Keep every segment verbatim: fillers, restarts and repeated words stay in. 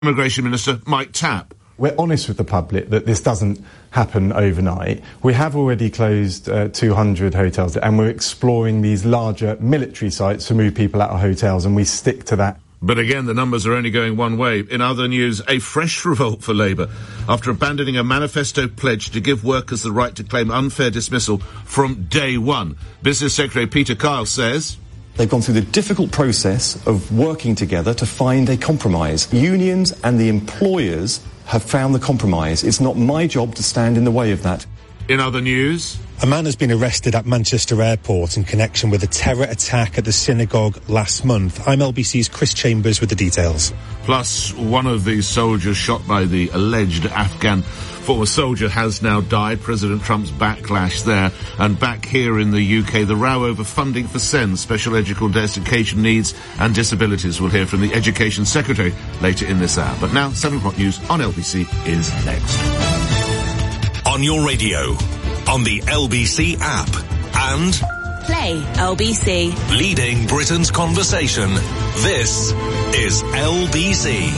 Immigration Minister Mike Tapp. We're honest with the public that this doesn't happen overnight. We have already closed uh, two hundred hotels, and we're exploring these larger military sites to move people out of hotels, and we stick to that. But again, the numbers are only going one way. In other news, a fresh revolt for Labour after abandoning a manifesto pledge to give workers the right to claim unfair dismissal from day one. Business Secretary Peter Kyle says they've gone through the difficult process of working together to find a compromise. Unions and the employers have found the compromise. It's not my job to stand in the way of that. In other news, a man has been arrested at Manchester Airport in connection with a terror attack at the synagogue last month. I'm L B C's Chris Chambers with the details. Plus, one of the soldiers shot by the alleged Afghan former soldier has now died. President Trump's backlash there. And back here in the U K, the row over funding for SEND, Special Education Needs and Disabilities. We'll hear from the Education Secretary later in this hour. But now, seven o'clock news on L B C is next. On your radio, on the L B C app, and Play L B C. Leading Britain's conversation. This is L B C.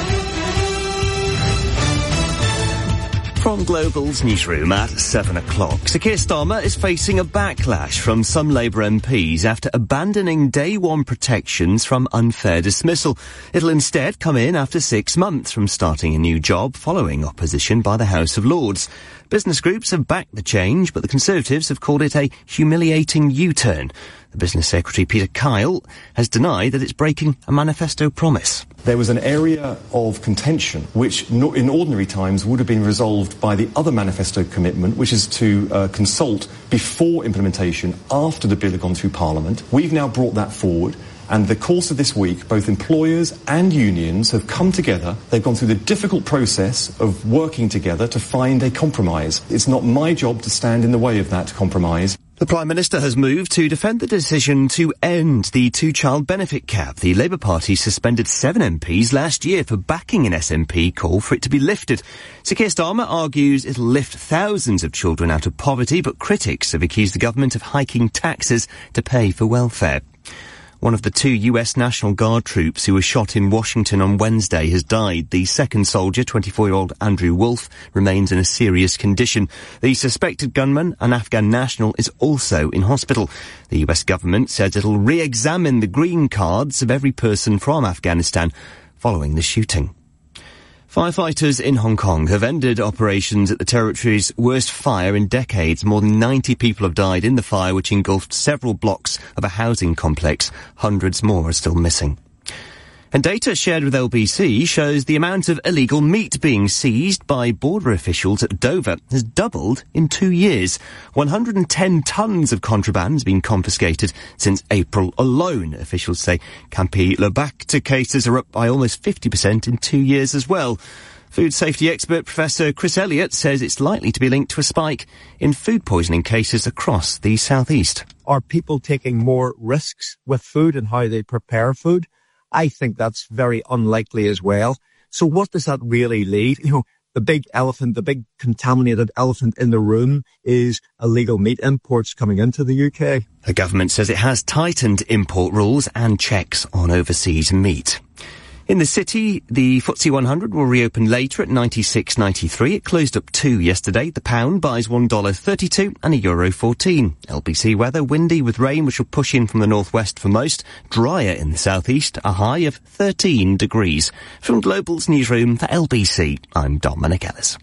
From Global's newsroom at seven o'clock, Sir Keir Starmer is facing a backlash from some Labour M Ps after abandoning day one protections from unfair dismissal. It'll instead come in after six months from starting a new job following opposition by the House of Lords. Business groups have backed the change, but the Conservatives have called it a humiliating U-turn. The Business Secretary, Peter Kyle, has denied that it's breaking a manifesto promise. There was an area of contention which in ordinary times would have been resolved by the other manifesto commitment, which is to uh, consult before implementation after the bill had gone through Parliament. We've now brought that forward. And the course of this week, both employers and unions have come together. They've gone through the difficult process of working together to find a compromise. It's not my job to stand in the way of that compromise. The Prime Minister has moved to defend the decision to end the two-child benefit cap. The Labour Party suspended seven M Ps last year for backing an S N P call for it to be lifted. Sir Keir Starmer argues it'll lift thousands of children out of poverty, but critics have accused the government of hiking taxes to pay for welfare. One of the two U S National Guard troops who was shot in Washington on Wednesday has died. The second soldier, twenty-four-year-old Andrew Wolf, remains in a serious condition. The suspected gunman, an Afghan national, is also in hospital. The U S government says it'll re-examine the green cards of every person from Afghanistan following the shooting. Firefighters in Hong Kong have ended operations at the territory's worst fire in decades. More than ninety people have died in the fire, which engulfed several blocks of a housing complex. Hundreds more are still missing. And data shared with L B C shows the amount of illegal meat being seized by border officials at Dover has doubled in two years. one hundred ten tonnes of contraband has been confiscated since April alone. Officials say Campylobacter cases are up by almost fifty percent in two years as well. Food safety expert Professor Chris Elliott says it's likely to be linked to a spike in food poisoning cases across the southeast. Are people taking more risks with food and how they prepare food? I think that's very unlikely as well. So what does that really lead? You know, the big elephant, the big contaminated elephant in the room is illegal meat imports coming into the U K. The government says it has tightened import rules and checks on overseas meat. In the city, the F T S E one hundred will reopen later at ninety-six ninety-three. It closed up two yesterday. The pound buys one dollar thirty-two and a euro fourteen. L B C weather, windy with rain which will push in from the northwest for most. Drier in the southeast, a high of thirteen degrees. From Global's newsroom for L B C, I'm Dominic Ellis.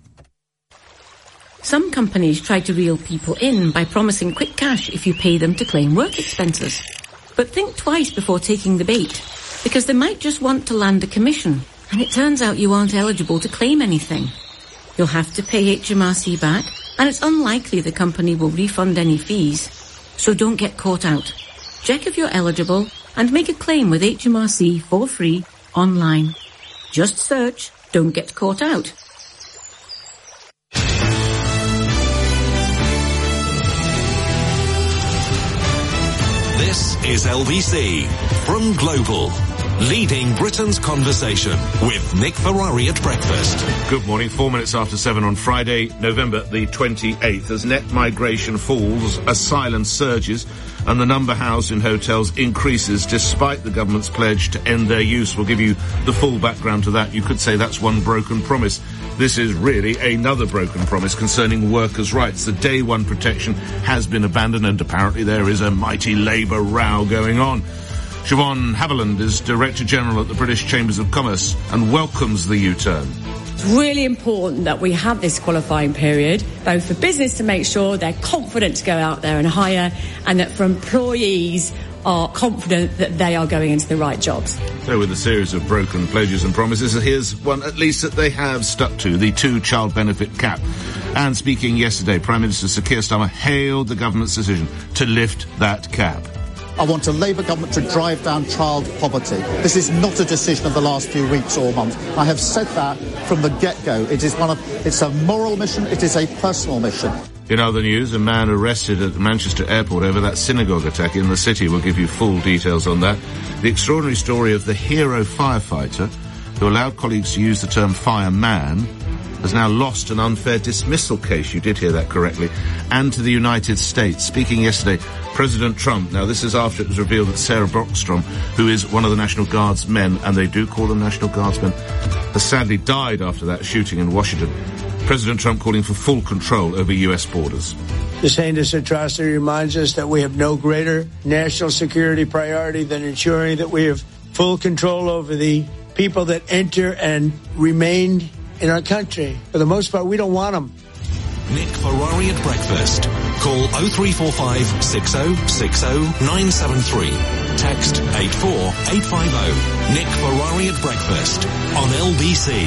Some companies try to reel people in by promising quick cash if you pay them to claim work expenses. But think twice before taking the bait, because they might just want to land a commission, and it turns out you aren't eligible to claim anything. You'll have to pay H M R C back, and it's unlikely the company will refund any fees. So don't get caught out. Check if you're eligible and make a claim with H M R C for free online. Just search "Don't Get Caught Out." This is L B C from Global. Leading Britain's conversation with Nick Ferrari at breakfast. Good morning. Four minutes after seven on Friday, November the twenty-eighth. As net migration falls, asylum surges, and the number housed in hotels increases despite the government's pledge to end their use. We'll give you the full background to that. You could say that's one broken promise. This is really another broken promise concerning workers' rights. The day one protection has been abandoned, and apparently there is a mighty Labour row going on. Siobhan Haviland is Director General at the British Chambers of Commerce and welcomes the U-turn. It's really important that we have this qualifying period, both for business to make sure they're confident to go out there and hire, and that for employees are confident that they are going into the right jobs. So with a series of broken pledges and promises, here's one at least that they have stuck to, the two-child benefit cap. And speaking yesterday, Prime Minister Sir Keir Starmer hailed the government's decision to lift that cap. I want a Labour government to drive down child poverty. This is not a decision of the last few weeks or months. I have said that from the get-go. It is one of, it's a moral mission, it is a personal mission. In other news, a man arrested at Manchester Airport over that synagogue attack in the city. We'll give you full details on that. The extraordinary story of the hero firefighter who allowed colleagues to use the term fireman has now lost an unfair dismissal case. You did hear that correctly. And to the United States. Speaking yesterday, President Trump, now this is after it was revealed that Sarah Brockstrom, who is one of the National Guard's men, and they do call them National Guardsmen, has sadly died after that shooting in Washington. President Trump calling for full control over U S borders. This heinous atrocity reminds us that we have no greater national security priority than ensuring that we have full control over the people that enter and remain in our country. For the most part, we don't want them. Nick Ferrari at breakfast. Call oh three four five, six oh six oh, nine seven three. Text eight four eight five oh. Nick Ferrari at breakfast on L B C.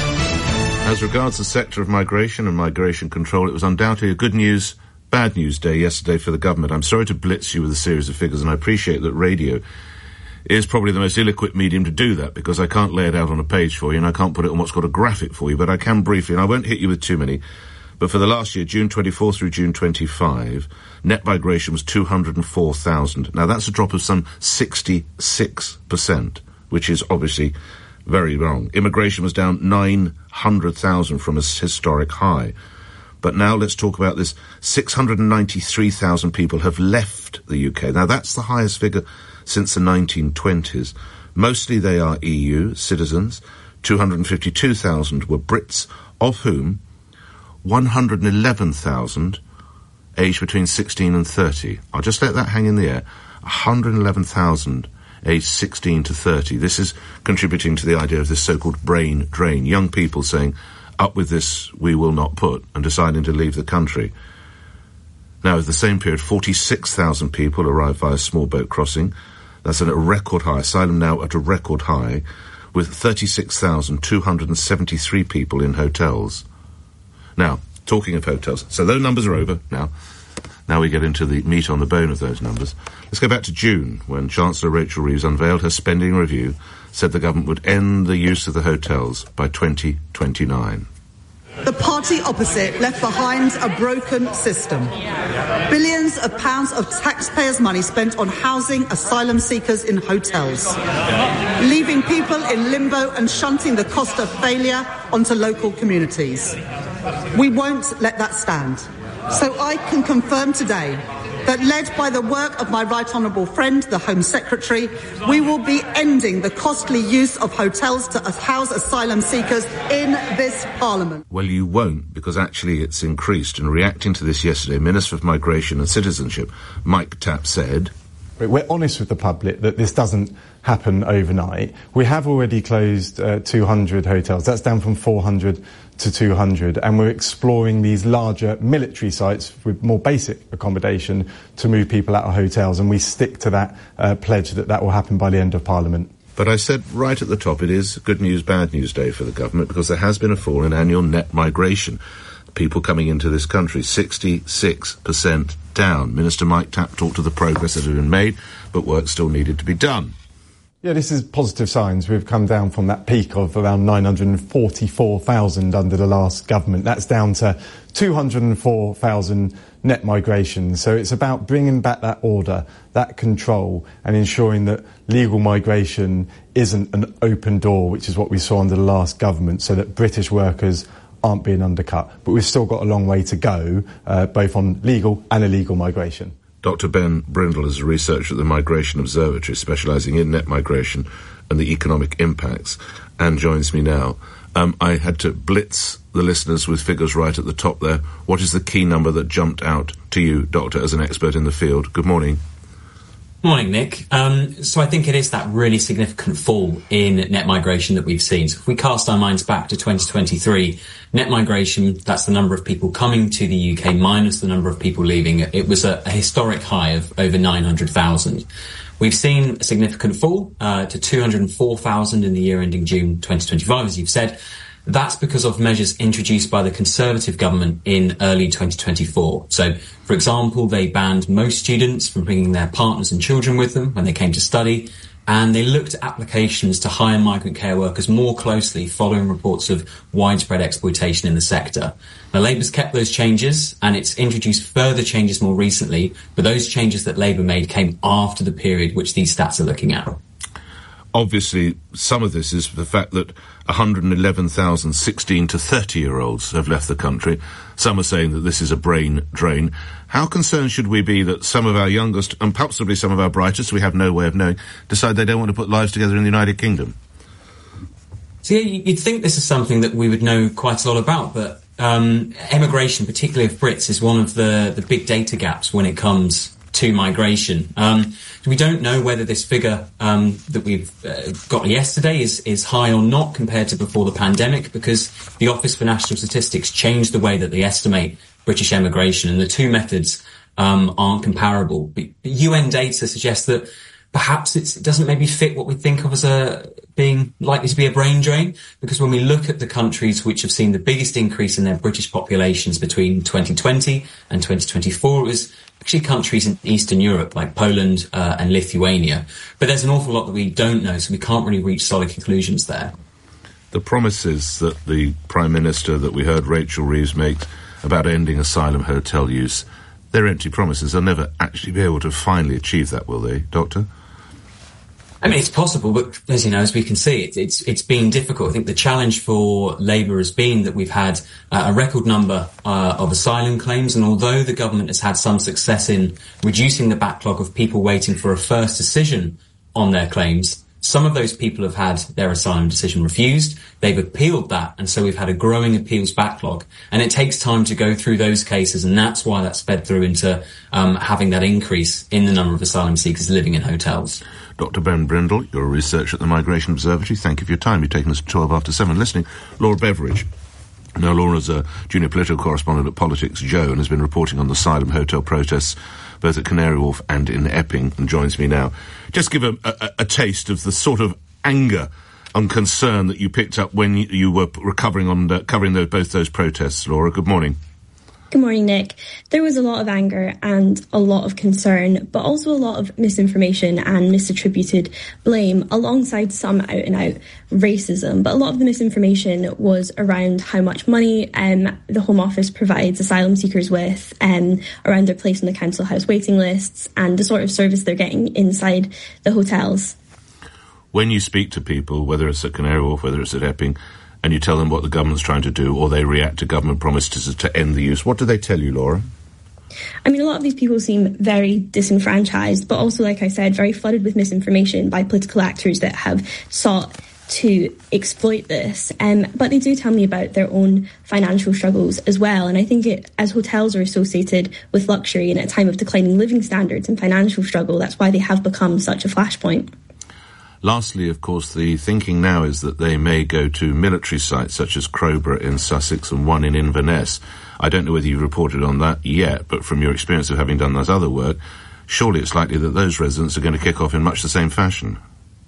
As regards the sector of migration and migration control, it was undoubtedly a good news, bad news day yesterday for the government. I'm sorry to blitz you with a series of figures, and I appreciate that radio is probably the most ill-equipped medium to do that, because I can't lay it out on a page for you and I can't put it on what's called a graphic for you, but I can briefly, and I won't hit you with too many. But for the last year, June twenty-fourth through June twenty-fifth, net migration was two hundred four thousand. Now that's a drop of some sixty-six percent, which is obviously very wrong. Immigration was down nine hundred thousand from a historic high. But now let's talk about this. six hundred ninety-three thousand people have left the U K. Now that's the highest figure since the nineteen twenties. Mostly they are E U citizens. two hundred fifty-two thousand were Brits, of whom one hundred eleven thousand aged between sixteen and thirty. I'll just let that hang in the air. one hundred eleven thousand aged sixteen to thirty. This is contributing to the idea of this so-called brain drain. Young people saying, up with this, we will not put, and deciding to leave the country. Now, at the same period, forty-six thousand people arrived via small boat crossing. That's at a record high. Asylum now at a record high, with thirty-six thousand two hundred seventy-three people in hotels. Now, talking of hotels, so those numbers are over now. Now we get into the meat on the bone of those numbers. Let's go back to June, when Chancellor Rachel Reeves unveiled her spending review, said the government would end the use of the hotels by twenty twenty-nine. The party opposite left behind a broken system. Billions of pounds of taxpayers' money spent on housing asylum seekers in hotels, leaving people in limbo and shunting the cost of failure onto local communities. We won't let that stand. So I can confirm today that, led by the work of my right honourable friend, the Home Secretary, we will be ending the costly use of hotels to house asylum seekers in this Parliament. Well, you won't, because actually it's increased. And reacting to this yesterday, Minister of Migration and Citizenship, Mike Tapp, said, we're honest with the public that this doesn't happen overnight. We have already closed uh, two hundred hotels. That's down from four hundred to two hundred. And we're exploring these larger military sites with more basic accommodation to move people out of hotels. And we stick to that uh, pledge that that will happen by the end of Parliament. But I said right at the top, it is good news, bad news day for the government, because there has been a fall in annual net migration. People coming into this country, sixty-six percent down. Minister Mike Tapp talked of the progress that had been made, but work still needed to be done. Yeah, this is positive signs. We've come down from that peak of around nine hundred forty-four thousand under the last government. That's down to two hundred four thousand net migration. So it's about bringing back that order, that control, and ensuring that legal migration isn't an open door, which is what we saw under the last government, so that British workers aren't being undercut. But we've still got a long way to go, uh, both on legal and illegal migration. Doctor Ben Brindle is a researcher at the Migration Observatory, specialising in net migration and the economic impacts, and joins me now. Um, I had to blitz the listeners with figures right at the top there. What is the key number that jumped out to you, Doctor, as an expert in the field? Good morning. Morning, Nick. Um, so I think it is that really significant fall in net migration that we've seen. So if we cast our minds back to twenty twenty-three, net migration, that's the number of people coming to the U K minus the number of people leaving. It was a, a historic high of over nine hundred thousand. We've seen a significant fall uh, to two hundred four thousand in the year ending June twenty twenty-five, as you've said. That's because of measures introduced by the Conservative government in early twenty twenty-four. So, for example, they banned most students from bringing their partners and children with them when they came to study, and they looked at applications to hire migrant care workers more closely following reports of widespread exploitation in the sector. Now, Labour's kept those changes, and it's introduced further changes more recently, but those changes that Labour made came after the period which these stats are looking at. Obviously, some of this is the fact that one hundred eleven thousand sixteen to thirty-year-olds have left the country. Some are saying that this is a brain drain. How concerned should we be that some of our youngest, and possibly some of our brightest, we have no way of knowing, decide they don't want to put lives together in the United Kingdom? So yeah, you'd think this is something that we would know quite a lot about, but um, emigration, particularly of Brits, is one of the, the big data gaps when it comes to migration. Um, we don't know whether this figure um, that we've uh, got yesterday is, is high or not compared to before the pandemic, because the Office for National Statistics changed the way that they estimate British emigration, and the two methods um, aren't comparable. But U N data suggests that perhaps it's, it doesn't maybe fit what we think of as a being likely to be a brain drain, because when we look at the countries which have seen the biggest increase in their British populations between twenty twenty and twenty twenty-four, it was actually countries in Eastern Europe like Poland uh, and Lithuania. But there's an awful lot that we don't know, so we can't really reach solid conclusions there. The promises that the Prime Minister that we heard Rachel Reeves make about ending asylum hotel use, they're empty promises. They'll never actually be able to finally achieve that, will they, Doctor? I mean, it's possible, but as you know, as we can see, it, it's it's been difficult. I think the challenge for Labour has been that we've had uh, a record number uh, of asylum claims, and although the government has had some success in reducing the backlog of people waiting for a first decision on their claims, some of those people have had their asylum decision refused. They've appealed that, and so we've had a growing appeals backlog. And it takes time to go through those cases, and that's why that's fed through into um, having that increase in the number of asylum seekers living in hotels. Doctor Ben Brindle, you're a researcher at the Migration Observatory. Thank you for your time. You've taken us to twelve after seven. Listening, Laura Beveridge. Now, Laura's a junior political correspondent at Politics Joe and has been reporting on the asylum hotel protests both at Canary Wharf and in Epping, and joins me now. Just give a, a, a taste of the sort of anger and concern that you picked up when you, you were recovering on uh, covering those, both those protests, Laura. Good morning. Good morning, Nick. There was a lot of anger and a lot of concern, but also a lot of misinformation and misattributed blame, alongside some out-and-out racism. But a lot of the misinformation was around how much money um, the Home Office provides asylum seekers with, um, around their place on the council house waiting lists, and the sort of service they're getting inside the hotels. When you speak to people, whether it's at Canary Wharf, whether it's at Epping, and you tell them what the government's trying to do, or they react to government promises to end the use, what do they tell you, Laura? I mean, a lot of these people seem very disenfranchised, but also, like I said, very flooded with misinformation by political actors that have sought to exploit this. Um, but they do tell me about their own financial struggles as well. And I think it, as hotels are associated with luxury and at a time of declining living standards and financial struggle, that's why they have become such a flashpoint. Lastly, of course, the thinking now is that they may go to military sites such as Crowborough in Sussex and one in Inverness. I don't know whether you've reported on that yet, but from your experience of having done that other work, surely it's likely that those residents are going to kick off in much the same fashion.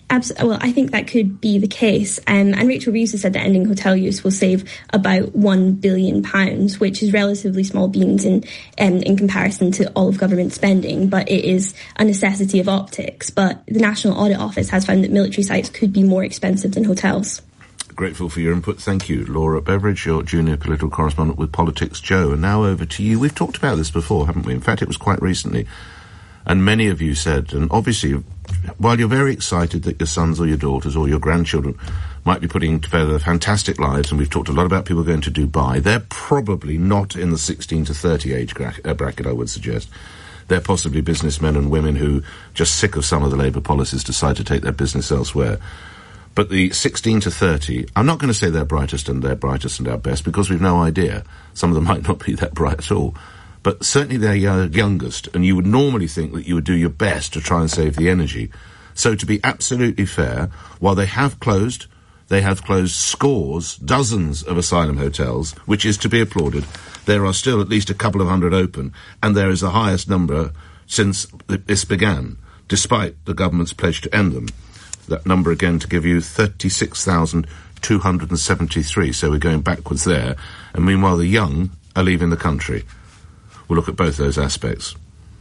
Abs- well, I think that could be the case. Um, and Rachel Reeves has said that ending hotel use will save about one billion pounds, which is relatively small beans in um, in comparison to all of government spending, but it is a necessity of optics. But the National Audit Office has found that military sites could be more expensive than hotels. Grateful for your input. Thank you. Laura Beveridge, your junior political correspondent with Politics Joe. And now over to you. We've talked about this before, haven't we? In fact, it was quite recently. And many of you said, and obviously, while you're very excited that your sons or your daughters or your grandchildren might be putting together fantastic lives, and we've talked a lot about people going to Dubai, they're probably not in the sixteen to thirty age bracket, I would suggest. They're possibly businessmen and women who, just sick of some of the Labour policies, decide to take their business elsewhere. But the sixteen to thirty, I'm not going to say they're brightest and they're brightest and our best, because we've no idea. Some of them might not be that bright at all. But certainly they're uh, youngest, and you would normally think that you would do your best to try and save the energy. So to be absolutely fair, while they have closed, they have closed scores, dozens of asylum hotels, which is to be applauded. There are still at least a couple of hundred open, and there is the highest number since this began, despite the government's pledge to end them. That number again to give you thirty-six thousand two hundred seventy-three, so we're going backwards there. And meanwhile the young are leaving the country. We'll look at both those aspects.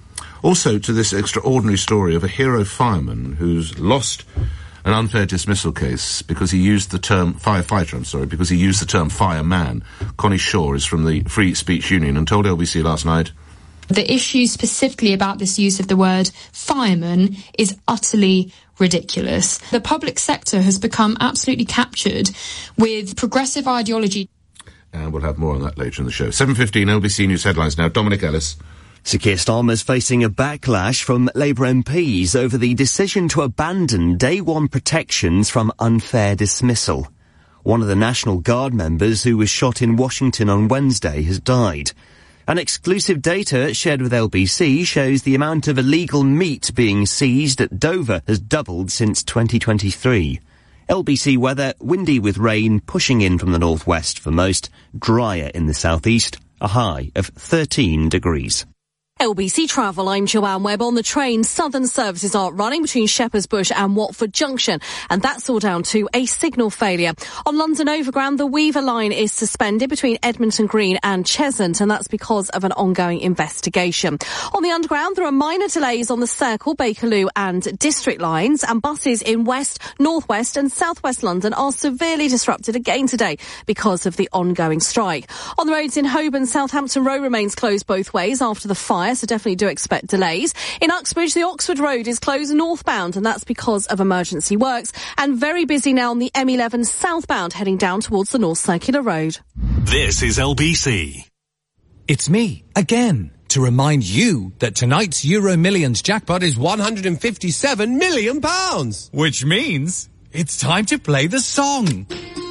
Also to this extraordinary story of a hero fireman who's lost an unfair dismissal case because he used the term, firefighter, I'm sorry, because he used the term fireman. Connie Shaw is from the Free Speech Union and told L B C last night, the issue specifically about this use of the word fireman is utterly ridiculous. The public sector has become absolutely captured with progressive ideology. And we'll have more on that later in the show. seven fifteen L B C News headlines now. Dominic Ellis. Sir Keir Starmer's facing a backlash from Labour M Ps over the decision to abandon day one protections from unfair dismissal. One of the National Guard members who was shot in Washington on Wednesday has died. An exclusive data shared with L B C shows the amount of illegal meat being seized at Dover has doubled since twenty twenty-three. L B C weather, windy with rain pushing in from the northwest for most, drier in the southeast, a high of thirteen degrees. L B C Travel, I'm Joanne Webb. On the train, Southern services aren't running between Shepherd's Bush and Watford Junction, and that's all down to a signal failure. On London Overground, the Weaver line is suspended between Edmonton Green and Cheshunt, and that's because of an ongoing investigation. On the Underground, there are minor delays on the Circle, Bakerloo and District lines, and buses in West, North West and South West London are severely disrupted again today because of the ongoing strike. On the roads in Holborn, Southampton Row remains closed both ways after the fire, so definitely do expect delays. In Uxbridge, the Oxford Road is closed northbound, and that's because of emergency works. And very busy now on the M eleven southbound, heading down towards the North Circular Road. This is L B C. It's me, again, to remind you that tonight's Euro Millions jackpot is one hundred fifty-seven million pounds. Which means it's time to play the song.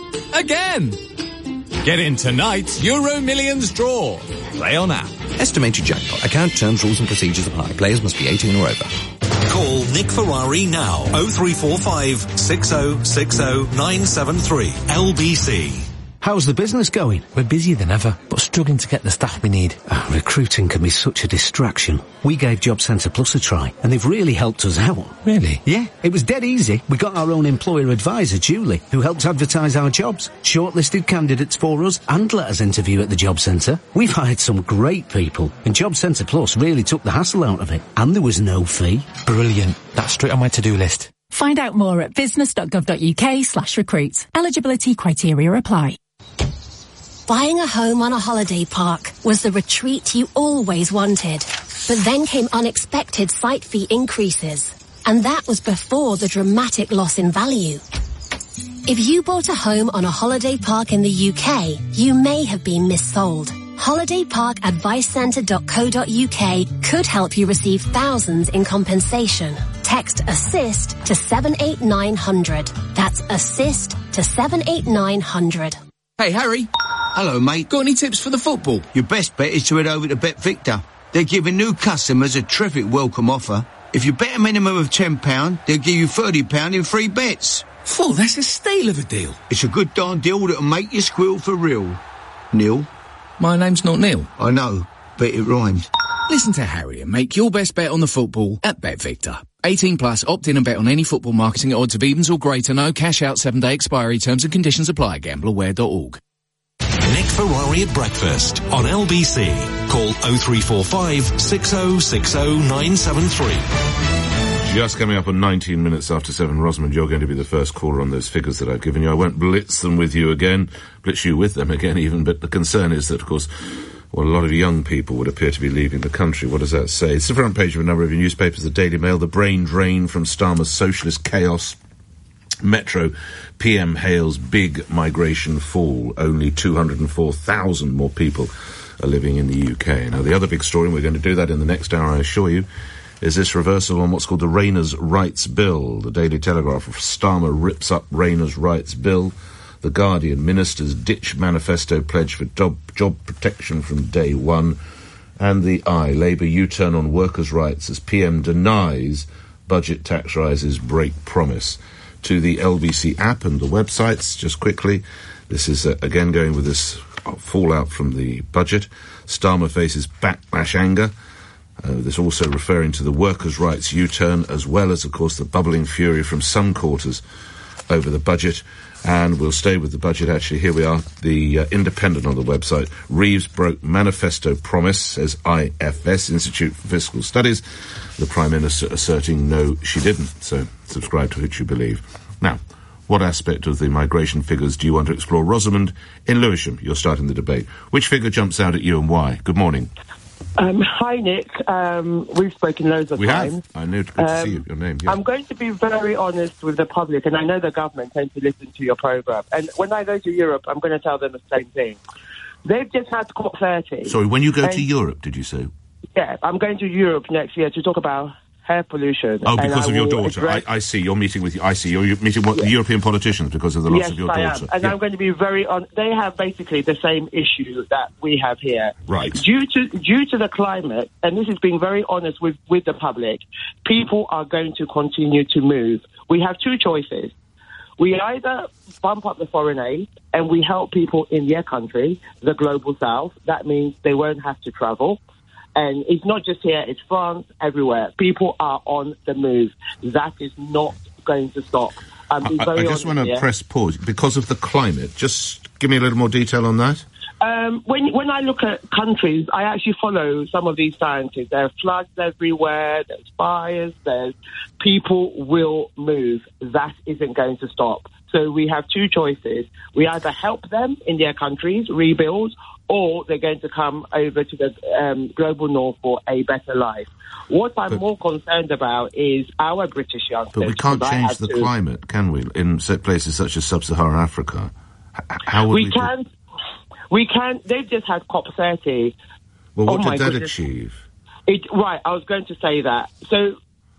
Again. Get in tonight's Euro Millions draw. Play on app. Estimated jackpot. Account terms, rules and procedures apply. Players must be eighteen or over. Call Nick Ferrari now. oh three four five, six oh six oh, nine seven three. L B C. How's the business going? We're busier than ever, but struggling to get the staff we need. Oh, recruiting can be such a distraction. We gave Job Centre Plus a try, and they've really helped us out. Really? Yeah, it was dead easy. We got our own employer advisor, Julie, who helped advertise our jobs, shortlisted candidates for us, and let us interview at the Job Centre. We've hired some great people, and Job Centre Plus really took the hassle out of it, and there was no fee. Brilliant. That's straight on my to-do list. Find out more at business.gov.uk slash recruit. Eligibility criteria apply. Buying a home on a holiday park was the retreat you always wanted. But then came unexpected site fee increases. And that was before the dramatic loss in value. If you bought a home on a holiday park in the U K, you may have been missold. holiday park advice centre dot co dot uk could help you receive thousands in compensation. Text ASSIST to seven eight nine hundred. That's ASSIST to seven eight nine hundred. Hey, Harry. Hello, mate. Got any tips for the football? Your best bet is to head over to BetVictor. They're giving new customers a terrific welcome offer. If you bet a minimum of ten pounds, they'll give you thirty pounds in free bets. Fool, that's a steal of a deal. It's a good darn deal that'll make you squeal for real. Neil? My name's not Neil. I know, but it rhymes. Listen to Harry and make your best bet on the football at BetVictor. eighteen plus, opt in and bet on any football marketing at odds of evens or greater. No cash out, seven day expiry. Terms and conditions apply. gamble aware dot org. Nick Ferrari at breakfast on L B C. Call oh three four five, six oh six oh, nine seven three. Just coming up on nineteen minutes after seven, Rosamond, you're going to be the first caller on those figures that I've given you. I won't blitz them with you again, blitz you with them again even, but the concern is that, of course, well, a lot of young people would appear to be leaving the country. What does that say? It's the front page of a number of your newspapers, the Daily Mail, the brain drain from Starmer's socialist chaos. Metro, P M hails big migration fall. Only two hundred four thousand more people are living in the U K. Now, the other big story, and we're going to do that in the next hour, I assure you, is this reversal on what's called the Rayner's Rights Bill. The Daily Telegraph, Starmer rips up Rayner's Rights Bill. The Guardian, ministers ditch manifesto pledge for job, job protection from day one. And the Eye, Labour U-turn on workers' rights as P M denies budget tax rises break promise. To the L B C app and the websites, just quickly, this is uh, again going with this fallout from the budget. Starmer faces backlash anger. Uh, this also referring to the workers' rights U-turn, as well as, of course, the bubbling fury from some quarters over the budget. And we'll stay with the budget, actually. Here we are, the uh, Independent on the website. Reeves broke manifesto promise, says I F S, Institute for Fiscal Studies. The Prime Minister asserting, no, she didn't. So subscribe to which you believe. Now, what aspect of the migration figures do you want to explore? Rosamond in Lewisham, you're starting the debate. Which figure jumps out at you and why? Good morning. Um, hi, Nick. Um, we've spoken loads of we times. We have. I know. Good um, to see you. Your name. Yeah. I'm going to be very honest with the public, and I know the government tends to listen to your programme. And when I go to Europe, I'm going to tell them the same thing. They've just had COP thirty. Sorry, when you go and, to Europe, did you say? Yeah, I'm going to Europe next year to talk about air pollution. Oh, because of your daughter. Address... I, I see. You're meeting with. I see. You're meeting what, yes. the European politicians because of the loss yes, of your I daughter. Am. And yeah. I'm going to be very on. They have basically the same issue that we have here. Right. Due to due to the climate, and this is being very honest with with the public, people are going to continue to move. We have two choices. We either bump up the foreign aid and we help people in their country, the global south. That means they won't have to travel. And it's not just here, it's France, everywhere. People are on the move. That is not going to stop. Um, I, I just want to press pause. Because of the climate, just give me a little more detail on that. Um, when when I look at countries, I actually follow some of these scientists. There are floods everywhere, there's fires, there's people will move. That isn't going to stop. So we have two choices. We either help them in their countries, rebuild, or they're going to come over to the um, global north for a better life. What I'm but, more concerned about is our British youngsters. But we can't change the to, climate, can we, in places such as sub-Saharan Africa? H- how would we, we can. Do- we can. They've just had COP thirty. Well, what oh did that goodness. achieve? It, right, I was going to say that. So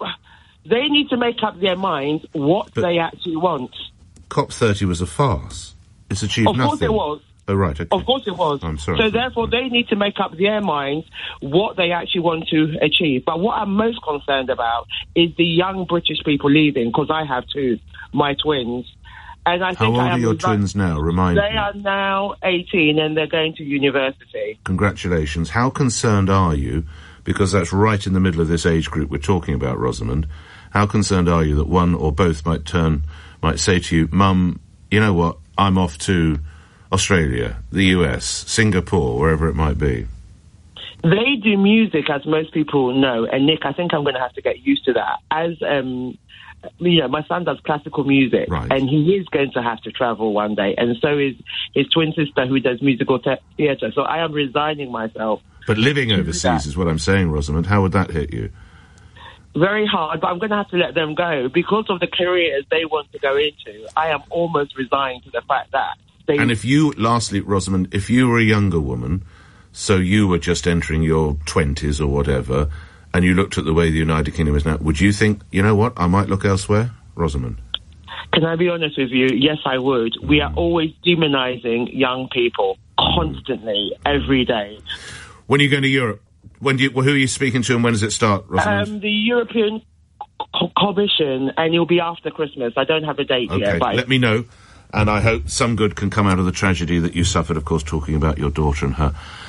they need to make up their minds what but they actually want. COP thirty was a farce. It's achieved of nothing. Of course it was. Oh, right, okay. Of course it was. I'm sorry. So therefore they need to make up their minds what they actually want to achieve. But what I'm most concerned about is the young British people leaving, because I have two, my twins. And I think How old I are your twins now? Remind they me. They are now eighteen and they're going to university. Congratulations. How concerned are you, because that's right in the middle of this age group we're talking about, Rosamond, how concerned are you that one or both might turn, might say to you, Mum, you know what, I'm off to Australia, the U S, Singapore, wherever it might be? They do music, as most people know, and Nick, I think I'm going to have to get used to that. As, um, you know, my son does classical music, right. and he is going to have to travel one day, and so is his twin sister who does musical te- theatre, so I am resigning myself. But living overseas is what I'm saying, Rosamond. How would that hit you? Very hard, but I'm going to have to let them go. Because of the careers they want to go into, I am almost resigned to the fact that they... And if you, lastly, Rosamond, if you were a younger woman, so you were just entering your twenties or whatever, and you looked at the way the United Kingdom is now, would you think, you know what, I might look elsewhere? Rosamond? Can I be honest with you? Yes, I would. Mm. We are always demonising young people constantly, every day. When are you going to Europe? When do you, well, who are you speaking to and when does it start, Rosamond? Um, the European Co- Commission, and it'll be after Christmas. I don't have a date okay, yet. But let me know, and I hope some good can come out of the tragedy that you suffered, of course, talking about your daughter and her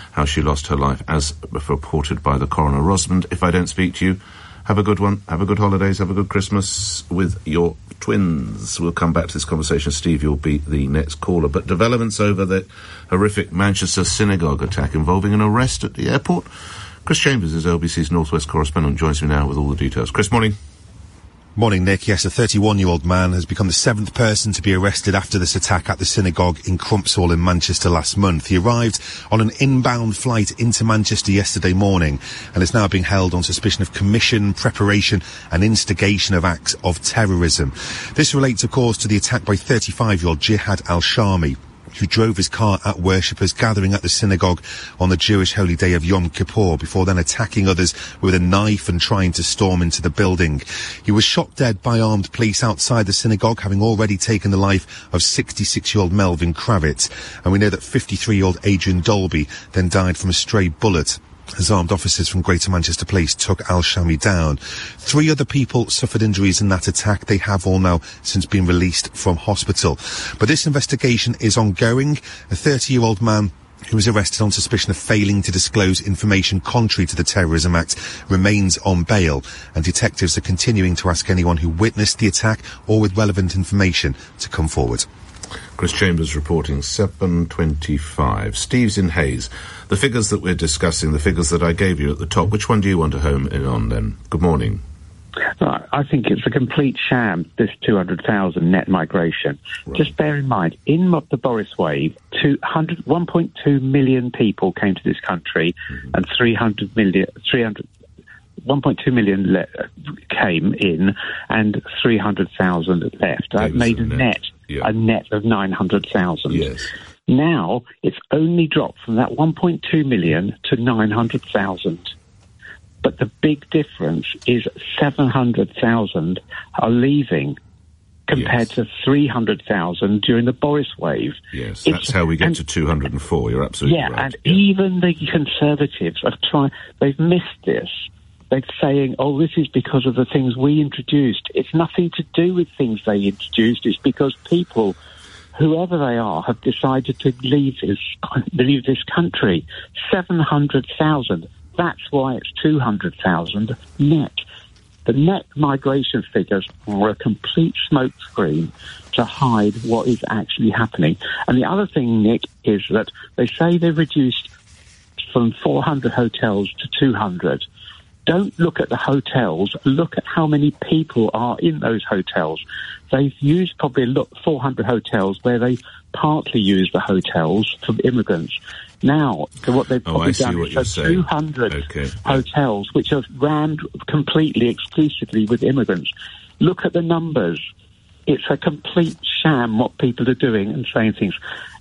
how she lost her life, as reported by the coroner. Rosamond, if I don't speak to you, have a good one. Have a good holidays. Have a good Christmas with your twins. We'll come back to this conversation. Steve, you'll be the next caller. But developments over the horrific Manchester synagogue attack involving an arrest at the airport. Chris Chambers is L B C's Northwest correspondent, joins me now with all the details. Chris, morning. Morning, Nick. Yes, a thirty-one-year-old man has become the seventh person to be arrested after this attack at the synagogue in Crumpsall in Manchester last month. He arrived on an inbound flight into Manchester yesterday morning and is now being held on suspicion of commission, preparation and instigation of acts of terrorism. This relates, of course, to the attack by thirty-five-year-old Jihad al-Shami, who drove his car at worshippers gathering at the synagogue on the Jewish holy day of Yom Kippur before then attacking others with a knife and trying to storm into the building. He was shot dead by armed police outside the synagogue, having already taken the life of sixty-six-year-old Melvin Kravitz. And we know that fifty-three-year-old Adrian Dolby then died from a stray bullet as armed officers from Greater Manchester Police took al-Shami down. Three other people suffered injuries in that attack. They have all now since been released from hospital. But this investigation is ongoing. A thirty-year-old man who was arrested on suspicion of failing to disclose information contrary to the Terrorism Act remains on bail, and detectives are continuing to ask anyone who witnessed the attack or with relevant information to come forward. Chris Chambers reporting seven twenty-five. Steve's in Hayes. The figures that we're discussing, the figures that I gave you at the top, which one do you want to home in on then? Good morning. Right, I think it's a complete sham, this two hundred thousand net migration. Right. Just bear in mind, in the Boris wave, one point two million people came to this country, mm-hmm. and three hundred million, three hundred, one point two million le- came in, and three hundred thousand left. That made a net, net yeah. a net of nine hundred thousand. Yes. Now, it's only dropped from that one point two million to nine hundred thousand. But the big difference is seven hundred thousand are leaving compared yes. to three hundred thousand during the Boris wave. Yes, it's, that's how we get and, to two hundred four. You're absolutely yeah, right. And yeah, and even the Conservatives are trying, they've missed this. They're saying, oh, this is because of the things we introduced. It's nothing to do with things they introduced. It's because people, whoever they are, have decided to leave this, leave this country. seven hundred thousand. That's why it's two hundred thousand net. The net migration figures are a complete smokescreen to hide what is actually happening. And the other thing, Nick, is that they say they've reduced from four hundred hotels to two hundred. Don't look at the hotels, look at how many people are in those hotels. They've used probably look, four hundred hotels where they partly use the hotels for immigrants. Now, so what they've probably oh, done is so two hundred okay. hotels, which are rammed completely, exclusively with immigrants. Look at the numbers. It's a complete sham what people are doing and saying things.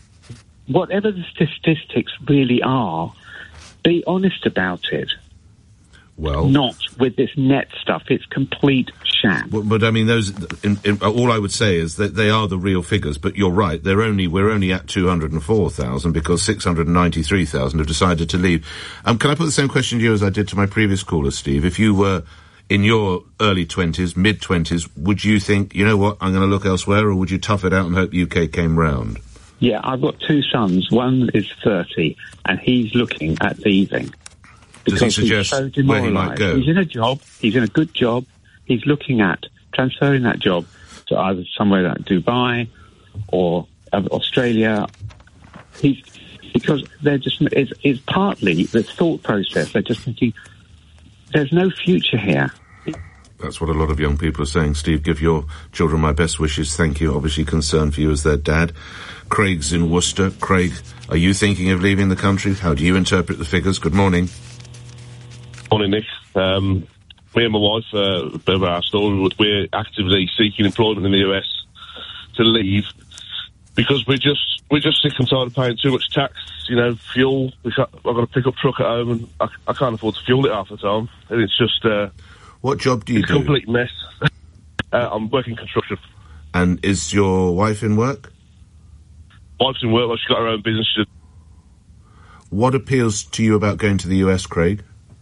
Whatever the statistics really are, be honest about it. Well, not with this net stuff. It's complete sham. But, but I mean, those. In, in, all I would say is that they are the real figures. But you're right; they're only we're only at two hundred and four thousand because six hundred and ninety-three thousand have decided to leave. Um, can I put the same question to you as I did to my previous caller, Steve? If you were in your early twenties, mid twenties, would you think, you know what, I'm going to look elsewhere, or would you tough it out and hope U K came round? Yeah, I've got two sons. One is thirty, and he's looking at leaving. Does he suggest so where he might go? He's in a job. He's in a good job. He's looking at transferring that job to either somewhere like Dubai or Australia. He's because they're just it's, it's partly the thought process. They're just thinking there's no future here. That's what a lot of young people are saying. Steve, give your children my best wishes. Thank you. Obviously concerned for you as their dad. Craig's in Worcester. Craig, are you thinking of leaving the country? How do you interpret the figures? Good morning. Morning, Nick. Um, me and my wife, uh, a bit of our story, we're actively seeking employment in the U S to leave because we're just we're just sick and tired of paying too much tax. You know, fuel. I've got a pickup truck at home, and I, I can't afford to fuel it half the time. And it's just uh, what job do you it's do? A complete mess. uh, I'm working construction. And is your wife in work? Wife's in work. Well, she's got her own business. She what appeals to you about going to the U S, Craig?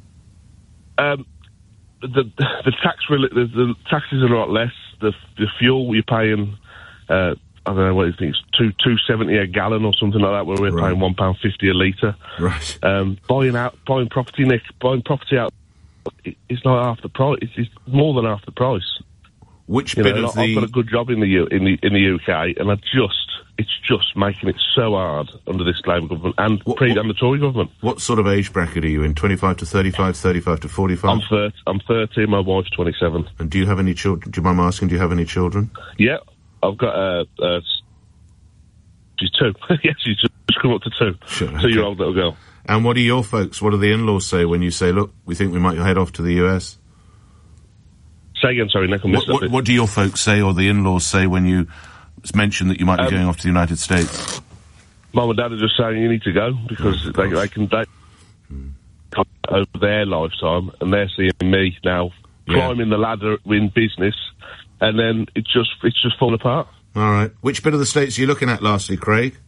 Um, the the tax the, the taxes are a lot less. The the fuel you're paying uh, I don't know what you think, it's two two seventy a gallon or something like that, where we're Right. paying one pound fifty a litre. Right. Um, buying out, buying property, Nick, buying property out, it, it's not half the price. It's, it's more than half the price. Which You bit know, of I've the... got a good job in the U, in the in the U K, and I just it's just making it so hard under this Labour government and pre and the Tory government. What sort of age bracket are you in? twenty-five to thirty-five, thirty-five to forty-five? I'm thirty. I'm thirty. My wife's twenty-seven. And do you have any children? Do you mind asking? Do you have any children? Yeah, I've got a. Uh, uh, she's two. Yeah, she's just come up to two. Sure, okay. Two-year-old little girl. And what do your folks? What do the in-laws say when you say, "Look, we think we might head off to the U S"? Say again, sorry, Nick. I missed What, what, that bit. what do your folks say, or the in-laws say, when you mention that you might be Um, going off to the United States? Mum and Dad are just saying you need to go because they, they can they over their lifetime, and they're seeing me now Yeah. climbing the ladder in business, and then it just it's just falling apart. All right. Which bit of the States are you looking at, lastly, Craig?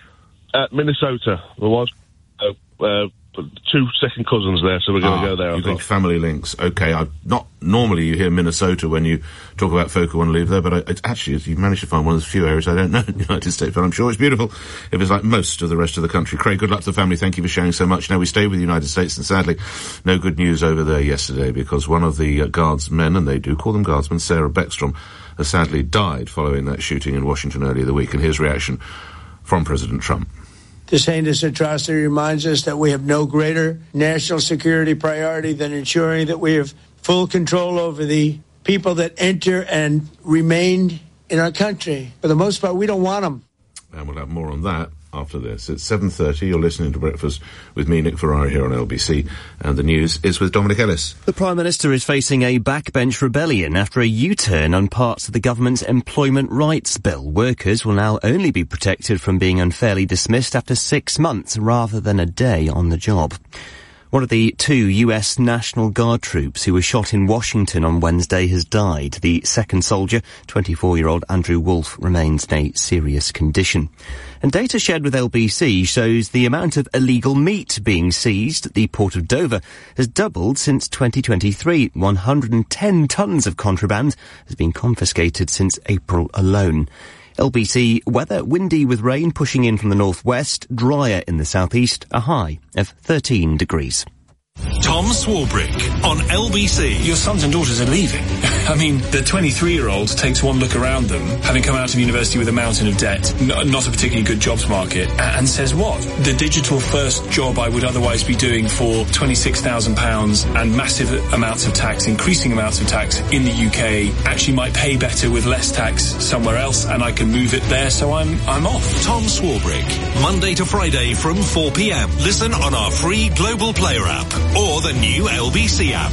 Uh, Minnesota. My wife's uh, uh, two second cousins there, so we're going to Ah, go there. I You've think. got family links. Okay, I not normally you hear Minnesota when you talk about folk who want to live there, but I, it's actually you've managed to find one of the few areas I don't know in the United States, but I'm sure it's beautiful if it's like most of the rest of the country. Craig, good luck to the family. Thank you for sharing so much. Now we stay with the United States, and sadly, no good news over there yesterday because one of the uh, guardsmen, and they do call them guardsmen, Sarah Beckstrom, has sadly died following that shooting in Washington earlier the week. And here's reaction from President Trump. This heinous atrocity reminds us that we have no greater national security priority than ensuring that we have full control over the people that enter and remain in our country. For the most part, we don't want them. And we'll have more on that after this. It's seven thirty. You're listening to Breakfast with me, Nick Ferrari, here on L B C. And the news is with Dominic Ellis. The Prime Minister is facing a backbench rebellion after a U-turn on parts of the government's employment rights bill. Workers will now only be protected from being unfairly dismissed after six months rather than a day on the job. One of the two U S National Guard troops who were shot in Washington on Wednesday has died. The second soldier, twenty-four-year-old Andrew Wolf, remains in a serious condition. And data shared with L B C shows the amount of illegal meat being seized at the port of Dover has doubled since twenty twenty-three. one hundred ten tonnes of contraband has been confiscated since April alone. L B C weather, windy with rain pushing in from the northwest, drier in the southeast, a high of thirteen degrees. Tom Swarbrick on L B C. Your sons and daughters are leaving. I mean, the twenty-three-year-old takes one look around them, having come out of university with a mountain of debt, n- not a particularly good jobs market, a- and says what? The digital-first job I would otherwise be doing for twenty-six thousand pounds and massive amounts of tax, increasing amounts of tax in the U K, actually might pay better with less tax somewhere else, and I can move it there, so I'm I'm off. Tom Swarbrick, Monday to Friday from four p.m. Listen on our free Global Player app or the new L B C app.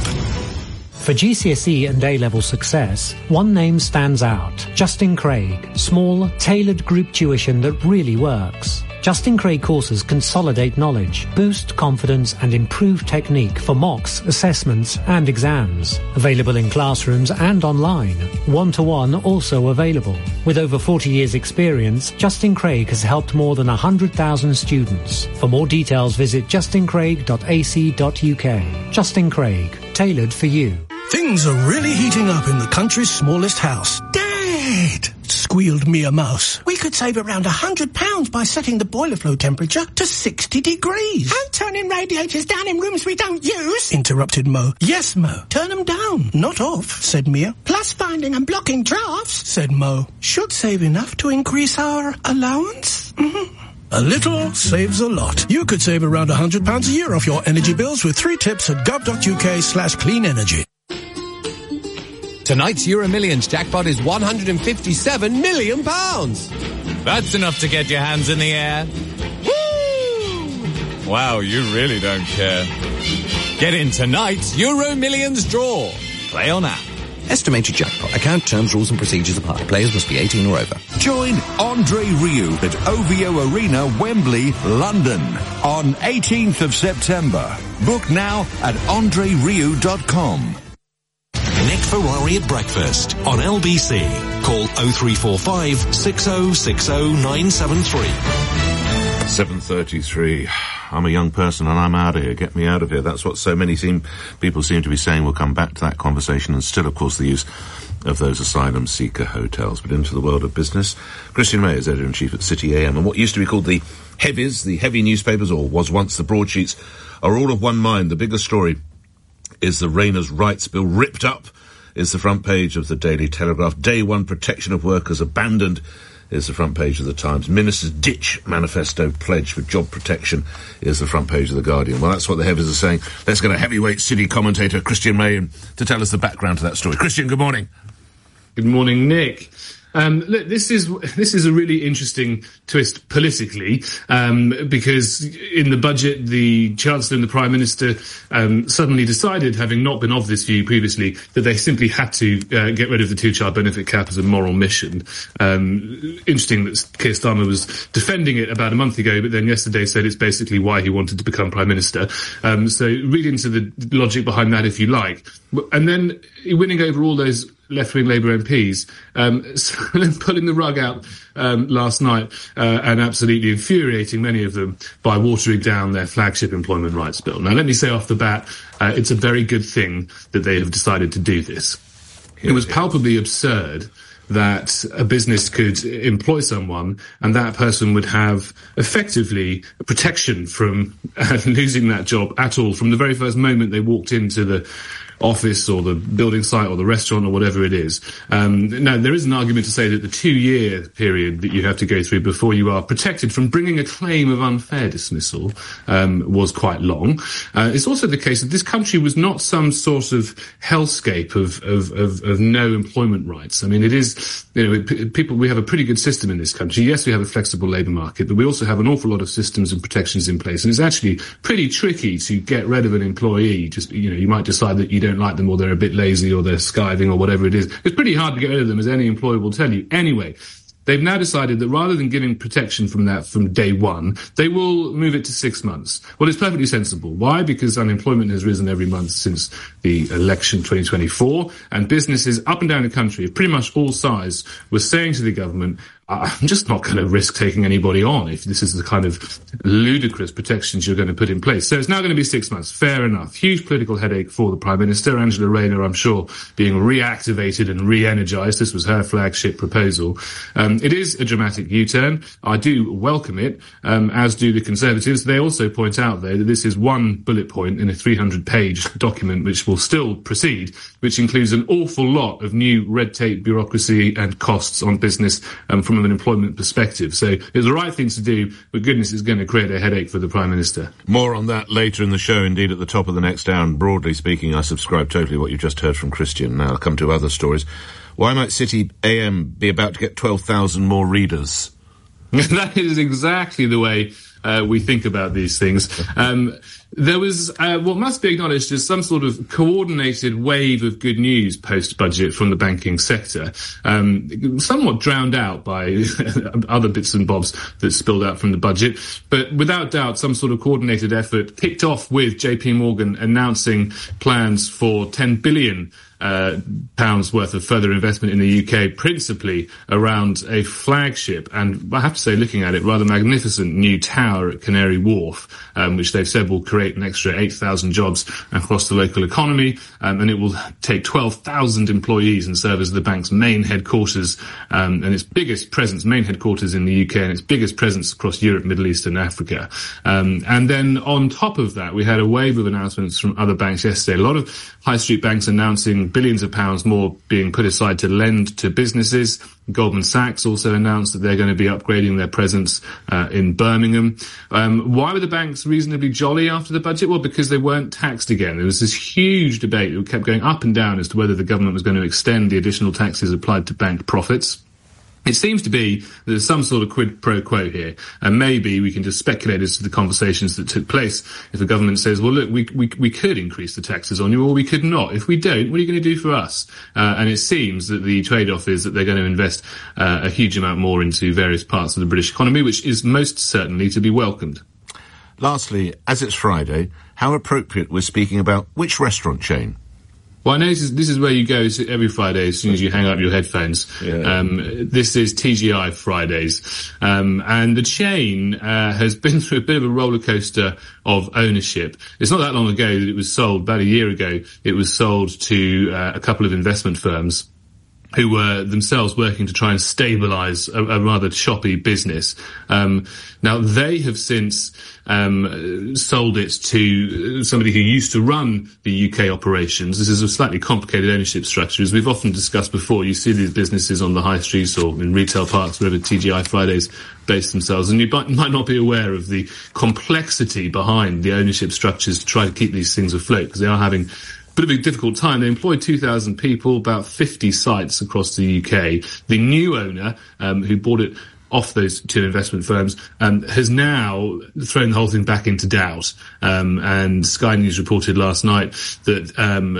For G C S E and A-level success, one name stands out. Justin Craig. Small, tailored group tuition that really works. Justin Craig courses consolidate knowledge, boost confidence and improve technique for mocks, assessments and exams. Available in classrooms and online. One-to-one also available. With over forty years experience, Justin Craig has helped more than one hundred thousand students. For more details, visit justin craig dot a c dot u k. Justin Craig. Tailored for you. Things are really heating up in the country's smallest house. Dad! Squealed Mia Mouse. We could save around a hundred pounds by setting the boiler flow temperature to sixty degrees. And turning radiators down in rooms we don't use. Interrupted Mo. Yes, Mo. Turn them down, not off, said Mia. Plus finding and blocking drafts, said Mo. Should save enough to increase our allowance? Mm-hmm. A little saves a lot. You could save around a hundred pounds a year off your energy bills with three tips at gov.uk slash clean energy. Tonight's Euro Millions jackpot is one hundred fifty-seven million pounds. That's enough to get your hands in the air. Woo! Wow, you really don't care. Get in tonight's Euro Millions draw. Play on app. Estimated jackpot. Account terms, rules and procedures apply. Players must be eighteen or over. Join Andre Rieu at O V O Arena, Wembley, London on eighteenth of September. Book now at andre rieu dot com. Nick Ferrari at breakfast on L B C. Call oh three four five, six oh six oh nine seven three. seven thirty-three. I'm a young person and I'm out of here. Get me out of here. That's what so many seem, people seem to be saying. We'll come back to that conversation, and still, of course, the use of those asylum seeker hotels. But into the world of business, Christian May is editor-in-chief at City A M, and what used to be called the heavies, the heavy newspapers, or was once the broadsheets, are all of one mind. The biggest story is the Rayner's Rights Bill ripped up, is the front page of the Daily Telegraph. Day one protection of workers abandoned is the front page of the Times. Ministers ditch manifesto pledge for job protection is the front page of the Guardian. Well, that's what the heavies are saying. Let's get a heavyweight city commentator, Christian May, in to tell us the background to that story. Christian, good morning. Good morning, Nick. Um, look, this is this is a really interesting twist politically, um, because in the budget, the Chancellor and the Prime Minister um, suddenly decided, having not been of this view previously, that they simply had to uh, get rid of the two-child benefit cap as a moral mission. Um, interesting that Keir Starmer was defending it about a month ago, but then yesterday said it's basically why he wanted to become Prime Minister. Um, so read into the logic behind that if you like. And then winning over all those left-wing Labour M Ps, um, pulling the rug out um, last night uh, and absolutely infuriating many of them by watering down their flagship employment rights bill. Now, let me say off the bat, uh, it's a very good thing that they have decided to do this. It was palpably absurd that a business could employ someone and that person would have effectively protection from uh, losing that job at all from the very first moment they walked into the office or the building site or the restaurant or whatever it is. Um, now, there is an argument to say that the two-year period that you have to go through before you are protected from bringing a claim of unfair dismissal um, was quite long. Uh, it's also the case that this country was not some sort of hellscape of, of, of, of no employment rights. I mean, it is, you know, p- people, we have a pretty good system in this country. Yes, we have a flexible labour market, but we also have an awful lot of systems and protections in place. And it's actually pretty tricky to get rid of an employee. Just, you know, you might decide that you don't don't like them, or they're a bit lazy, or they're skiving, or whatever it is. It's pretty hard to get rid of them, as any employer will tell you. Anyway, they've now decided that rather than giving protection from that from day one, they will move it to six months. Well, it's perfectly sensible. Why? Because unemployment has risen every month since the election twenty twenty-four, and businesses up and down the country of pretty much all size were saying to the government, I'm just not going to risk taking anybody on if this is the kind of ludicrous protections you're going to put in place. So it's now going to be six months. Fair enough. Huge political headache for the Prime Minister. Angela Rayner, I'm sure, being reactivated and re-energised. This was her flagship proposal. Um, it is a dramatic U-turn. I do welcome it, um, as do the Conservatives. They also point out, though, that this is one bullet point in a three hundred page document which will still proceed, which includes an awful lot of new red tape, bureaucracy and costs on business um, from an employment perspective. So it's the right thing to do, but goodness, it's going to create a headache for the Prime Minister. More on that later in the show, indeed, at the top of the next hour. And broadly speaking, I subscribe totally what you just heard from Christian. Now I'll come to other stories. Why might City A M be about to get twelve thousand more readers? That is exactly the way uh, we think about these things. Um, There was uh, what must be acknowledged as some sort of coordinated wave of good news post-budget from the banking sector, um, somewhat drowned out by other bits and bobs that spilled out from the budget. But without doubt, some sort of coordinated effort kicked off with J P Morgan announcing plans for ten billion Uh, pounds worth of further investment in the U K, principally around a flagship, and I have to say, looking at it, rather magnificent new tower at Canary Wharf, um, which they've said will create an extra eight thousand jobs across the local economy, um, and it will take twelve thousand employees and serve as the bank's main headquarters, um, and its biggest presence, main headquarters in the U K, and its biggest presence across Europe, Middle East and Africa. Um, and then on top of that, we had a wave of announcements from other banks yesterday. A lot of high street banks announcing billions of pounds more being put aside to lend to businesses. Goldman Sachs also announced that they're going to be upgrading their presence uh, in Birmingham. Um, why were the banks reasonably jolly after the budget? Well, because they weren't taxed again. There was this huge debate that kept going up and down as to whether the government was going to extend the additional taxes applied to bank profits. It seems to be that there's some sort of quid pro quo here, and maybe we can just speculate as to the conversations that took place. If the government says, well, look, we we, we could increase the taxes on you, or we could not. If we don't, what are you going to do for us? Uh, and it seems that the trade-off is that they're going to invest uh, a huge amount more into various parts of the British economy, which is most certainly to be welcomed. Lastly, as it's Friday, how appropriate we're speaking about which restaurant chain? Well, I know this is, this is where you go every Friday as soon as you hang up your headphones. Yeah. Um, this is T G I Fridays. Um, and the chain uh, has been through a bit of a roller coaster of ownership. It's not that long ago that it was sold, about a year ago, it was sold to uh, a couple of investment firms who were themselves working to try and stabilise a, a rather choppy business. Um, now, they have since um, sold it to somebody who used to run the U K operations. This is a slightly complicated ownership structure. As we've often discussed before, you see these businesses on the high streets or in retail parks, wherever T G I Fridays base themselves, and you might, might not be aware of the complexity behind the ownership structures to try to keep these things afloat, because they are having bit of a difficult time. They employ two thousand people, about fifty sites across the U K. The new owner, um, who bought it off those two investment firms, um, has now thrown the whole thing back into doubt. Um, and Sky News reported last night that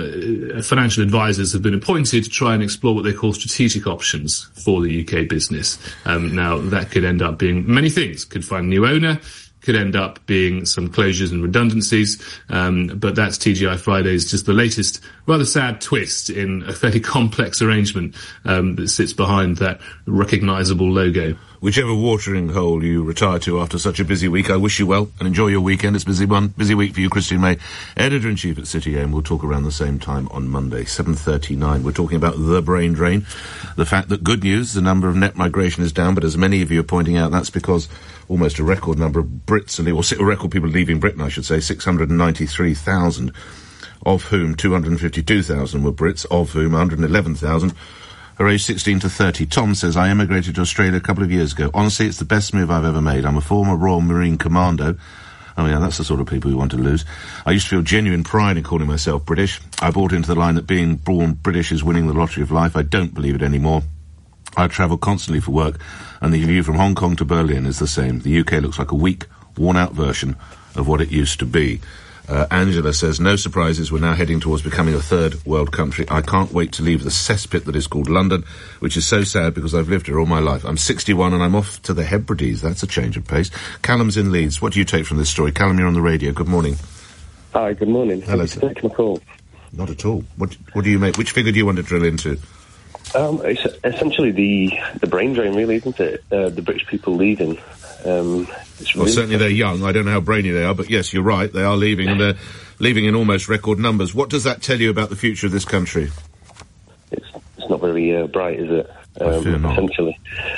um, financial advisors have been appointed to try and explore what they call strategic options for the U K business. Um, now, that could end up being many things. Could find a new owner, could end up being some closures and redundancies, um, but that's T G I Fridays, just the latest rather sad twist in a fairly complex arrangement um, that sits behind that recognisable logo. Whichever watering hole you retire to after such a busy week, I wish you well and enjoy your weekend. It's a busy one, busy week for you, Christian May, Editor-in-Chief at City Aim. We'll talk around the same time on Monday, seven thirty-nine. We're talking about the brain drain, the fact that good news, the number of net migration is down, but as many of you are pointing out, that's because almost a record number of Brits, or a record people leaving Britain, I should say, six hundred ninety-three thousand, of whom two hundred fifty-two thousand were Brits, of whom one hundred eleven thousand are aged sixteen to thirty. Tom says, I emigrated to Australia a couple of years ago. Honestly, it's the best move I've ever made. I'm a former Royal Marine Commando. Oh yeah, that's the sort of people we want to lose. I used to feel genuine pride in calling myself British. I bought into the line that being born British is winning the lottery of life. I don't believe it anymore. I travel constantly for work, and the view from Hong Kong to Berlin is the same. The U K looks like a weak, worn-out version of what it used to be. Uh, Angela says, no surprises, we're now heading towards becoming a third world country. I can't wait to leave the cesspit that is called London, which is so sad because I've lived here all my life. I'm sixty-one and I'm off to the Hebrides. That's a change of pace. Callum's in Leeds. What do you take from this story? Callum, you're on the radio. Good morning. Hi, good morning. Hello, Thank you for taking my call. Not at all. What, what do you make? Which figure do you want to drill into? Um, it's essentially the, the brain drain, really, isn't it? Uh, the British people leaving. Um, it's well, really certainly they're young. I don't know how brainy they are, but yes, you're right. They are leaving, and they're leaving in almost record numbers. What does that tell you about the future of this country? It's, it's not very uh, bright, is it? Um, I fear not. Essentially.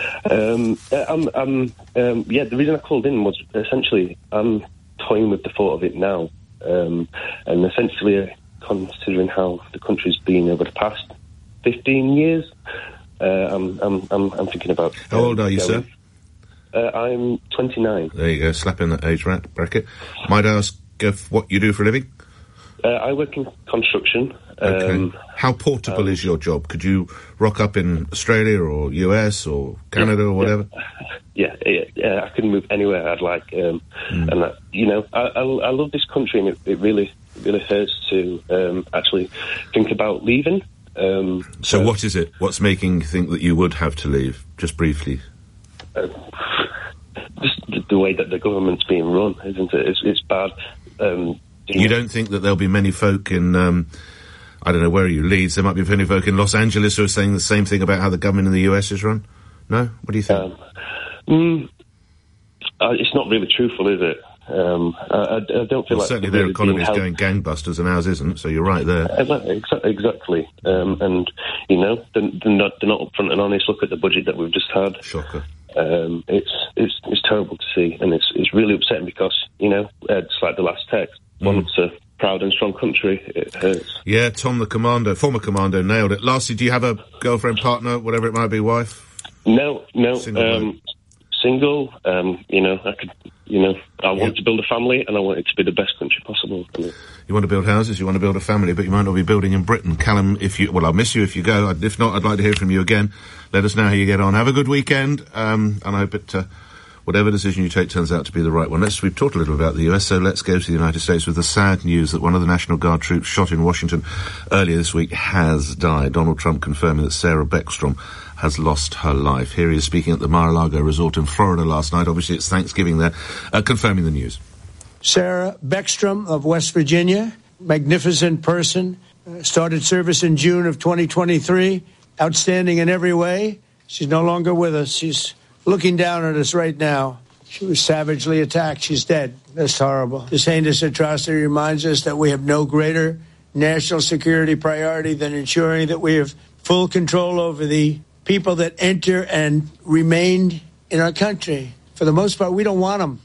Um, I'm, I'm, um, yeah, the reason I called in was essentially I'm toying with the thought of it now. Um, and essentially uh, considering how the country's been over the past fifteen years, uh, I'm, I'm, I'm, I'm thinking about... How old are you, going. sir? Uh, I'm twenty-nine. There you go, slap in that age rat bracket. Might I ask uh, what you do for a living? Uh, I work in construction. Okay. Um, How portable um, is your job? Could you rock up in Australia or U S or Canada yeah, or whatever? Yeah, yeah, yeah, I can move anywhere I'd like. Um, mm. And, that, you know, I, I, I love this country, and it, it really, really hurts to um, actually think about leaving. Um, so uh, what is it? What's making you think that you would have to leave? Just briefly. Uh, just the, the way that the government's being run, isn't it? It's, it's bad. Um, you don't think that there'll be many folk in, um, I don't know, where are you, Leeds? There might be many folk in Los Angeles who are saying the same thing about how the government in the U S is run? No? What do you think? Um, mm, uh, it's not really truthful, is it? Um, I, I, I don't feel well, like... certainly their really economy is helped. going gangbusters and ours isn't, so you're right there. Exactly. Um, and, you know, they're, they're, not, they're not upfront and honest. Look at the budget that we've just had. Shocker. Um, it's, it's it's terrible to see, and it's it's really upsetting because, you know, uh, it's like the last text. Mm. Once a proud and strong country, it hurts. Yeah, Tom the Commando, former Commando, nailed it. Lastly, do you have a girlfriend, partner, whatever it might be, wife? No, no. Single, um, single um, you know, I could, you know, I want yeah. to build a family, and I want it to be the best country possible for me. You want to build houses, you want to build a family, but you might not be building in Britain. Callum, if you, well, I'll miss you if you go. If not, I'd like to hear from you again. Let us know how you get on. Have a good weekend, um, and I hope it, uh, whatever decision you take turns out to be the right one. Let's, we've talked a little about the U S, so let's go to the United States with the sad news that one of the National Guard troops shot in Washington earlier this week has died. Donald Trump confirming that Sarah Beckstrom has lost her life. Here he is speaking at the Mar-a-Lago resort in Florida last night. Obviously, it's Thanksgiving there, uh, confirming the news. Sarah Beckstrom of West Virginia, magnificent person, uh, started service in June of twenty twenty-three. Outstanding in every way. She's no longer with us. She's looking down at us right now. She was savagely attacked. She's dead. That's horrible. This heinous atrocity reminds us that we have no greater national security priority than ensuring that we have full control over the people that enter and remain in our country. For the most part, we don't want them.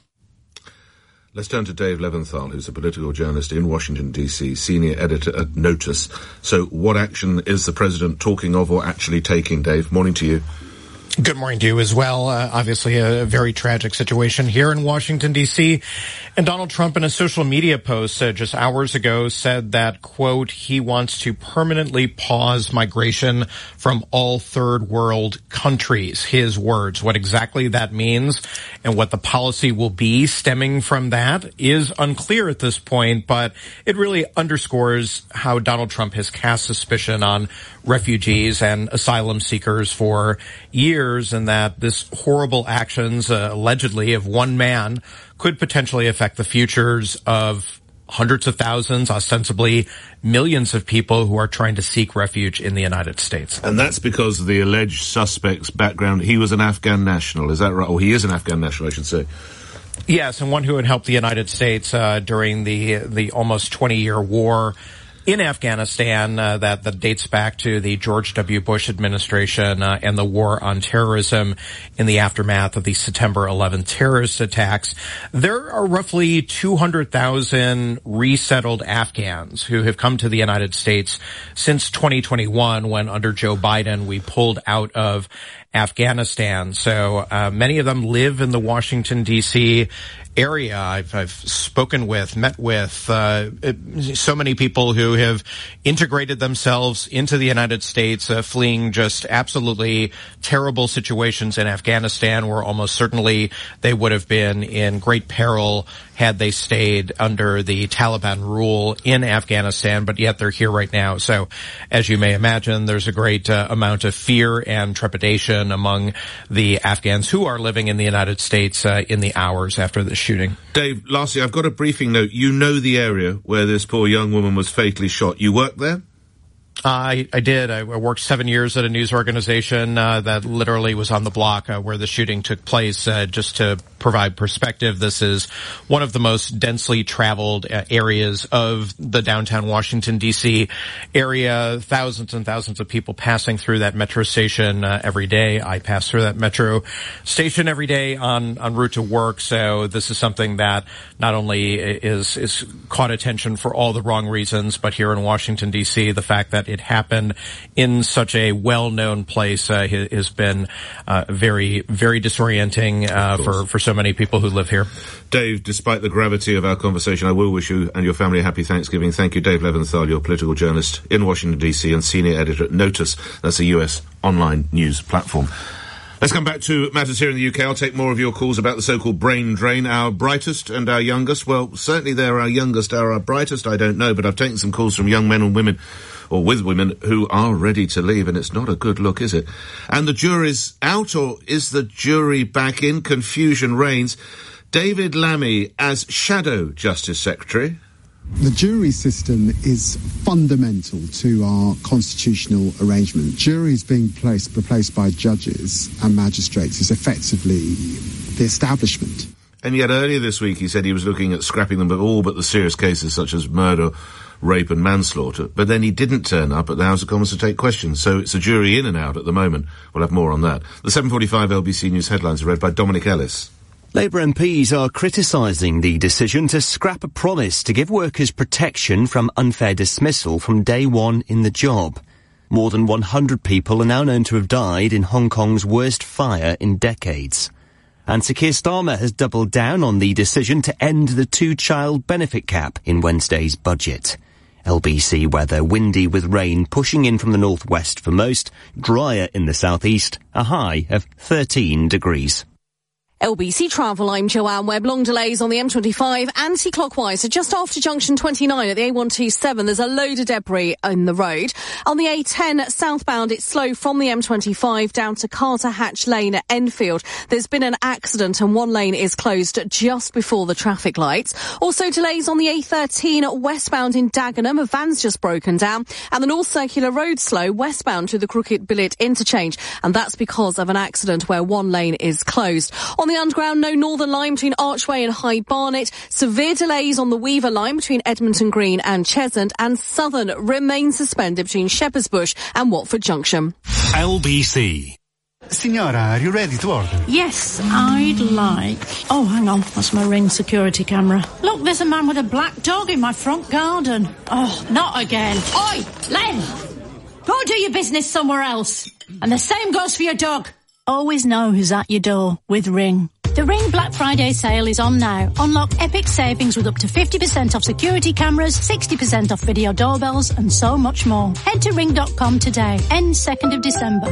Let's turn to Dave Leventhal, who's a political journalist in Washington, D C, senior editor at Notice. So what action is the president talking of or actually taking, Dave? Morning to you. Good morning to you as well. Uh, obviously a very tragic situation here in Washington, D C. And Donald Trump in a social media post uh, just hours ago said that, quote, he wants to permanently pause migration from all third world countries. His words. What exactly that means and what the policy will be stemming from that is unclear at this point, but it really underscores how Donald Trump has cast suspicion on refugees and asylum seekers for years, and that this horrible actions, uh, allegedly, of one man could potentially affect the futures of hundreds of thousands, ostensibly millions of people who are trying to seek refuge in the United States. And that's because of the alleged suspect's background. He was an Afghan national, is that right? Or he is an Afghan national, I should say. Yes, and one who had helped the United States uh, during the the almost twenty-year war in Afghanistan uh, that, that dates back to the George W. Bush administration uh, and the war on terrorism in the aftermath of the September eleventh terrorist attacks. There are roughly two hundred thousand resettled Afghans who have come to the United States since twenty twenty-one, when under Joe Biden we pulled out of Afghanistan. So uh, many of them live in the Washington, D C area. I've, I've spoken with, met with uh, so many people who have integrated themselves into the United States, uh, fleeing just absolutely terrible situations in Afghanistan, where almost certainly they would have been in great peril had they stayed under the Taliban rule in Afghanistan, but yet they're here right now. So, as you may imagine, there's a great uh, amount of fear and trepidation among the Afghans who are living in the United States uh, in the hours after the shooting. Dave, lastly, I've got a briefing note. You know the area where this poor young woman was fatally shot. You worked there? Uh, I, I did. I worked seven years at a news organization uh, that literally was on the block uh, where the shooting took place. Uh, just to provide perspective, this is one of the most densely traveled uh, areas of the downtown Washington, D C area. Thousands and thousands of people passing through that metro station uh, every day. I pass through that metro station every day on, en route to work. So this is something that not only is, is caught attention for all the wrong reasons, but here in Washington, D C, the fact that it happened in such a well-known place uh, has been uh, very, very disorienting uh, for, for so many people who live here. Dave, despite the gravity of our conversation, I will wish you and your family a happy Thanksgiving. Thank you, Dave Leventhal, your political journalist in Washington, D C and senior editor at Notice. That's a U S online news platform. Let's come back to matters here in the U K. I'll take more of your calls about the so-called brain drain. Our brightest and our youngest. Well, certainly they're our youngest, are our brightest, I don't know, but I've taken some calls from young men and women, or with women, who are ready to leave, and it's not a good look, is it? And the jury's out, or is the jury back in? Confusion reigns. David Lammy as Shadow Justice Secretary. The jury system is fundamental to our constitutional arrangement. Juries being placed, replaced by judges and magistrates is effectively the establishment. And yet earlier this week he said he was looking at scrapping them, but all but the serious cases such as murder, rape and manslaughter. But then he didn't turn up at the House of Commons to take questions. So it's a jury in and out at the moment. We'll have more on that. The seven forty-five L B C News headlines are read by Dominic Ellis. Labour M Ps are criticising the decision to scrap a promise to give workers protection from unfair dismissal from day one in the job. More than one hundred people are now known to have died in Hong Kong's worst fire in decades. And Sir Keir Starmer has doubled down on the decision to end the two-child benefit cap in Wednesday's budget. L B C weather, windy with rain pushing in from the northwest for most, drier in the southeast, a high of thirteen degrees. L B C Travel, I'm Joanne Webb. Long delays on the M twenty-five anti-clockwise. So just after junction twenty-nine at the A one twenty-seven, there's a load of debris in the road. On the A ten southbound, it's slow from the M twenty-five down to Carter Hatch Lane at Enfield. There's been an accident and one lane is closed just before the traffic lights. Also delays on the A thirteen westbound in Dagenham. A van's just broken down. And the North Circular Road slow westbound to the Crooked Billet interchange. And that's because of an accident where one lane is closed. On the Underground, no Northern Line between Archway and Hyde Barnet. Severe delays on the Weaver Line between Edmonton Green and Cheshunt. And Southern remains suspended between Shepherd's Bush and Watford Junction. L B C. Signora, are you ready to order? Yes, I'd like... Oh, hang on, that's my Ring security camera. Look, there's a man with a black dog in my front garden. Oh, not again. Oi, Len! Go do your business somewhere else. And the same goes for your dog. Always know who's at your door with Ring. The Ring Black Friday sale is on now. Unlock epic savings with up to fifty percent off security cameras, sixty percent off video doorbells, and so much more. Head to ring dot com today. Ends second of December.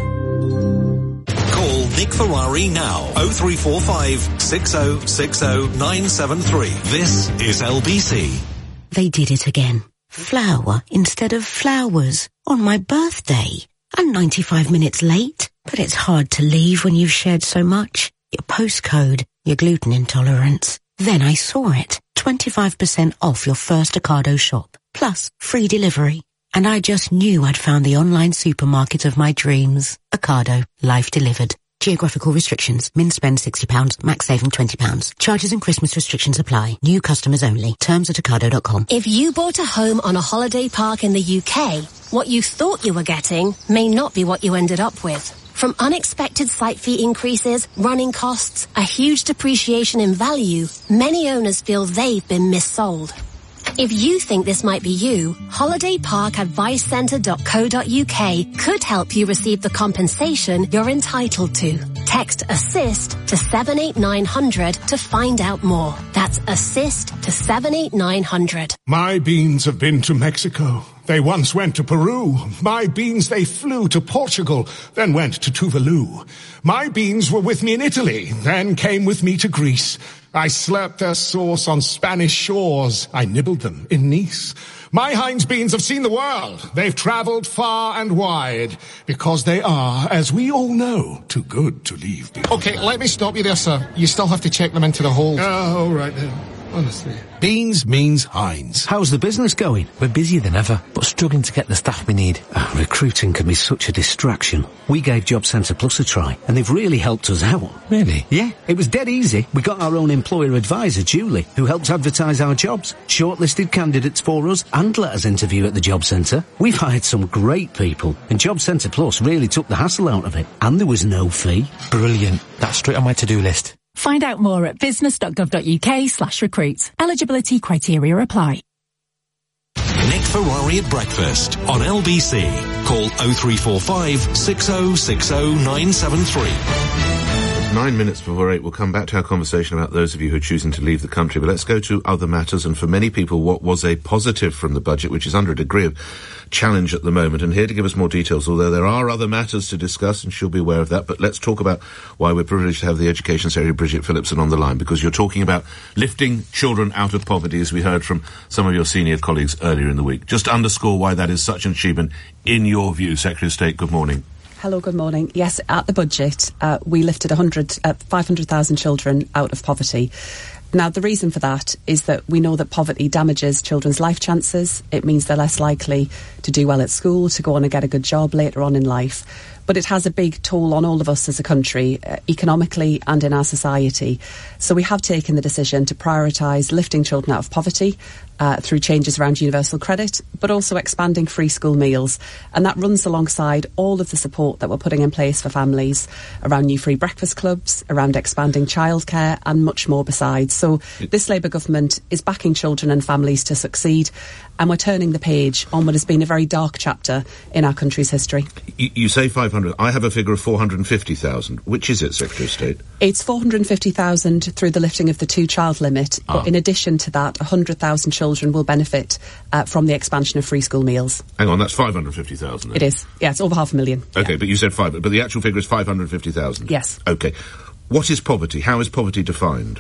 Call Nick Ferrari now. oh three four five, six oh six oh, nine seven three. This is L B C. They did it again. Flower instead of flowers on my birthday. I'm ninety-five minutes late, but it's hard to leave when you've shared so much. Your postcode, your gluten intolerance. Then I saw it. twenty-five percent off your first Ocado shop, plus free delivery. And I just knew I'd found the online supermarket of my dreams. Ocado, life delivered. Geographical restrictions. Min spend sixty pounds, max saving twenty pounds. Charges and Christmas restrictions apply. New customers only. Terms at ocado dot com. If you bought a home on a holiday park in the U K, what you thought you were getting may not be what you ended up with. From unexpected site fee increases, running costs, a huge depreciation in value, many owners feel they've been missold. If you think this might be you, holiday park advice centre dot co dot uk could help you receive the compensation you're entitled to. Text ASSIST to seven eight nine hundred to find out more. That's ASSIST to seven eight nine hundred. My beans have been to Mexico. They once went to Peru. My beans, they flew to Portugal, then went to Tuvalu. My beans were with me in Italy, then came with me to Greece. I slurped their sauce on Spanish shores. I nibbled them in Nice. My Heinz beans have seen the world. They've travelled far and wide, because they are, as we all know, too good to leave behind. Okay, let me stop you there, sir. You still have to check them into the hold. Oh, all right then. Honestly. Beans means Heinz. How's the business going? We're busier than ever, but struggling to get the staff we need. Uh, recruiting can be such a distraction. We gave Job Centre Plus a try, and they've really helped us out. Really? Yeah, it was dead easy. We got our own employer advisor, Julie, who helps advertise our jobs, shortlisted candidates for us, and let us interview at the Job Centre. We've hired some great people, and Job Centre Plus really took the hassle out of it, and there was no fee. Brilliant. That's straight on my to-do list. Find out more at business dot gov dot uk slash recruit. Eligibility criteria apply. Nick Ferrari at breakfast on L B C. Call oh three four five, six oh six oh, nine seven three. Nine minutes before eight, we'll come back to our conversation about those of you who are choosing to leave the country. But let's go to other matters. And for many people, what was a positive from the budget, which is under a degree of challenge at the moment. And here to give us more details, although there are other matters to discuss, and she'll be aware of that, but let's talk about why we're privileged to have the Education Secretary, Bridget Phillipson, on the line, because you're talking about lifting children out of poverty, as we heard from some of your senior colleagues earlier in the week. Just to underscore why that is such an achievement, in your view, Secretary of State, good morning. Hello, good morning. Yes, at the budget, uh, we lifted one hundred, uh, five hundred thousand children out of poverty. Now, the reason for that is that we know that poverty damages children's life chances. It means they're less likely to do well at school, to go on and get a good job later on in life. But it has a big toll on all of us as a country, uh, economically and in our society. So we have taken the decision to prioritise lifting children out of poverty uh, through changes around universal credit, but also expanding free school meals. And that runs alongside all of the support that we're putting in place for families around new free breakfast clubs, around expanding childcare, and much more besides. So this Labour government is backing children and families to succeed, and we're turning the page on what has been a very dark chapter in our country's history. You, you say five hundred. I have a figure of four hundred fifty thousand. Which is it, Secretary of State? It's four hundred fifty thousand through the lifting of the two-child limit. Ah. But in addition to that, one hundred thousand children will benefit uh, from the expansion of free school meals. Hang on, that's five hundred fifty thousand. It is. Yeah, it's over half a million. Okay, yeah. but you said five. But the actual figure is five hundred fifty thousand. Yes. Okay. what is poverty? How is poverty defined?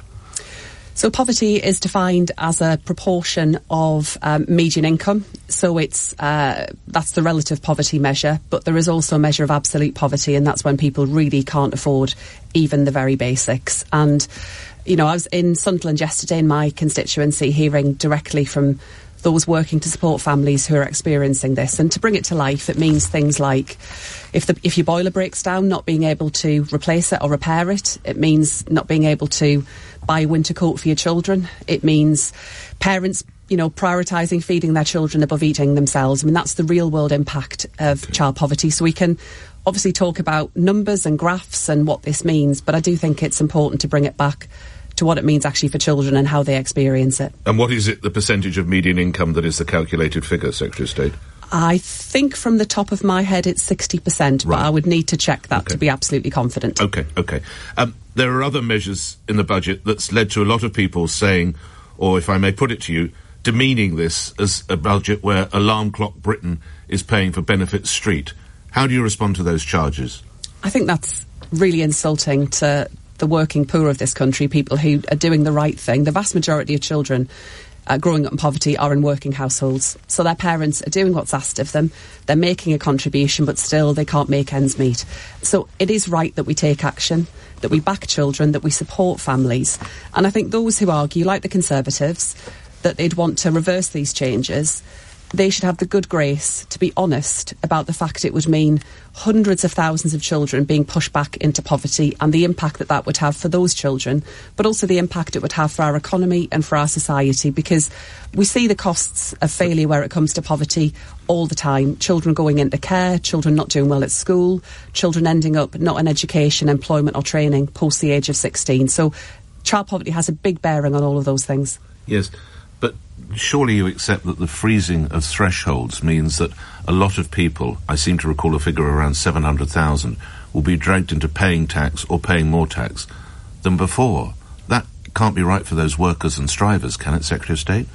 So poverty is defined as a proportion of um, median income. So it's uh, that's the relative poverty measure, but there is also a measure of absolute poverty, and that's when people really can't afford even the very basics. And, you know, I was in Sunderland yesterday in my constituency hearing directly from those working to support families who are experiencing this. And to bring it to life, it means things like if the if your boiler breaks down, not being able to replace it or repair it. It means not being able to buy a winter coat for your children. It means parents, you know, prioritising feeding their children above eating themselves. I mean, that's the real world impact of child poverty. So we can obviously talk about numbers and graphs and what this means, but I do think it's important to bring it back to what it means actually for children and how they experience it. And what is it, the percentage of median income that is the calculated figure, Secretary of State? I think from the top of my head it's sixty percent, right. But I would need to check that okay. to be absolutely confident. OK, OK. Um, there are other measures in the budget that's led to a lot of people saying, or if I may put it to you, demeaning this as a budget where Alarm Clock Britain is paying for Benefit Street. How do you respond to those charges? I think that's really insulting to the working poor of this country, people who are doing the right thing. The vast majority of children uh, growing up in poverty are in working households. So their parents are doing what's asked of them. They're making a contribution, but still they can't make ends meet. So it is right that we take action, that we back children, that we support families. And I think those who argue, like the Conservatives, that they'd want to reverse these changes, they should have the good grace to be honest about the fact it would mean hundreds of thousands of children being pushed back into poverty and the impact that that would have for those children, but also the impact it would have for our economy and for our society, because we see the costs of failure where it comes to poverty all the time. Children going into care, children not doing well at school, children ending up not in education, employment or training post the age of sixteen. So child poverty has a big bearing on all of those things. Yes. But surely you accept that the freezing of thresholds means that a lot of people, I seem to recall a figure around seven hundred thousand, will be dragged into paying tax or paying more tax than before. That can't be right for those workers and strivers, can it, Secretary of State?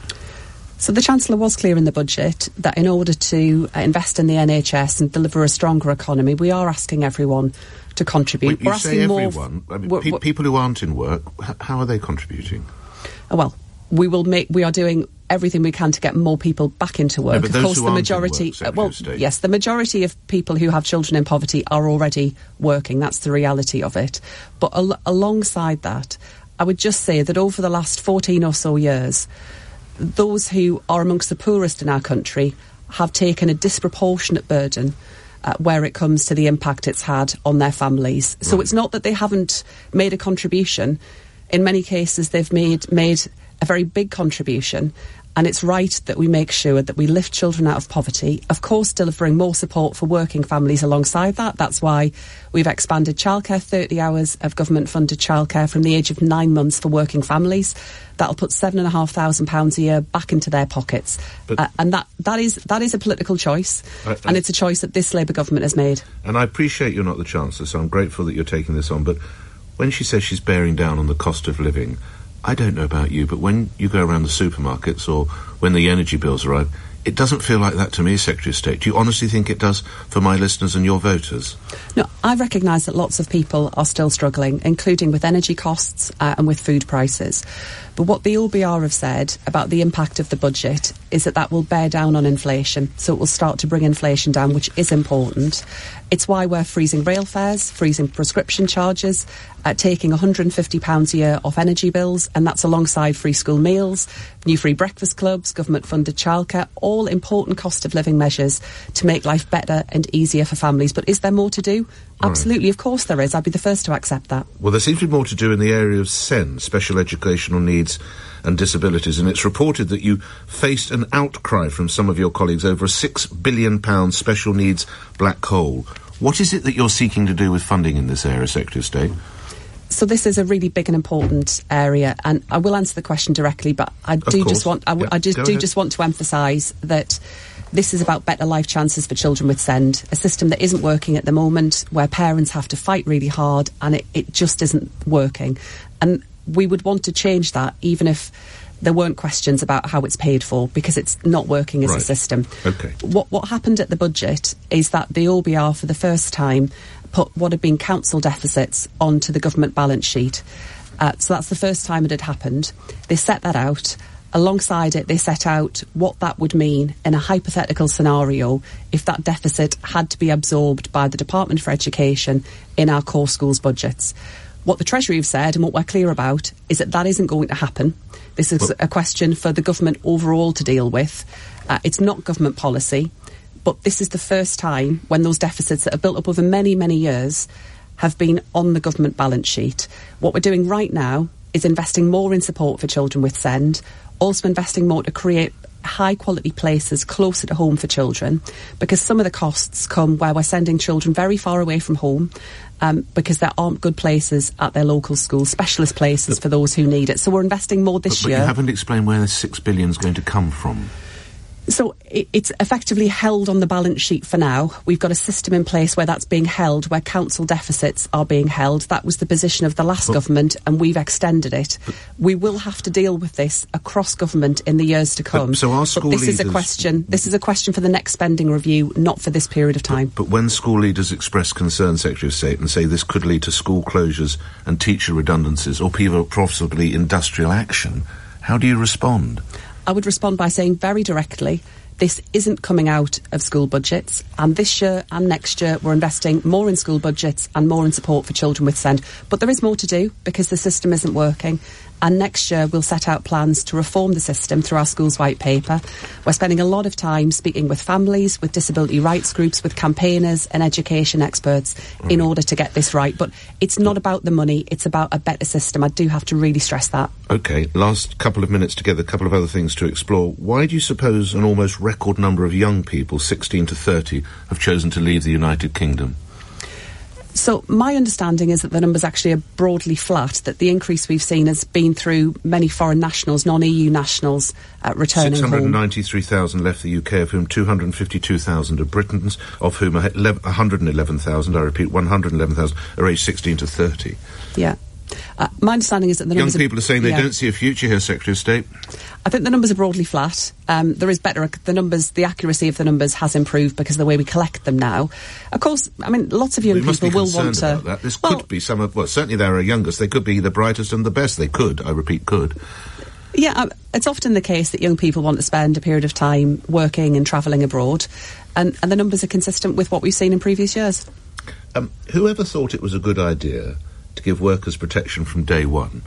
So the Chancellor was clear in the budget that in order to uh, invest in the N H S and deliver a stronger economy, we are asking everyone to contribute. Wait, you we're say asking everyone? more f- I mean, we're, pe- we're, people who aren't in work, h- how are they contributing? Oh, well, we will make. We are doing everything we can to get more people back into work. No, but of those course, who the aren't majority. in work, Secretary uh, well, of State. yes, the majority of people who have children in poverty are already working. That's the reality of it. But al- alongside that, I would just say that over the last fourteen or so years, those who are amongst the poorest in our country have taken a disproportionate burden uh, where it comes to the impact it's had on their families. So Right. it's not that they haven't made a contribution. In many cases, they've made made a very big contribution. And it's right that we make sure that we lift children out of poverty, of course delivering more support for working families alongside that. That's why we've expanded childcare, thirty hours of government-funded childcare from the age of nine months for working families. That'll put seven and a half thousand pounds a year back into their pockets. But uh, and that, that is that is a political choice, I, I, and it's a choice that this Labour government has made. And I appreciate you're not the Chancellor, so I'm grateful that you're taking this on, but when she says she's bearing down on the cost of living, I don't know about you, but when you go around the supermarkets or when the energy bills arrive, it doesn't feel like that to me, Secretary of State. Do you honestly think it does for my listeners and your voters? No, I recognise that lots of people are still struggling, including with energy costs uh, and with food prices. But what the O B R have said about the impact of the budget is that that will bear down on inflation, so it will start to bring inflation down, which is important. It's why we're freezing rail fares, freezing prescription charges, uh, taking one hundred fifty pounds a year off energy bills, and that's alongside free school meals, new free breakfast clubs, government-funded childcare, all important cost of living measures to make life better and easier for families. But is there more to do? All Absolutely, right. Of course there is. I'd be the first to accept that. Well, there seems to be more to do in the area of S E N, special educational needs and disabilities, and it's reported that you faced an outcry from some of your colleagues over a six billion pounds special needs black hole. What is it that you're seeking to do with funding in this area, Secretary of State? So this is a really big and important area, and I will answer the question directly, but I do course. just want I, w- Yeah, I just go do ahead. just want to emphasise that this is about better life chances for children with S E N D, a system that isn't working at the moment, where parents have to fight really hard, and it, it just isn't working. And we would want to change that, even if there weren't questions about how it's paid for because it's not working as right. a system. Okay. What, what happened at the budget is that the O B R for the first time put what had been council deficits onto the government balance sheet. Uh, so that's the first time it had happened. They set that out. Alongside it, they set out what that would mean in a hypothetical scenario if that deficit had to be absorbed by the Department for Education in our core schools budgets. What the Treasury have said and what we're clear about is that that isn't going to happen. This is a question for the government overall to deal with. Uh, it's not government policy, but this is the first time when those deficits that have built up over many, many years have been on the government balance sheet. What we're doing right now is investing more in support for children with SEND, also investing more to create high quality places closer to home for children, because some of the costs come where we're sending children very far away from home um, because there aren't good places at their local schools, specialist places but, for those who need it. So we're investing more this but, but year. But you haven't explained where the six billion is going to come from. So it's effectively held on the balance sheet for now. We've got a system in place where that's being held, where council deficits are being held. That was the position of the last but, government, and we've extended it. But, we will have to deal with this across government in the years to come. But, so our school but this leaders, is a question. This is a question for the next spending review, not for this period of time. But, but when school leaders express concern, Secretary of State, and say this could lead to school closures and teacher redundancies, or possibly industrial action, how do you respond? I would respond by saying very directly, this isn't coming out of school budgets, and this year and next year we're investing more in school budgets and more in support for children with SEND. But there is more to do because the system isn't working, and next year we'll set out plans to reform the system through our Schools White Paper. We're spending a lot of time speaking with families, with disability rights groups, with campaigners and education experts right. in order to get this right. But it's not about the money, it's about a better system. I do have to really stress that. OK, last couple of minutes together, a couple of other things to explore. Why do you suppose an almost record number of young people, sixteen to thirty, have chosen to leave the United Kingdom? So my understanding is that the numbers actually are broadly flat, that the increase we've seen has been through many foreign nationals, non-E U nationals, uh, returning home. six hundred ninety-three thousand left the U K, of whom two hundred fifty-two thousand are Britons, of whom one hundred eleven thousand, I repeat, one hundred eleven thousand are aged sixteen to thirty. Yeah. Uh, my understanding is that the young numbers people are, are saying they yeah. don't see a future here, Secretary of State. I think the numbers are broadly flat. Um, there is better, the numbers, the accuracy of the numbers has improved because of the way we collect them now. Of course, I mean, lots of young we people will want to. About that. This well, could be some of, well, certainly they're our youngest. They could be the brightest and the best. They could, I repeat, could. Yeah, uh, it's often the case that young people want to spend a period of time working and travelling abroad, and, and the numbers are consistent with what we've seen in previous years. Um, whoever thought it was a good idea to give workers protection from day one?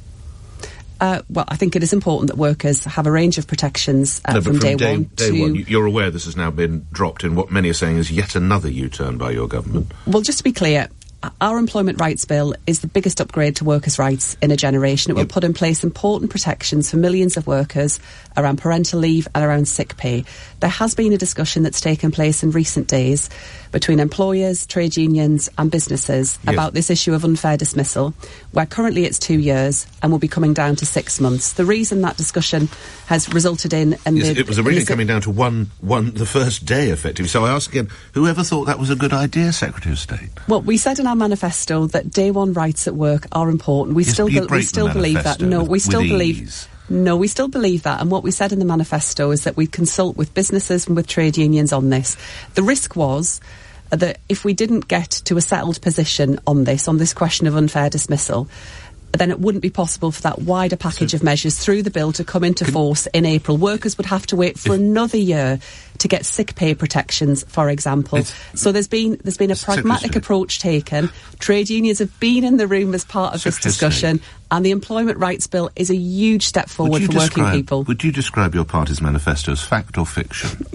Uh, well, I think it is important that workers have a range of protections uh, no, from, from day, day one. Day to one. You're aware this has now been dropped in what many are saying is yet another U-turn by your government. Well, just to be clear, our Employment Rights Bill is the biggest upgrade to workers' rights in a generation. It will yep. put in place important protections for millions of workers around parental leave and around sick pay. There has been a discussion that's taken place in recent days between employers, trade unions and businesses yes. about this issue of unfair dismissal, where currently it's two years and will be coming down to six months. The reason that discussion has resulted in... in yes, the, it was originally coming down to one, one, the first day, effectively. So I ask again, whoever thought that was a good idea, Secretary of State? Well, we said in our manifesto that day one rights at work are important. We yes, still, be, we still believe that. No, with, we still believe... Ease. No, we still believe that, and what we said in the manifesto is that we consult with businesses and with trade unions on this. The risk was that if we didn't get to a settled position on this, on this question of unfair dismissal, then it wouldn't be possible for that wider package so, of measures through the bill to come into force in April. Workers would have to wait for another year to get sick pay protections, for example. So there's been there's been a pragmatic approach taken. Trade unions have been in the room as part of this discussion, and the Employment Rights Bill is a huge step forward for describe, working people. Would you describe your party's manifesto as fact or fiction?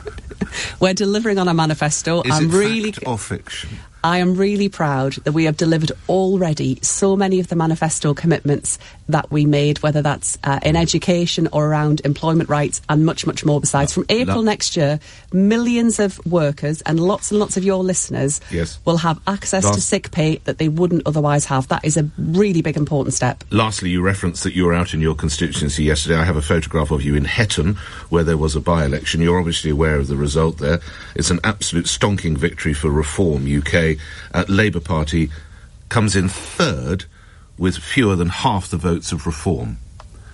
We're delivering on our manifesto. Is I'm it really fact or fiction? I am really proud that we have delivered already so many of the manifesto commitments that we made, whether that's uh, in education or around employment rights and much, much more besides. From April no. next year, millions of workers and lots and lots of your listeners yes. will have access Last- to sick pay that they wouldn't otherwise have. That is a really big, important step. Lastly, you referenced that you were out in your constituency yesterday. I have a photograph of you in Hetton, where there was a by-election. You're obviously aware of the result there. It's an absolute stonking victory for Reform U K. Uh, Labour Party comes in third with fewer than half the votes of Reform.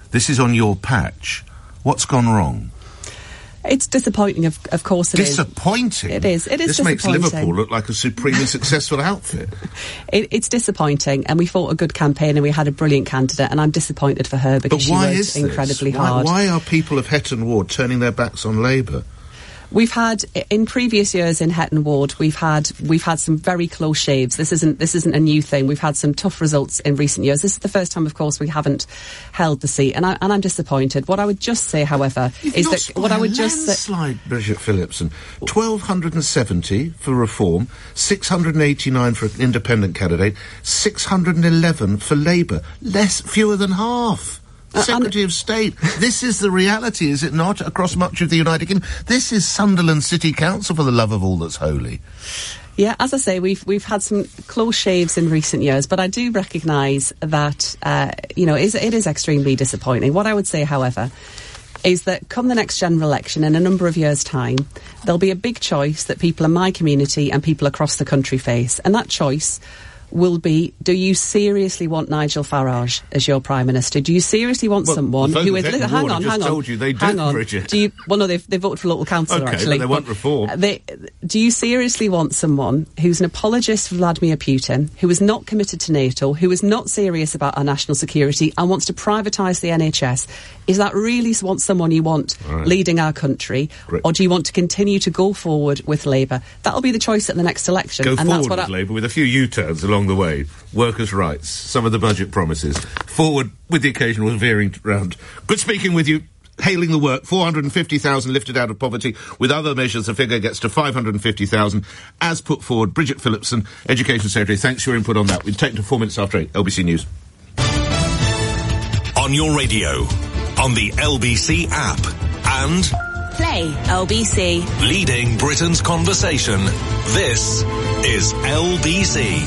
This is on your patch. What's gone wrong? It's disappointing, of, of course it disappointing? is. It is. It is This disappointing. makes Liverpool look like a supremely successful outfit. It, it's disappointing, and we fought a good campaign and we had a brilliant candidate, and I'm disappointed for her because But why she is worked this? incredibly why, hard. Why are people of Hetton Ward turning their backs on Labour? We've had in previous years in Hetton Ward, we've had we've had some very close shaves. This isn't this isn't a new thing. We've had some tough results in recent years. This is the first time, of course, we haven't held the seat, and I and I'm disappointed. What I would just say, however, You've is lost that what by I would a just say. landslide, Bridget Phillipson. twelve seventy for Reform, six hundred eighty-nine for an independent candidate, six hundred eleven for Labour. Less, fewer than half. Uh, Secretary of State. This is the reality, is it not, across much of the United Kingdom? This is Sunderland City Council, for the love of all that's holy. Yeah, as I say, we've we've had some close shaves in recent years, but I do recognise that uh, you know it is, it is extremely disappointing. What I would say, however, is that come the next general election in a number of years' time, there'll be a big choice that people in my community and people across the country face, and that choice will be, do you seriously want Nigel Farage as your Prime Minister? Do you seriously want well, someone the who is... Hang hang on, on, just hang on. told you they do, hang on. Bridget. Do you, well, no, they've, they voted for local councillor, okay, actually. But they want reform. They, do you seriously want someone who's an apologist for Vladimir Putin, who is not committed to NATO, who is not serious about our national security and wants to privatise the N H S? Is that really want someone you want right. leading our country? Great. Or do you want to continue to go forward with Labour? That'll be the choice at the next election. Go and forward that's what with I, Labour with a few U-turns along the way. Workers' rights, some of the budget promises. Forward with the occasional veering round. Good speaking with you. Hailing the work, four hundred fifty thousand lifted out of poverty. With other measures, the figure gets to five hundred fifty thousand, as put forward. Bridget Phillipson, Education Secretary, thanks for your input on that. We'll take to four minutes after eight. L B C News. On your radio, on the L B C app, and Play L B C. Leading Britain's conversation. This is L B C.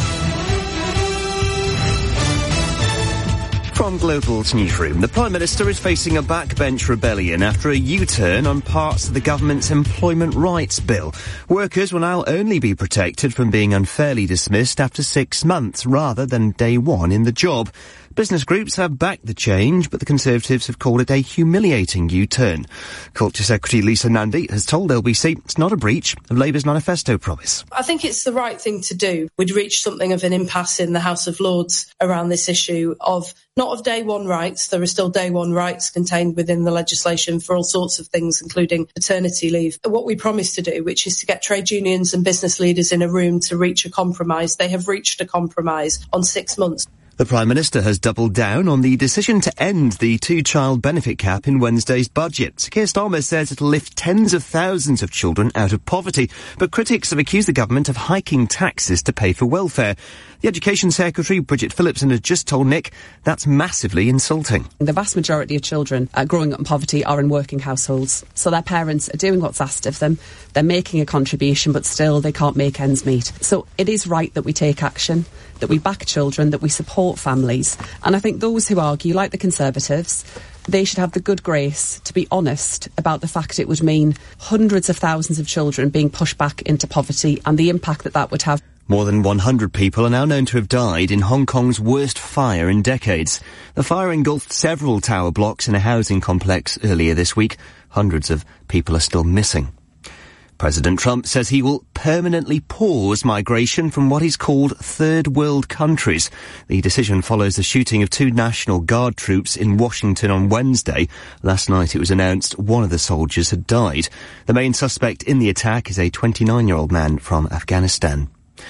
From Global's newsroom, the Prime Minister is facing a backbench rebellion after a U-turn on parts of the government's employment rights bill. Workers will now only be protected from being unfairly dismissed after six months rather than day one in the job. Business groups have backed the change, but the Conservatives have called it a humiliating U-turn. Culture Secretary Lisa Nandy has told L B C it's not a breach of Labour's manifesto promise. I think it's the right thing to do. We'd reached something of an impasse in the House of Lords around this issue of not of day one rights. There are still day one rights contained within the legislation for all sorts of things, including paternity leave. What we promised to do, which is to get trade unions and business leaders in a room to reach a compromise. They have reached a compromise on six months. The Prime Minister has doubled down on the decision to end the two-child benefit cap in Wednesday's budget. Sir Keir Starmer says it'll lift tens of thousands of children out of poverty, but critics have accused the government of hiking taxes to pay for welfare. The Education Secretary, Bridget Phillipson, has just told Nick that's massively insulting. The vast majority of children uh, growing up in poverty are in working households, so their parents are doing what's asked of them. They're making a contribution, but still they can't make ends meet. So it is right that we take action, that we back children, that we support families. And I think those who argue, like the Conservatives, they should have the good grace to be honest about the fact it would mean hundreds of thousands of children being pushed back into poverty and the impact that that would have. More than one hundred people are now known to have died in Hong Kong's worst fire in decades. The fire engulfed several tower blocks in a housing complex earlier this week. Hundreds of people are still missing. President Trump says he will permanently pause migration from what he's called third world countries. The decision follows the shooting of two National Guard troops in Washington on Wednesday. Last night it was announced one of the soldiers had died. The main suspect in the attack is a twenty-nine-year-old man from Afghanistan.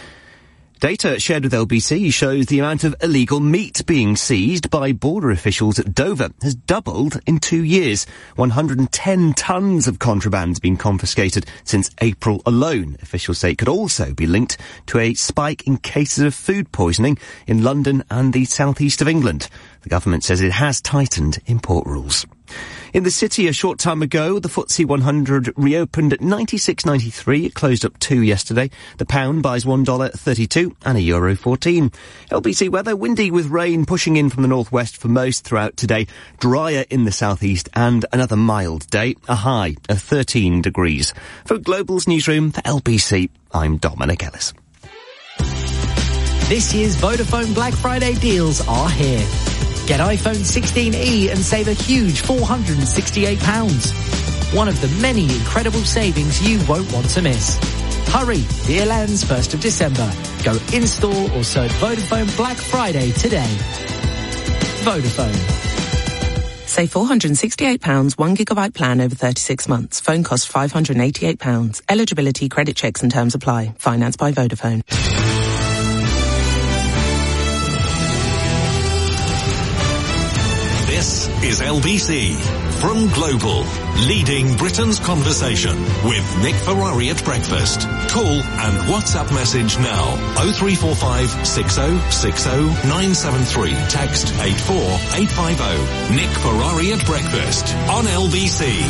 Data shared with L B C shows the amount of illegal meat being seized by border officials at Dover has doubled in two years. one hundred ten tonnes of contraband has been confiscated since April alone. Officials say it could also be linked to a spike in cases of food poisoning in London and the southeast of England. The government says it has tightened import rules. In the city a short time ago, the F T S E one hundred reopened at ninety-six ninety-three. It closed up two yesterday. The pound buys one dollar thirty-two and a euro fourteen. L B C weather, windy with rain pushing in from the northwest for most throughout today. Drier in the southeast and another mild day. A high of thirteen degrees. For Global's newsroom for L B C, I'm Dominic Ellis. This year's Vodafone Black Friday deals are here. Get iPhone sixteen e and save a huge four hundred sixty-eight pounds. One of the many incredible savings you won't want to miss. Hurry, deal ends first of December. Go in-store or search Vodafone Black Friday today. Vodafone. Save four hundred sixty-eight pounds, one gigabyte plan over thirty-six months. Phone cost five hundred eighty-eight pounds. Eligibility, credit checks and terms apply. Financed by Vodafone. This is L B C from Global, leading Britain's conversation with Nick Ferrari at breakfast. Call and WhatsApp message now oh three four five six oh six oh nine seven three. Text eight four eight five oh. Nick Ferrari at breakfast on L B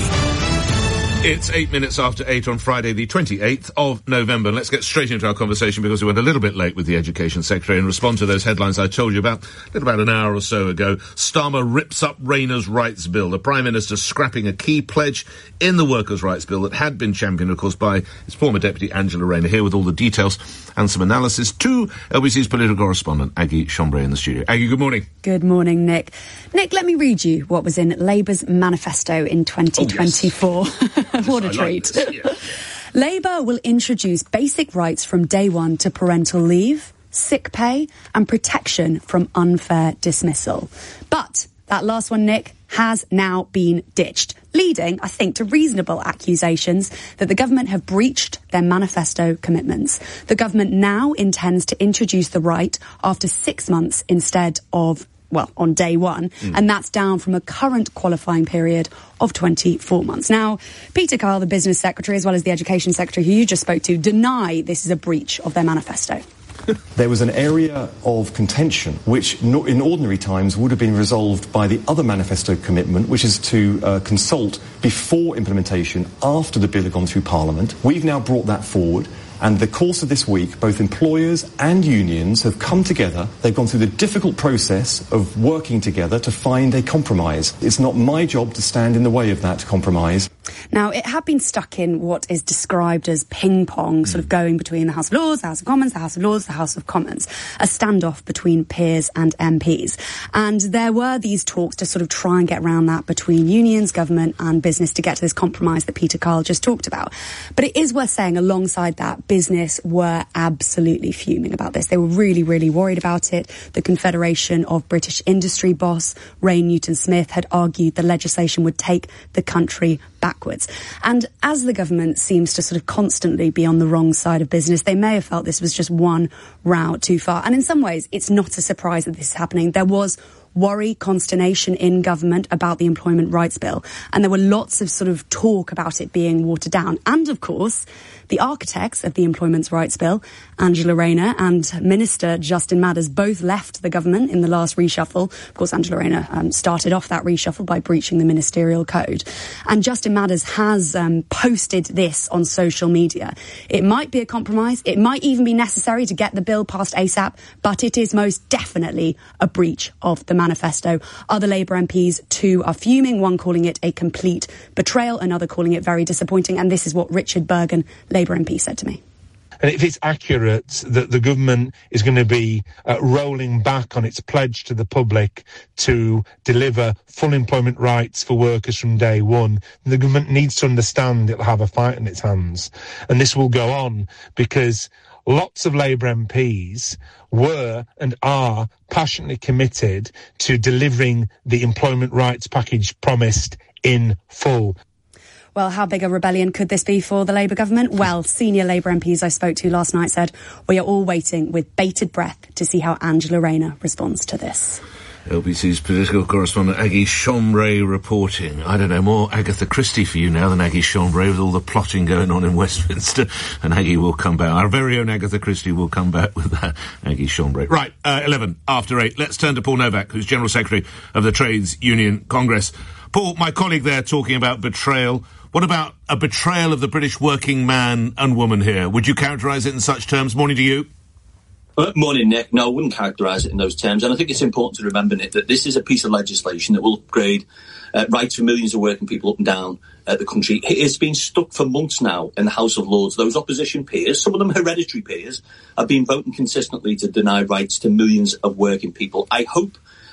C. It's eight minutes after eight on Friday, the twenty-eighth of November. Let's get straight into our conversation because we went a little bit late with the Education Secretary and respond to those headlines I told you about a little about an hour or so ago. Starmer rips up Rayner's rights bill. The Prime Minister scrapping a key pledge in the workers' rights bill that had been championed, of course, by his former deputy, Angela Rayner. Here with all the details and some analysis to L B C's political correspondent, Aggie Chambray, in the studio. Aggie, good morning. Good morning, Nick. Nick, let me read you what was in Labour's manifesto in twenty twenty-four. Oh, yes. What a I treat. Like yeah. Labour will introduce basic rights from day one to parental leave, sick pay and protection from unfair dismissal. But that last one, Nick, has now been ditched, leading, I think, to reasonable accusations that the government have breached their manifesto commitments. The government now intends to introduce the right after six months instead of well, on day one, mm. and that's down from a current qualifying period of twenty-four months. Now, Peter Kyle, the Business Secretary, as well as the Education Secretary, who you just spoke to, deny this is a breach of their manifesto. There was an area of contention which no, in ordinary times would have been resolved by the other manifesto commitment, which is to uh, consult before implementation after the bill had gone through Parliament. We've now brought that forward. And the course of this week, both employers and unions have come together. They've gone through the difficult process of working together to find a compromise. It's not my job to stand in the way of that compromise. Now, it had been stuck in what is described as ping-pong, sort of going between the House of Lords, the House of Commons, the House of Lords, the House of Commons, a standoff between peers and M Ps. And there were these talks to sort of try and get around that between unions, government and business to get to this compromise that Peter Kyle just talked about. But it is worth saying, alongside that, business were absolutely fuming about this. They were really, really worried about it. The Confederation of British Industry boss, Ray Newton-Smith, had argued the legislation would take the country backwards. And as the government seems to sort of constantly be on the wrong side of business, they may have felt this was just one route too far. And in some ways, it's not a surprise that this is happening. There was worry, consternation in government about the Employment Rights Bill. And there were lots of sort of talk about it being watered down. And of course, the architects of the Employment Rights Bill, Angela Rayner and Minister Justin Madders, both left the government in the last reshuffle. Of course, Angela Rayner um, started off that reshuffle by breaching the ministerial code. And Justin Madders has um, posted this on social media. It might be a compromise. It might even be necessary to get the bill passed ASAP, but it is most definitely a breach of the manifesto. Other Labour M Ps too are fuming, one calling it a complete betrayal, another calling it very disappointing. And this is what Richard Bergen, Labour M P, said to me. And if it's accurate that the government is going to be uh, rolling back on its pledge to the public to deliver full employment rights for workers from day one, the government needs to understand it'll have a fight in its hands. And this will go on because lots of Labour M Ps were and are passionately committed to delivering the employment rights package promised in full. Well, how big a rebellion could this be for the Labour government? Well, senior Labour M Ps I spoke to last night said, we are all waiting with bated breath to see how Angela Rayner responds to this. L B C's political correspondent Aggie Chambray reporting. I don't know, more Agatha Christie for you now than Aggie Chambray with all the plotting going on in Westminster. And Aggie will come back. Our very own Agatha Christie will come back with that. Aggie Chambray. Right, uh, eleven after eight. Let's turn to Paul Novak, who's General Secretary of the Trades Union Congress. Paul, my colleague there talking about betrayal. What about a betrayal of the British working man and woman here? Would you characterise it in such terms? Morning to you. Uh, morning, Nick. No, I wouldn't characterise it in those terms. And I think it's important to remember, Nick, that this is a piece of legislation that will upgrade uh, rights for millions of working people up and down uh, the country. It's been stuck for months now in the House of Lords. Those opposition peers, some of them hereditary peers, have been voting consistently to deny rights to millions of working people. I hope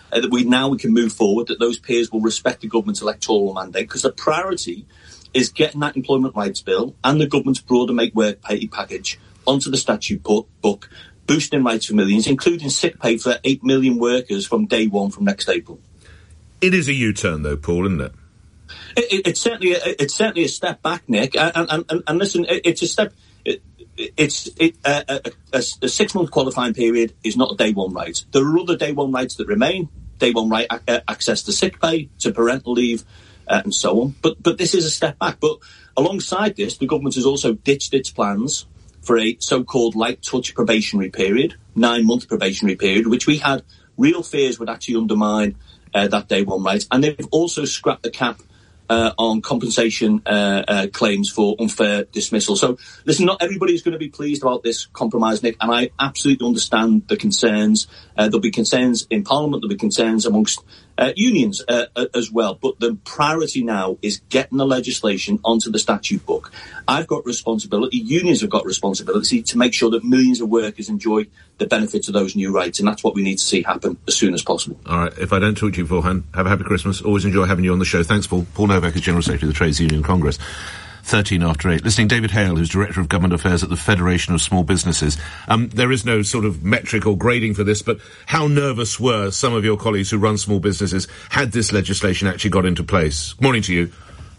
uh, that we now we can move forward, that those peers will respect the government's electoral mandate, because the priority is getting that employment rights bill and the government's broader Make Work pay package onto the statute book, boosting rights for millions, including sick pay for eight million workers from day one from next April. It is a U-turn, though, Paul, isn't it? It, it, it's certainly a, it's certainly a step back, Nick. And, and, and, and listen, it, it's a step. It, it's it, uh, a, a, a six-month qualifying period is not a day one right. There are other day one rights that remain. Day one right, uh, access to sick pay, to parental leave, uh, and so on. But but this is a step back. But alongside this, the government has also ditched its plans for a so-called light touch probationary period, nine-month probationary period, which we had real fears would actually undermine uh, that day one right. And they've also scrapped the cap Uh, on compensation uh, uh, claims for unfair dismissal. So, listen, not everybody's going to be pleased about this compromise, Nick, and I absolutely understand the concerns. Uh, there'll be concerns in Parliament, there'll be concerns amongst uh, unions uh, uh, as well. But the priority now is getting the legislation onto the statute book. I've got responsibility, unions have got responsibility to make sure that millions of workers enjoy the benefits of those new rights, and that's what we need to see happen as soon as possible. All right, if I don't talk to you beforehand, have a happy Christmas. Always enjoy having you on the show. Thanks, Paul. Paul Novak is General Secretary of the Trades Union Congress. thirteen after eight. Listening David Hale, who's Director of Government Affairs at the Federation of Small Businesses. Um, there is no sort of metric or grading for this, but how nervous were some of your colleagues who run small businesses had this legislation actually got into place? Good morning to you.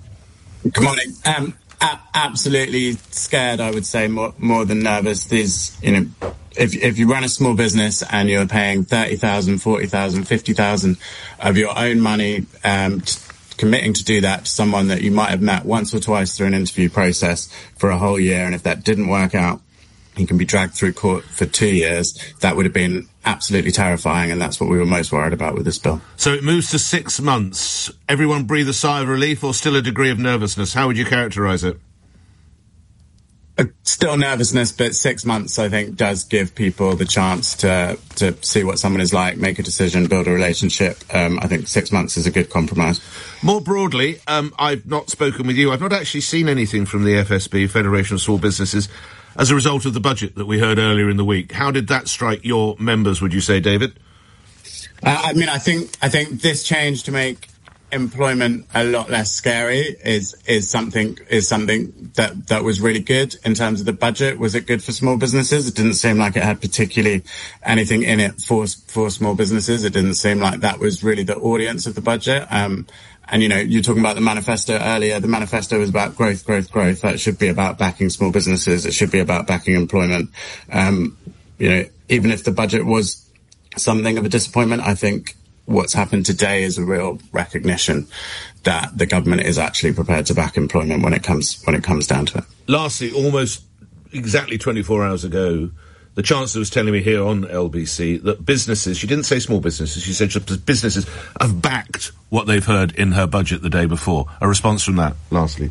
Good morning. Um, a- absolutely scared, I would say, more, more than nervous. There's, you know, if if you run a small business and you're paying thirty thousand, forty thousand, fifty thousand of your own money, um, t- committing to do that to someone that you might have met once or twice through an interview process for a whole year, and if that didn't work out, you can be dragged through court for two years, that would have been absolutely terrifying, and that's what we were most worried about with this bill. So it moves to six months. Everyone breathe a sigh of relief or still a degree of nervousness? How would you characterise it? Uh, still nervousness, but six months, I think, does give people the chance to to see what someone is like, make a decision, build a relationship. Um, I think six months is a good compromise. More broadly, um, I've not spoken with you. I've not actually seen anything from the F S B, Federation of Small Businesses, as a result of the budget that we heard earlier in the week. How did that strike your members, would you say, David? Uh, I mean, I think I think this change to make employment a lot less scary is is something is something that that was really good in terms of the budget. Was it good for small businesses? It didn't seem like it had particularly anything in it for for small businesses. It didn't seem like that was really the audience of the budget. Um, and you know, you're talking about the manifesto earlier. The manifesto is about growth, growth, growth. That should be about backing small businesses. It should be about backing employment. Um, you know, even if the budget was something of a disappointment, I think what's happened today is a real recognition that the government is actually prepared to back employment when it comes when it comes down to it. Lastly, almost exactly twenty-four hours ago, the Chancellor was telling me here on L B C that businesses, she didn't say small businesses, she said just businesses have backed what they've heard in her budget the day before. A response from that, lastly.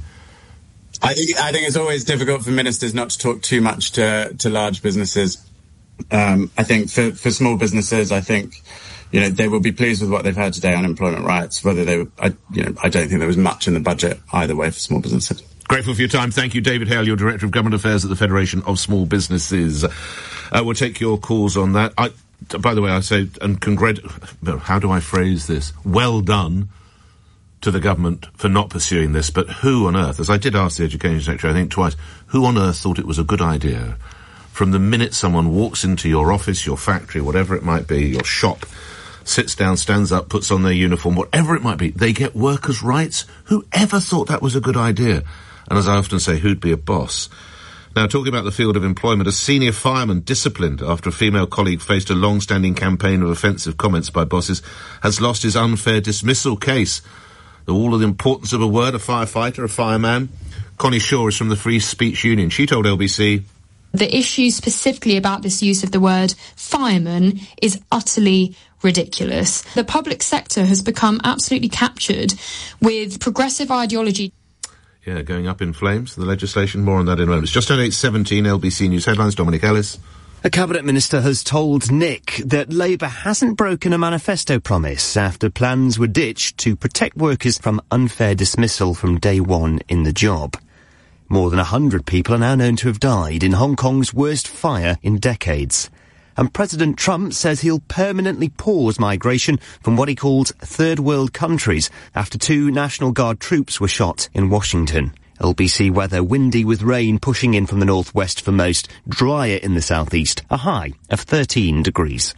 I think I think it's always difficult for ministers not to talk too much to, to large businesses. Um, I think for, for small businesses, I think, you know, they will be pleased with what they've heard today on employment rights. Whether they, I, you know, I don't think there was much in the budget either way for small businesses. Grateful for your time. Thank you, David Hale, you're Director of Government Affairs at the Federation of Small Businesses. Uh, we'll take your calls on that. I, by the way, I say, and congrat, how do I phrase this? Well done to the government for not pursuing this. But who on earth, as I did ask the Education Secretary, I think twice, who on earth thought it was a good idea from the minute someone walks into your office, your factory, whatever it might be, your shop, sits down, stands up, puts on their uniform, whatever it might be, they get workers' rights? Who ever thought that was a good idea? And as I often say, who'd be a boss? Now, talking about the field of employment, a senior fireman disciplined after a female colleague faced a long-standing campaign of offensive comments by bosses has lost his unfair dismissal case. All of the importance of a word, a firefighter, a fireman. Connie Shaw is from the Free Speech Union. She told L B C, the issue specifically about this use of the word fireman is utterly ridiculous. The public sector has become absolutely captured with progressive ideology. Yeah, going up in flames, the legislation. More on that in a moment. It's just on eight seventeen, L B C News headlines. Dominic Ellis. A Cabinet Minister has told Nick that Labour hasn't broken a manifesto promise after plans were ditched to protect workers from unfair dismissal from day one in the job. More than a hundred people are now known to have died in Hong Kong's worst fire in decades. And President Trump says he'll permanently pause migration from what he calls third world countries after two National Guard troops were shot in Washington. L B C weather, windy with rain pushing in from the northwest for most, drier in the southeast, a high of thirteen degrees.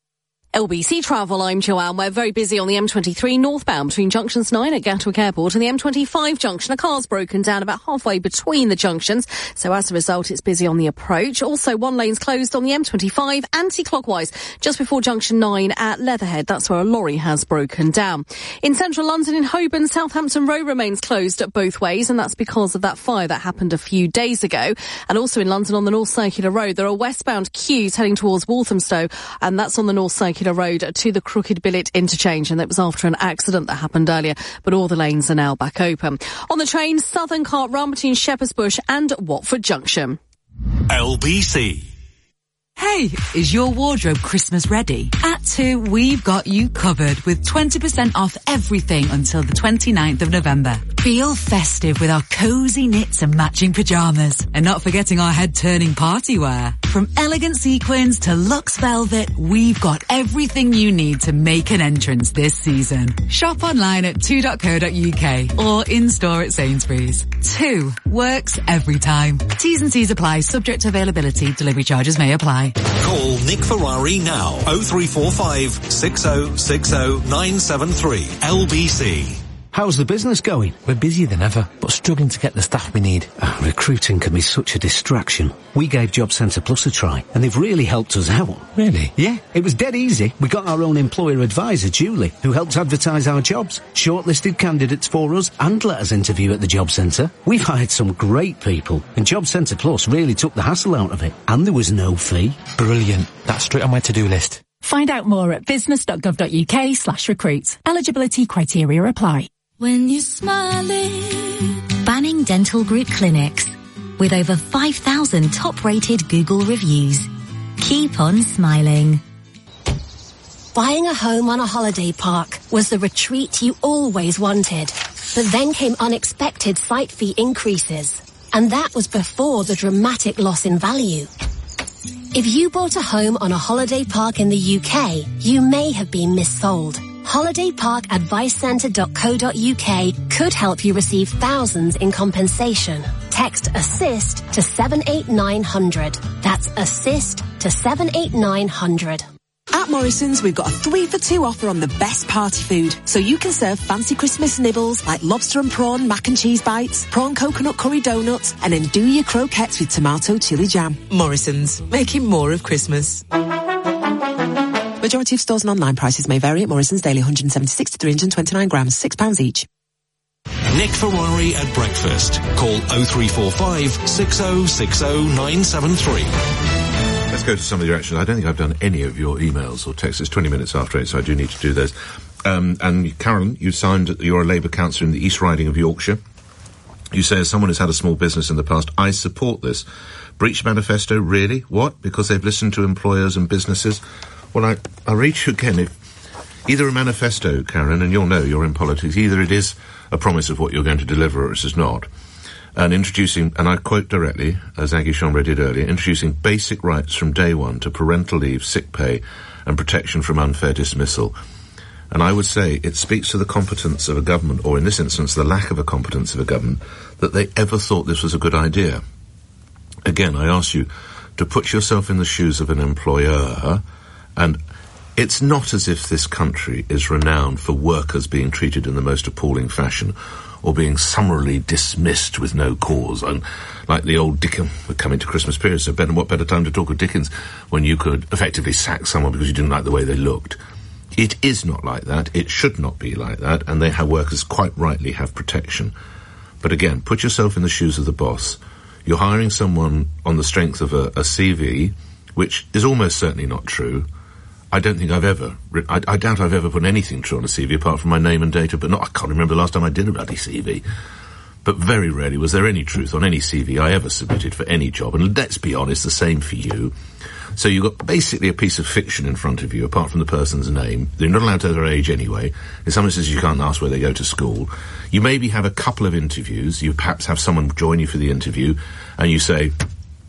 L B C Travel, I'm Joanne. We're very busy on the M twenty-three northbound between junctions nine at Gatwick Airport and the M twenty-five junction. A car's broken down about halfway between the junctions, so as a result it's busy on the approach. Also, one lane's closed on the M twenty-five anti-clockwise just before junction nine at Leatherhead. That's where a lorry has broken down. In central London, in Holborn, Southampton Road remains closed both ways, and that's because of that fire that happened a few days ago. And also in London on the North Circular Road, there are westbound queues heading towards Walthamstow, and that's on the North Circular Road to the Crooked Billet interchange, and that was after an accident that happened earlier, but all the lanes are now back open. On the train, Southern Cart run between Shepherd's Bush and Watford Junction. L B C. Hey, is your wardrobe Christmas ready? At two, we've got you covered with twenty percent off everything until the twenty-ninth of November. Feel festive with our cozy knits and matching pyjamas. And not forgetting our head-turning party wear. From elegant sequins to luxe velvet, we've got everything you need to make an entrance this season. Shop online at two dot co dot uk or in-store at Sainsbury's. two works every time. T's and C's apply, subject to availability. Delivery charges may apply. Call Nick Ferrari now. oh three four five, six oh six oh, nine seven three. L B C. How's the business going? We're busier than ever, but struggling to get the staff we need. Uh, recruiting can be such a distraction. We gave Job Centre Plus a try, and they've really helped us out. Really? Yeah, it was dead easy. We got our own employer advisor, Julie, who helped advertise our jobs, shortlisted candidates for us, and let us interview at the Job Centre. We've hired some great people, and Job Centre Plus really took the hassle out of it, and there was no fee. Brilliant. That's straight on my to-do list. Find out more at business.gov.uk slash recruit. Eligibility criteria apply. When you're smiling. Banning Dental Group Clinics. With over five thousand top-rated Google reviews. Keep on smiling. Buying a home on a holiday park was the retreat you always wanted. But then came unexpected site fee increases. And that was before the dramatic loss in value. If you bought a home on a holiday park in the U K, you may have been missold. holiday park advice centre dot co dot uk could help you receive thousands in compensation. Text ASSIST to seven eight nine hundred. That's ASSIST to seven eight nine hundred. At Morrison's, we've got a three for two offer on the best party food. So you can serve fancy Christmas nibbles like lobster and prawn mac and cheese bites, prawn coconut curry donuts, and then do your croquettes with tomato chili jam. Morrison's, making more of Christmas. Majority of stores and online prices may vary. At Morrison's, daily one hundred seventy-six to three hundred twenty-nine grams, six pounds each. Nick Ferrari at breakfast. Call oh three four five, six oh six oh, nine seven three. Let's go to some of your actions. I don't think I've done any of your emails or texts. It's twenty minutes after eight, so I do need to do those. Um, and Carolyn, you signed, you're a Labour councillor in the East Riding of Yorkshire. You say, as someone who's had a small business in the past, I support this. Breach manifesto, really? What? Because they've listened to employers and businesses? Well, I, I read you again. If either a manifesto, Karen, and you'll know you're in politics, either it is a promise of what you're going to deliver or it is not. And introducing, and I quote directly, as Aggie Chambray did earlier, introducing basic rights from day one to parental leave, sick pay, and protection from unfair dismissal. And I would say it speaks to the competence of a government, or in this instance, the lack of a competence of a government, that they ever thought this was a good idea. Again, I ask you to put yourself in the shoes of an employer, and it's not as if this country is renowned for workers being treated in the most appalling fashion, or being summarily dismissed with no cause. And like the old Dickens, we're coming to Christmas period, so better, what better time to talk of Dickens when you could effectively sack someone because you didn't like the way they looked. It is not like that. It should not be like that. And they have workers quite rightly have protection. But again, put yourself in the shoes of the boss. You're hiring someone on the strength of a, a C V, which is almost certainly not true. I don't think I've ever, I, I doubt I've ever put anything true on a C V apart from my name and date, but not, I can't remember the last time I did a bloody C V. But very rarely was there any truth on any C V I ever submitted for any job. And let's be honest, the same for you. So you've got basically a piece of fiction in front of you, apart from the person's name. They're not allowed to have their age anyway. In some instances, you can't ask where they go to school. You maybe have a couple of interviews. You perhaps have someone join you for the interview, and you say,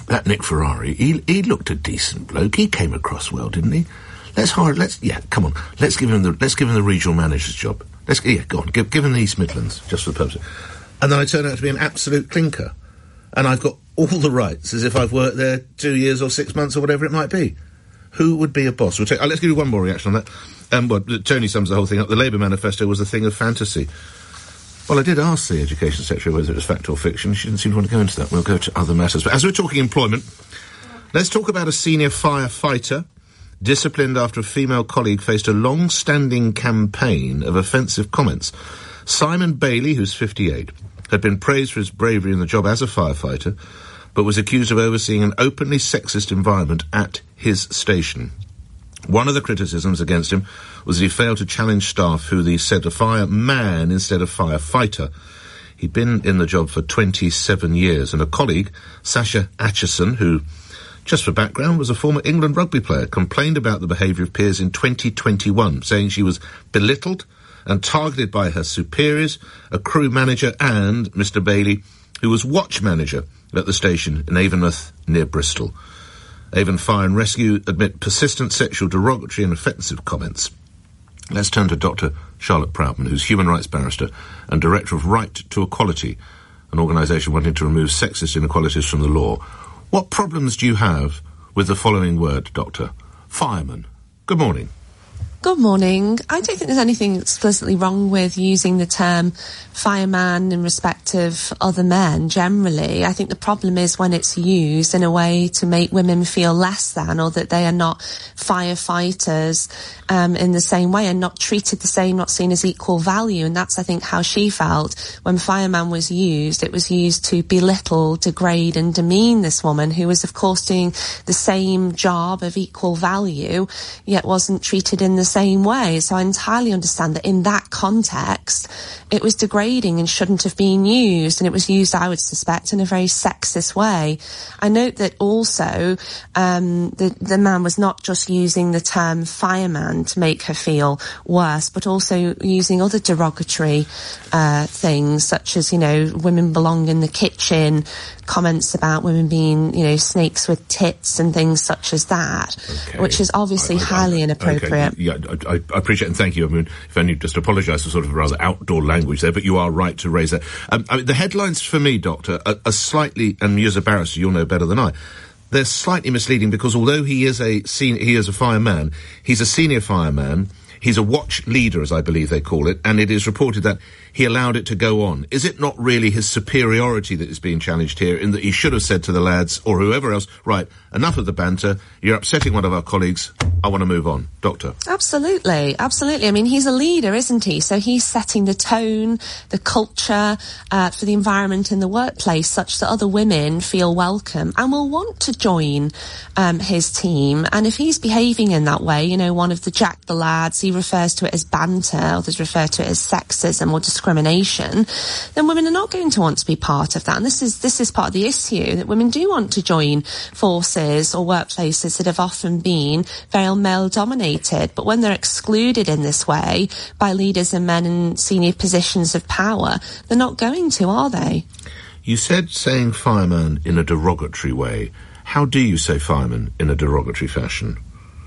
that Nick Ferrari, he, he looked a decent bloke. He came across well, didn't he? Let's hire, let's, yeah, come on. Let's give him the, let's give him the regional manager's job. Let's, yeah, go on, give, give him the East Midlands, just for the purpose. And then I turn out to be an absolute clinker. And I've got all the rights, as if I've worked there two years or six months or whatever it might be. Who would be a boss? We'll take, uh, let's give you one more reaction on that. Um, well, Tony sums the whole thing up. The Labour manifesto was a thing of fantasy. Well, I did ask the Education Secretary whether it was fact or fiction. She didn't seem to want to go into that. We'll go to other matters. But as we're talking employment, let's talk about a senior firefighter disciplined after a female colleague faced a long-standing campaign of offensive comments. Simon Bailey, who's fifty-eight, had been praised for his bravery in the job as a firefighter, but was accused of overseeing an openly sexist environment at his station. One of the criticisms against him was that he failed to challenge staff who he said a fireman instead of firefighter. He'd been in the job for twenty-seven years, and a colleague, Sasha Atchison, who, just for background, was a former England rugby player, complained about the behaviour of peers in twenty twenty-one, saying she was belittled and targeted by her superiors, a crew manager and Mister Bailey, who was watch manager at the station in Avonmouth near Bristol. Avon Fire and Rescue admit persistent sexual, derogatory and offensive comments. Let's turn to Doctor Charlotte Proudman, who's human rights barrister and director of Right to Equality, an organisation wanting to remove sexist inequalities from the law. What problems do you have with the following word, Doctor? Fireman. Good morning. Good morning. I don't think there's anything explicitly wrong with using the term fireman in respect of other men generally. I think the problem is when it's used in a way to make women feel less than, or that they are not firefighters um, in the same way and not treated the same, not seen as equal value. And that's, I think, how she felt when fireman was used. It was used to belittle, degrade and demean this woman who was, of course, doing the same job of equal value, yet wasn't treated in the same way. So I entirely understand that in that context it was degrading and shouldn't have been used, and it was used, I would suspect, in a very sexist way. I note that also um, the, the man was not just using the term fireman to make her feel worse, but also using other derogatory uh, things such as, you know, women belong in the kitchen, comments about women being, you know, snakes with tits and things such as that, okay. which is obviously I, I, highly I, inappropriate. Okay. Yeah, I, I appreciate and thank you. I mean, if only just apologise for sort of rather outdoor language there, but you are right to raise that. Um, I mean, the headlines for me, Doctor, are, are slightly, and you as a barrister, you'll know better than I, they're slightly misleading because although he is a senior, he is a fireman, he's a senior fireman, he's a watch leader, as I believe they call it, and it is reported that he allowed it to go on. Is it not really his superiority that is being challenged here, in that he should have said to the lads, or whoever else, right, enough of the banter, you're upsetting one of our colleagues, I want to move on. Doctor? Absolutely, absolutely. I mean, he's a leader, isn't he? So he's setting the tone, the culture uh, for the environment in the workplace such that other women feel welcome and will want to join um, his team. And if he's behaving in that way, you know, one of the Jack the lads, he refers to it as banter, others refer to it as sexism or discrimination, then women are not going to want to be part of that. And this is this is part of the issue, that women do want to join forces or workplaces that have often been very male dominated, but when they're excluded in this way by leaders and men in senior positions of power, they're not going to, are they? You said saying fireman in a derogatory way. How do you say fireman in a derogatory fashion?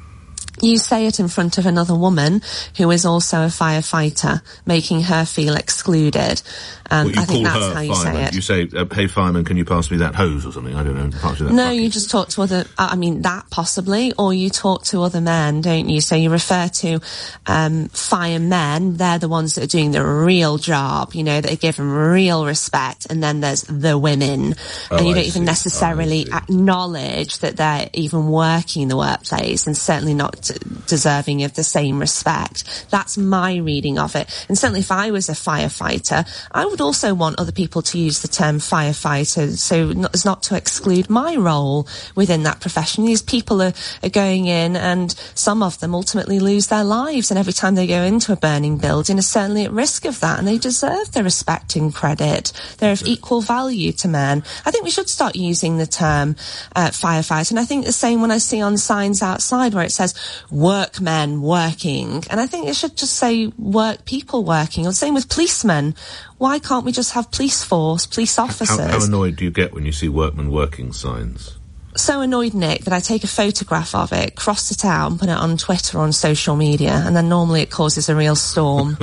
You say it in front of another woman who is also a firefighter, making her feel excluded. And well, I think that's how fireman. you say it. You say, uh, hey, fireman, can you pass me that hose or something? I don't know. Pass me that no, bucket. You just talk to other, I mean, that possibly, or you talk to other men, don't you? So you refer to um, firemen. They're the ones that are doing the real job, you know, that are given real respect. And then there's the women. Oh, and you I don't see. even necessarily oh, acknowledge that they're even working in the workplace, and certainly not t- deserving of the same respect. That's my reading of it. And certainly if I was a firefighter, I would also want other people to use the term firefighter, so not, as not to exclude my role within that profession. These people are, are going in, and some of them ultimately lose their lives, and every time they go into a burning building are certainly at risk of that, and they deserve the respect and credit. They're of equal value to men. I think we should start using the term uh, firefighter, and I think the same when I see on signs outside where it says workmen working, and I think it should just say work people working, or the same with policemen. Why can't we just have police force, police officers? How, how annoyed do you get when you see workmen working signs? so annoyed, Nick, that I take a photograph of it, cross it out and put it on Twitter or on social media, and then normally it causes a real storm.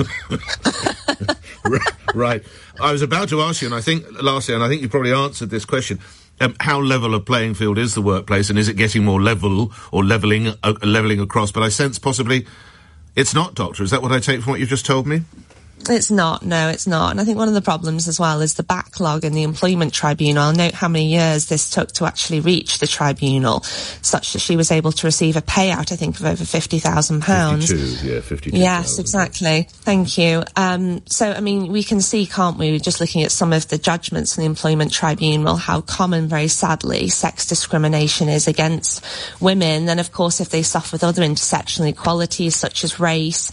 Right. I was about to ask you, and I think, lastly, and I think you probably answered this question, um, how level a playing field is the workplace, and is it getting more level or levelling, uh, levelling across? But I sense possibly it's not, Doctor. Is that what I take from what you've just told me? It's not, no, it's not. And I think one of the problems as well is the backlog in the Employment Tribunal. I'll note how many years this took to actually reach the tribunal, such that she was able to receive a payout, I think, of over fifty thousand pounds. fifty-two, yeah, fifty-two. Yes, exactly. Thank you. Um, so, I mean, we can see, can't we, just looking at some of the judgments in the Employment Tribunal, how common, very sadly, sex discrimination is against women. And, of course, if they suffer with other intersectional equalities, such as race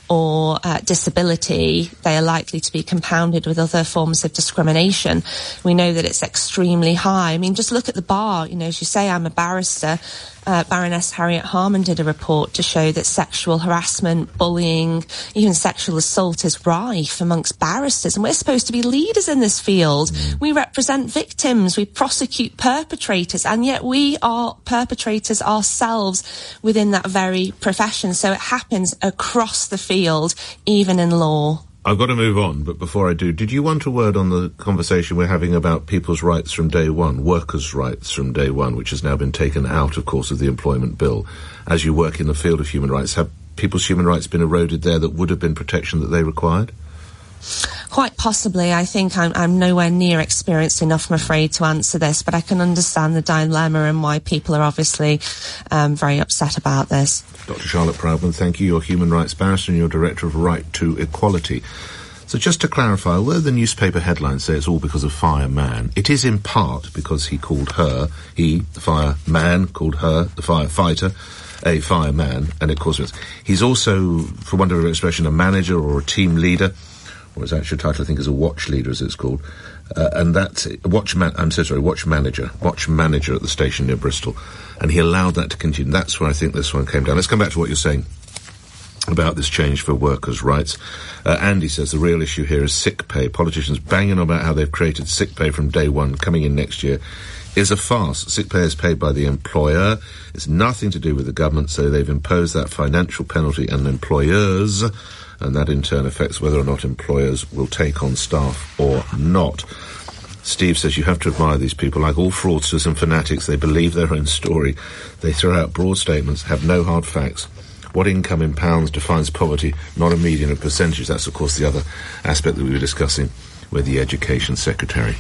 or uh, disability, they are likely to be compounded with other forms of discrimination. We know that it's extremely high. I mean, just look at the bar. You know, as you say, I'm a barrister. Uh, Baroness Harriet Harman did a report to show that sexual harassment, bullying, even sexual assault is rife amongst barristers. And we're supposed to be leaders in this field. Mm. We represent victims. We prosecute perpetrators. And yet we are perpetrators ourselves within that very profession. So it happens across the field, even in law. I've got to move on, but before I do, did you want a word on the conversation we're having about people's rights from day one, workers' rights from day one, which has now been taken out, of course, of the Employment Bill? As you work in the field of human rights, have people's human rights been eroded there that would have been protection that they required? Quite possibly. I think I'm, I'm nowhere near experienced enough, I'm afraid, to answer this, but I can understand the dilemma and why people are obviously um, very upset about this. Doctor Charlotte Proudman, thank you. You're human rights barrister and you're Director of Right to Equality. So just to clarify, although the newspaper headlines say it's all because of Fireman, it is in part because he called her, he, the fireman, called her, the firefighter, a fireman, and of course he's also, for want of an expression, a manager or a team leader, or his actual title I think is a watch leader, as it's called, uh, and that's watch man. I'm so sorry, watch manager, watch manager at the station near Bristol, and he allowed that to continue. That's where I think this one came down. Let's come back to what you're saying about this change for workers' rights. Uh, Andy says the real issue here is sick pay. Politicians banging on about how they've created sick pay from day one, coming in next year, is a farce. Sick pay is paid by the employer. It's nothing to do with the government, so they've imposed that financial penalty on employers, and that in turn affects whether or not employers will take on staff or not. Steve says you have to admire these people. Like all fraudsters and fanatics, they believe their own story. They throw out broad statements, have no hard facts. What income in pounds defines poverty, not a median of percentage. That's, of course, the other aspect that we were discussing with the Education Secretary.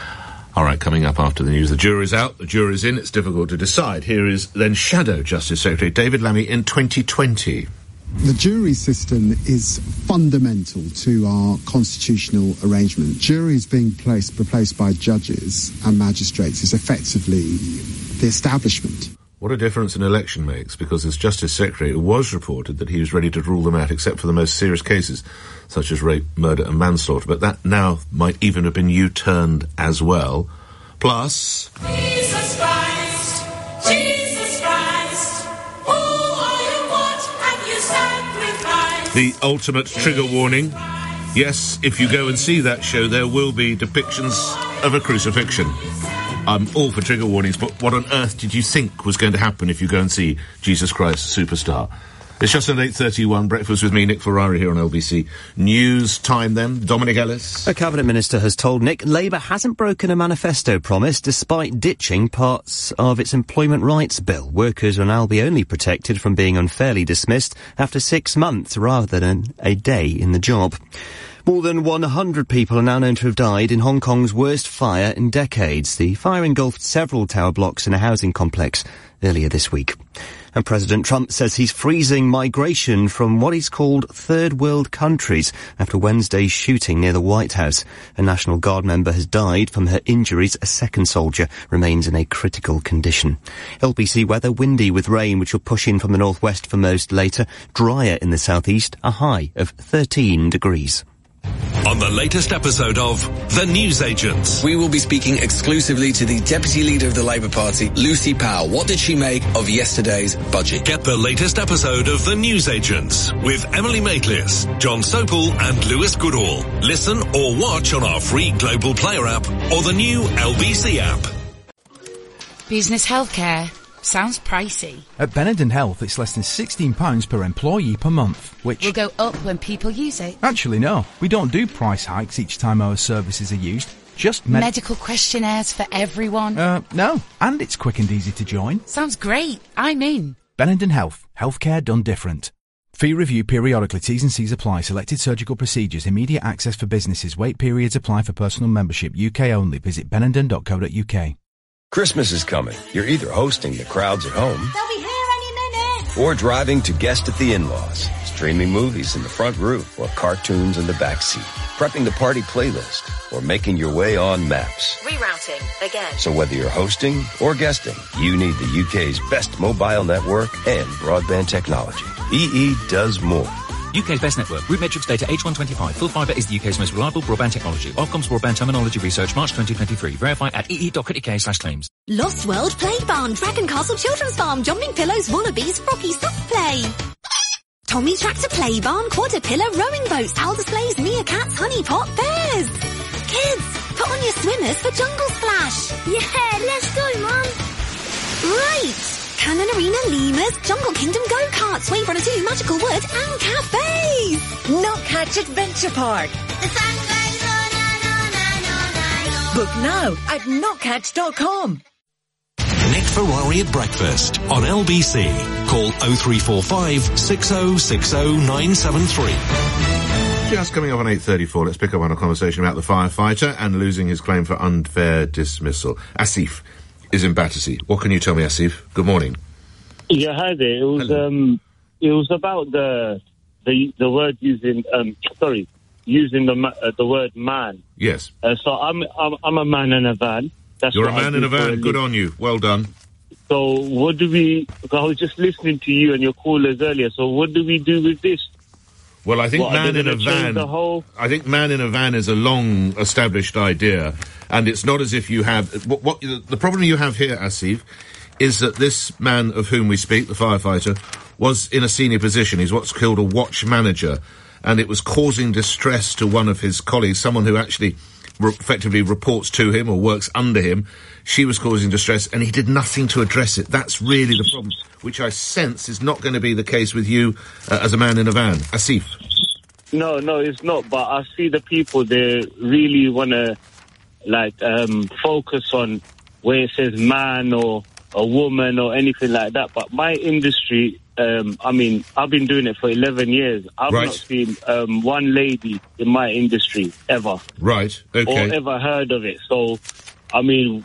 All right, coming up after the news, the jury's out, the jury's in, it's difficult to decide. Here is then Shadow Justice Secretary David Lammy in twenty twenty. The jury system is fundamental to our constitutional arrangement. Juries being placed, replaced by judges and magistrates is effectively the establishment. What a difference an election makes, because as Justice Secretary, it was reported that he was ready to rule them out, except for the most serious cases, such as rape, murder and manslaughter. But that now might even have been U-turned as well. Plus... Jesus Christ, Jesus Christ, who are you, what have you sacrificed? The ultimate trigger warning. Yes, if you go and see that show, there will be depictions of a crucifixion. I'm all for trigger warnings, but what on earth did you think was going to happen if you go and see Jesus Christ Superstar? It's just at eight thirty-one. Breakfast with me, Nick Ferrari, here on L B C News. Time then. Dominic Ellis. A cabinet minister has told Nick Labour hasn't broken a manifesto promise despite ditching parts of its employment rights bill. Workers will now be only protected from being unfairly dismissed after six months rather than a day in the job. More than one hundred people are now known to have died in Hong Kong's worst fire in decades. The fire engulfed several tower blocks in a housing complex earlier this week. And President Trump says he's freezing migration from what he's called third world countries after Wednesday's shooting near the White House. A National Guard member has died from her injuries. A second soldier remains in a critical condition. L B C weather, windy with rain, which will push in from the northwest for most later. Drier in the southeast, a high of thirteen degrees. On the latest episode of The Newsagents, we will be speaking exclusively to the Deputy Leader of the Labour Party, Lucy Powell. What did she make of yesterday's budget? Get the latest episode of The Newsagents with Emily Maitlis, John Sopel and Lewis Goodall. Listen or watch on our free Global Player app or the new L B C app. Business healthcare. Sounds pricey. At Benenden Health, it's less than sixteen pounds per employee per month, which... will go up when people use it. Actually, no. We don't do price hikes each time our services are used. Just med- medical questionnaires for everyone. Uh, no. And it's quick and easy to join. Sounds great. I'm in. Benenden Health. Healthcare done different. Fee review periodically. T's and C's apply. Selected surgical procedures. Immediate access for businesses. Wait periods apply for personal membership. U K only. Visit benenden dot co dot U K. Christmas is coming. You're either hosting the crowds at home They'll be here any minute. or driving to guest at the in-laws, streaming movies in the front room or cartoons in the back seat, prepping the party playlist or making your way on Maps. Rerouting again. So whether you're hosting or guesting, you need the U K's best mobile network and broadband technology. E E does more. U K's best network. Root Matrix data H one twenty-five. Full fibre is the U K's most reliable broadband technology. Ofcom's Broadband Terminology Research, March twenty twenty-three. Verify at ee dot co dot U K slash claims. Lost World Play Barn, Dragon Castle Children's Farm, Jumping Pillows, Wallabies, Froggy Soft Play. Tommy's Tractor Play Barn, Quadripillar, Rowing Boats, Owl Displays, Meerkats, Honey Pot, Bears. Kids, put on your swimmers for Jungle Splash. Yeah, let's go, Mum. Right. Cannon Arena, Lemurs, Jungle Kingdom Go-Karts, Wave Runner two, Magical Wood, and cafes. Notcatch Adventure Park. The sun goes on and on and on and on. Book now at notcatch dot com. Nick Ferrari at breakfast on L B C. Call oh three four five, six oh six oh, nine seven three. Just coming up on eight thirty-four, let's pick up on a conversation about the firefighter and losing his claim for unfair dismissal. Asif is in Battersea. What can you tell me, Asif? Good morning. Yeah, hi there. It was Hello. um, it was about the the the word using um, sorry, using the ma- uh, the word man. Yes. Uh, so I'm I'm I'm a man in a van. That's You're a what I man do in a for van. living. Good on you. Well done. So what do we? I was just listening to you and your callers earlier. So what do we do with this? Well, I think What, are man they in a gonna change van. the whole- I think man in a van is a long established idea, and it's not as if you have what, what the problem you have here, Asif, is that this man of whom we speak, the firefighter, was in a senior position. He's what's called a watch manager, and it was causing distress to one of his colleagues, someone who actually re- effectively reports to him or works under him. She was causing distress, and he did nothing to address it. That's really the problem, which I sense is not going to be the case with you uh, as a man in a van. Asif. No, no, it's not. But I see the people, they really want to, like, um, focus on where it says man or a woman or anything like that. But my industry, um, I mean, I've been doing it for eleven years. I've Right. not seen um, one lady in my industry ever. Right, okay. Or ever heard of it. So, I mean,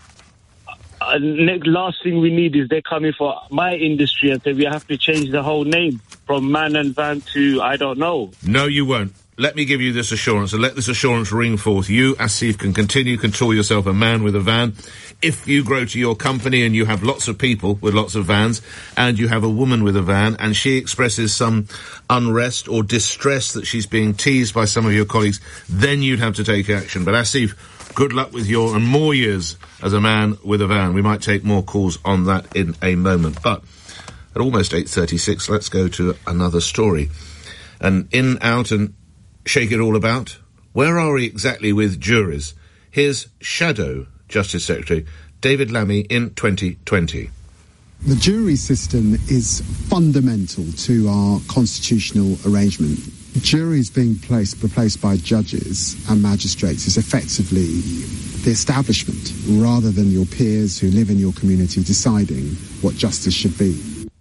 uh, next, last thing we need is they're coming for my industry and say we have to change the whole name from man and van to, I don't know. No, you won't. Let me give you this assurance, and let this assurance ring forth. You, Asif, can continue to call yourself a man with a van. If you grow to your company and you have lots of people with lots of vans, and you have a woman with a van, and she expresses some unrest or distress that she's being teased by some of your colleagues, then you'd have to take action. But Asif, good luck with your, and more years as a man with a van. We might take more calls on that in a moment. But at almost eight thirty-six, let's go to another story. And in, out, and shake it all about. Where are we exactly with juries? Here's Shadow Justice Secretary David Lammy in twenty twenty. The jury system is fundamental to our constitutional arrangement. Juries being placed, replaced by judges and magistrates is effectively the establishment rather than your peers who live in your community deciding what justice should be.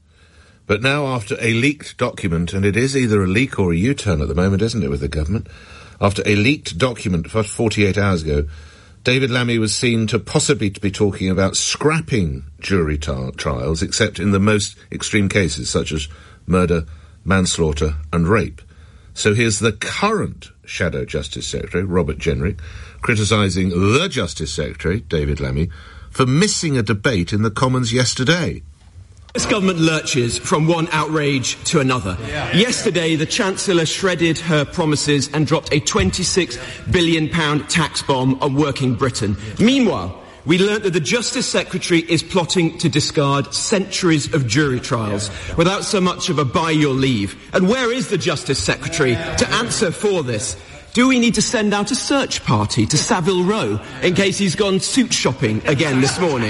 But now, after a leaked document, and it is either a leak or a U-turn at the moment, isn't it, with the government? After a leaked document just forty-eight hours ago, David Lammy was seen to possibly be talking about scrapping jury t- trials, except in the most extreme cases, such as murder, manslaughter and rape. So here's the current Shadow Justice Secretary, Robert Jenrick, criticising the Justice Secretary, David Lammy, for missing a debate in the Commons yesterday. This government lurches from one outrage to another. Yeah. Yesterday, the Chancellor shredded her promises and dropped a twenty-six billion pounds tax bomb on working Britain. Meanwhile, we learnt that the Justice Secretary is plotting to discard centuries of jury trials without so much of a by your leave. And where is the Justice Secretary to answer for this? Do we need to send out a search party to Savile Row in case he's gone suit shopping again this morning?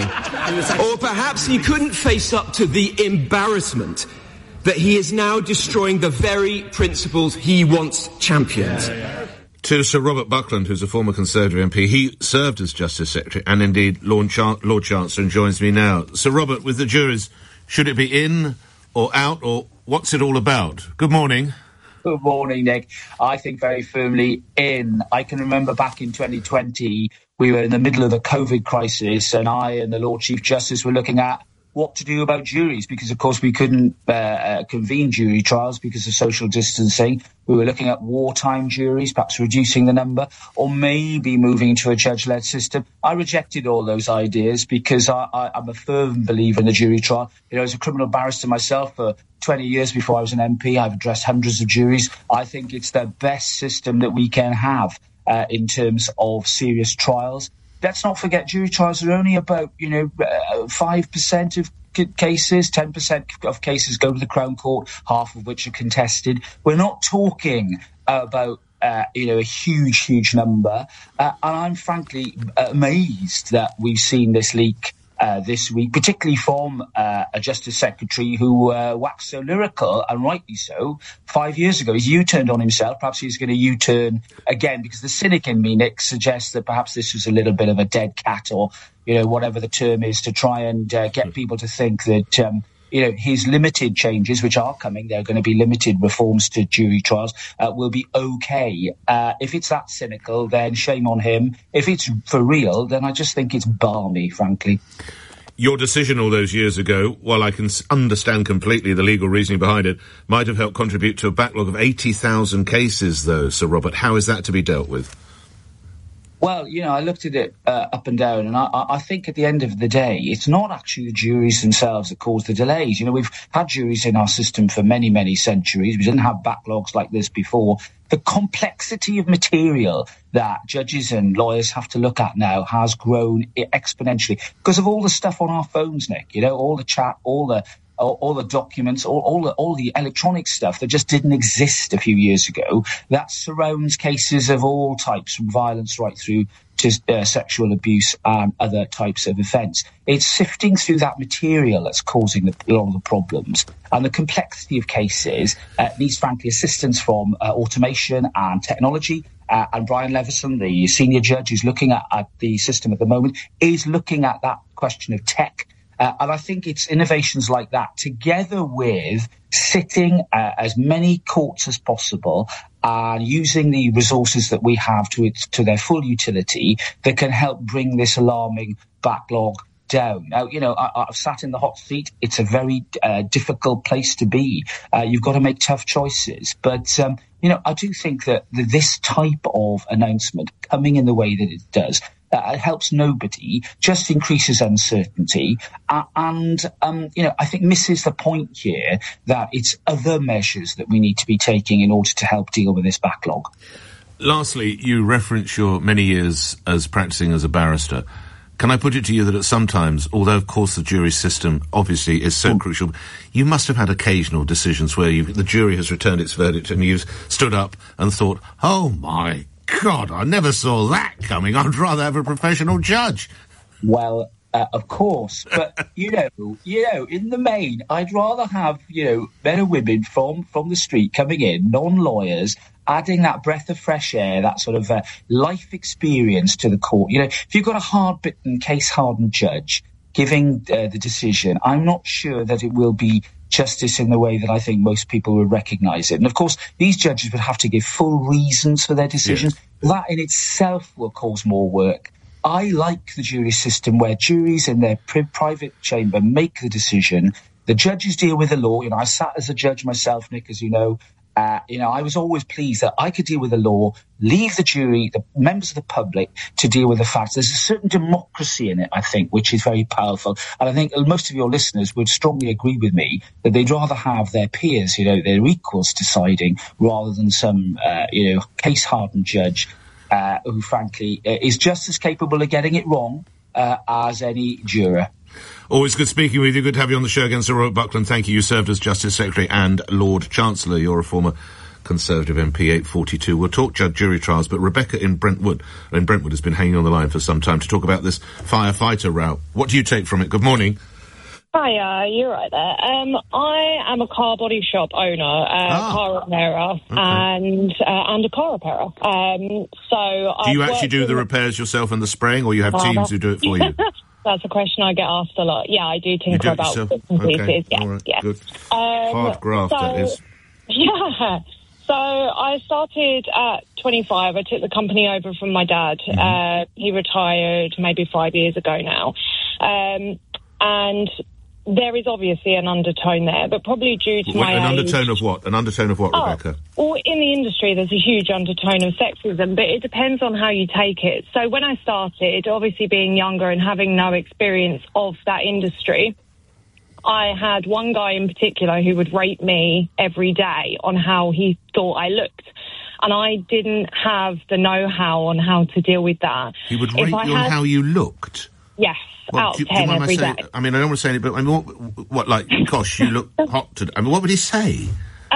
Or perhaps he couldn't face up to the embarrassment that he is now destroying the very principles he once championed. Yeah, yeah. To Sir Robert Buckland, who's a former Conservative M P, he served as Justice Secretary and indeed Lord, Chan- Lord Chancellor, and joins me now. Sir Robert, with the juries, should it be in or out, or what's it all about? Good morning. Good morning, Nick. I think very firmly in. I can remember back in twenty twenty, we were in the middle of the COVID crisis, and I and the Lord Chief Justice were looking at what to do about juries, because, of course, we couldn't uh, uh, convene jury trials because of social distancing. We were looking at wartime juries, perhaps reducing the number, or maybe moving to a judge-led system. I rejected all those ideas because I, I, I'm a firm believer in the jury trial. You know, as a criminal barrister myself for twenty years before I was an M P, I've addressed hundreds of juries. I think it's the best system that we can have uh, in terms of serious trials. Let's not forget, jury trials are only about, you know, uh, five percent of c- cases, ten percent of cases go to the Crown Court, half of which are contested. We're not talking about, uh, you know, a huge, huge number. Uh, and I'm frankly amazed that we've seen this leak Uh, this week, particularly from uh, a Justice Secretary who uh, waxed so lyrical, and rightly so, five years ago. He's U-turned on himself. Perhaps he's going to U-turn again, because the cynic in me, Nick, suggests that perhaps this was a little bit of a dead cat, or, you know, whatever the term is, to try and uh, get people to think that, um, you know, his limited changes, which are coming, there are going to be limited reforms to jury trials, uh, will be okay. Uh, if it's that cynical, then shame on him. If it's for real, then I just think it's balmy, frankly. Your decision all those years ago, while I can understand completely the legal reasoning behind it, might have helped contribute to a backlog of eighty thousand cases, though, Sir Robert. How is that to be dealt with? Well, you know, I looked at it uh, up and down, and I, I think at the end of the day, it's not actually the juries themselves that cause the delays. You know, we've had juries in our system for many, many centuries. We didn't have backlogs like this before. The complexity of material that judges and lawyers have to look at now has grown exponentially because of all the stuff on our phones, Nick. You know, all the chat, all the all, all the documents, all, all the all the electronic stuff that just didn't exist a few years ago, that surrounds cases of all types, from violence right through to uh, sexual abuse and other types of offence. It's sifting through that material that's causing the, a lot of the problems. And the complexity of cases uh, needs, frankly, assistance from uh, automation and technology. Uh, and Brian Levison, the senior judge who's looking at, at the system at the moment, is looking at that question of tech. Uh, and I think it's innovations like that, together with sitting uh, as many courts as possible and using the resources that we have to its, to their full utility, that can help bring this alarming backlog down. Now, you know, I, I've sat in the hot seat. It's a very uh, difficult place to be. Uh, you've got to make tough choices. But, um, you know, I do think that the, this type of announcement coming in the way that it does, Uh, it helps nobody, just increases uncertainty, uh, and, um, you know, I think misses the point here that it's other measures that we need to be taking in order to help deal with this backlog. Lastly, you reference your many years as practising as a barrister. Can I put it to you that at some times, although of course the jury system obviously is so mm. crucial, you must have had occasional decisions where you, the jury has returned its verdict and you've stood up and thought, oh my God, I never saw that coming. I'd rather have a professional judge. Well, uh, of course. But, you know, you know, in the main, I'd rather have, you know, men and women from, from the street coming in, non-lawyers, adding that breath of fresh air, that sort of uh, life experience to the court. You know, if you've got a hard-bitten, case-hardened judge giving uh, the decision, I'm not sure that it will be justice in the way that I think most people would recognise it. And, of course, these judges would have to give full reasons for their decisions. Yes. That in itself will cause more work. I like the jury system where juries in their pri- private chamber make the decision. The judges deal with the law. You know, I sat as a judge myself, Nick, as you know. Uh, you know, I was always pleased that I could deal with the law, leave the jury, the members of the public, to deal with the facts. There's a certain democracy in it, I think, which is very powerful. And I think most of your listeners would strongly agree with me that they'd rather have their peers, you know, their equals deciding, rather than some, uh, you know, case-hardened judge uh, who, frankly, uh, is just as capable of getting it wrong uh, as any juror. Always good speaking with you. Good to have you on the show again, Sir Robert Buckland. Thank you. You served as Justice Secretary and Lord Chancellor. You're a former Conservative M P, eight forty-two. We'll talk judge jury trials, but Rebecca in Brentwood, in Brentwood has been hanging on the line for some time to talk about this firefighter row. What do you take from it? Good morning. Hi, uh, you're right there. Um, I am a car body shop owner, uh, Ah. car repairer, and uh, and a car repairer. Um, so Do you I've actually worked do in the repairs yourself and the spraying, or you have Oh, teams that's- who do it for you? That's a question I get asked a lot. Yeah, I do tinker do it about yourself? bits and Okay, pieces. Yeah, all right, yeah. good. Um, Hard graft, so, that is. Yeah. So I started at twenty-five. I took the company over from my dad. Mm-hmm. Uh, he retired maybe five years ago now. Um, and there is obviously an undertone there, but probably due to Wait, my an age... undertone of what? An undertone of what, Oh, Rebecca? well, in the industry, there's a huge undertone of sexism, but it depends on how you take it. So when I started, obviously being younger and having no experience of that industry, I had one guy in particular who would rate me every day on how he thought I looked. And I didn't have the know-how on how to deal with that. He would If rate I you on had- how you looked. Yes, Well, out do, of you- do you ten mind my every saying? day. I mean, I don't want to say anything, but I mean, what, what like, gosh, you look hot today. I mean, what would he say?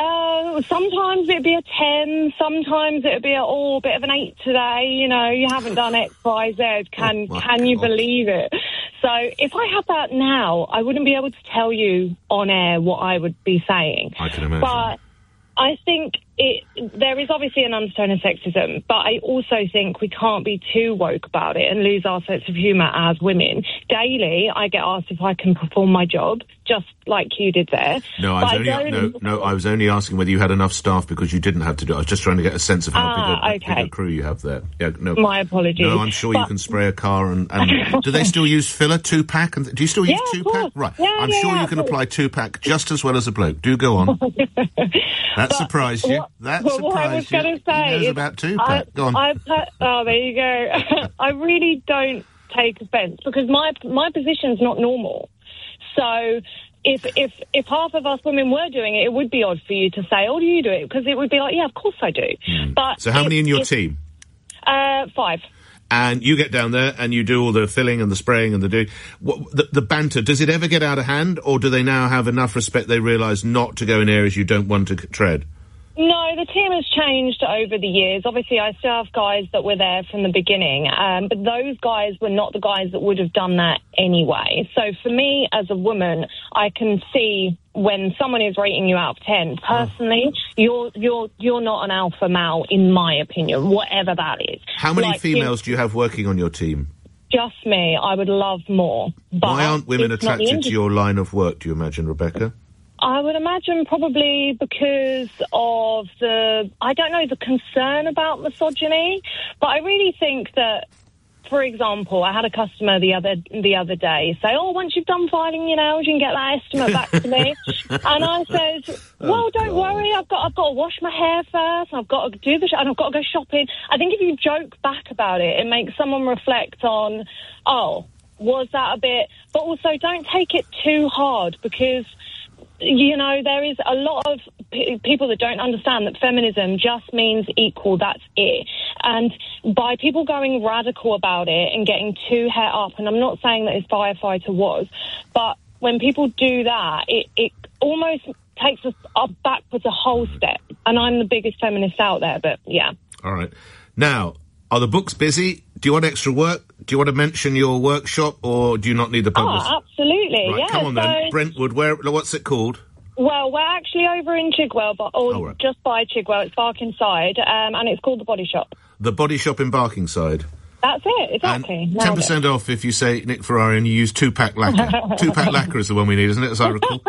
Uh, sometimes it'd be a ten, sometimes it'd be a, oh, a bit of an eight today, you know, you haven't done X, Y, Z, can, Oh, can you believe it? So if I had that now, I wouldn't be able to tell you on air what I would be saying. I can imagine. But I think it, there is obviously an undertone of sexism, but I also think we can't be too woke about it and lose our sense of humour as women. Daily, I get asked if I can perform my job, just like you did there. No, I But was only don't- no, no. I was only asking whether you had enough staff because you didn't have to do it. I was just trying to get a sense of how Ah, big, a, okay. big a crew you have there. Yeah, no. My apologies. No, I'm sure you But- can spray a car and, and do they still use filler two pack? And do you still use Yeah, of two pack? course. Right. Yeah, I'm yeah, sure yeah, you can of course. apply two pack just as well as a bloke. Do go on. That surprised you. What- That well, what I was surprised you. going to say He knows is about two I, pack. Go on. I've had- oh, there you go. I really don't take offence because my my position's not normal. So if if if half of us women were doing it, it would be odd for you to say, "Oh, do you do it?" Because it would be like, "Yeah, of course I do." But so how if- many in your if- team? Uh, five. And you get down there and you do all the filling and the spraying and the doing. What, the, the banter, does it ever get out of hand, or do they now have enough respect they realise not to go in areas you don't want to c- tread? No, the team has changed over the years. Obviously, I still have guys that were there from the beginning, um, but those guys were not the guys that would have done that anyway. So for me, as a woman, I can see when someone is rating you out of ten. Personally, you're you're you're not an alpha male, in my opinion, whatever that is. How many Like, you- females do you have working on your team? Just me. I would love more. But Why aren't women it's not the attracted to industry. your line of work, do you imagine, Rebecca? I would imagine probably because of the, I don't know, the concern about misogyny, but I really think that, for example, I had a customer the other the other day say, oh, once you've done filing your nails, you can get that estimate back to me. And I said, well, Oh, don't worry, I've got I've got to wash my hair first, I've got to do the, sh- and I've got to go shopping. I think if you joke back about it, it makes someone reflect on, oh, was that a bit, but also don't take it too hard because, you know, there is a lot of p- people that don't understand that feminism just means equal, that's it. And by people going radical about it and getting too het up, and I'm not saying that this firefighter was, but when people do that, it, it almost takes us up backwards a whole step. And I'm the biggest feminist out there, but yeah. All right. Now, are the books busy? Do you want extra work? Do you want to mention your workshop, or do you not need the publicity? Oh, absolutely, Right, yeah. come on so, then. Brentwood, where? What's it called? Well, we're actually over in Chigwell, but or Oh, right. just by Chigwell. It's Barkingside, um, and it's called The Body Shop. The Body Shop in Barkingside. That's it, exactly. Ten Nailed it. percent off if you say Nick Ferrari and you use two pack lacquer. two pack lacquer is the one we need, isn't it? As I recall.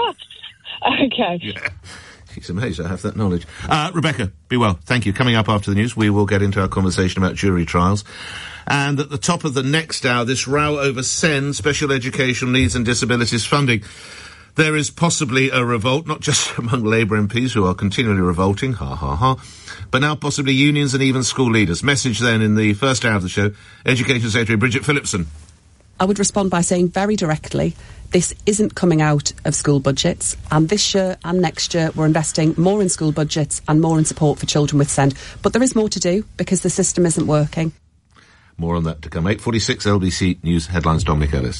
Okay. Yeah. She's amazed I have that knowledge. Uh, Rebecca, be well. Thank you. Coming up after the news, we will get into our conversation about jury trials. And at the top of the next hour, this row over S E N, Special Educational Needs and Disabilities Funding. There is possibly a revolt, not just among Labour M Ps who are continually revolting, ha ha ha, but now possibly unions and even school leaders. Message then in the first hour of the show, Education Secretary Bridget Phillipson. I would respond by saying very directly, this isn't coming out of school budgets, and this year and next year we're investing more in school budgets and more in support for children with S E N. But there is more to do because the system isn't working. More on that to come. eight forty-six L B C News headlines, Dominic Ellis.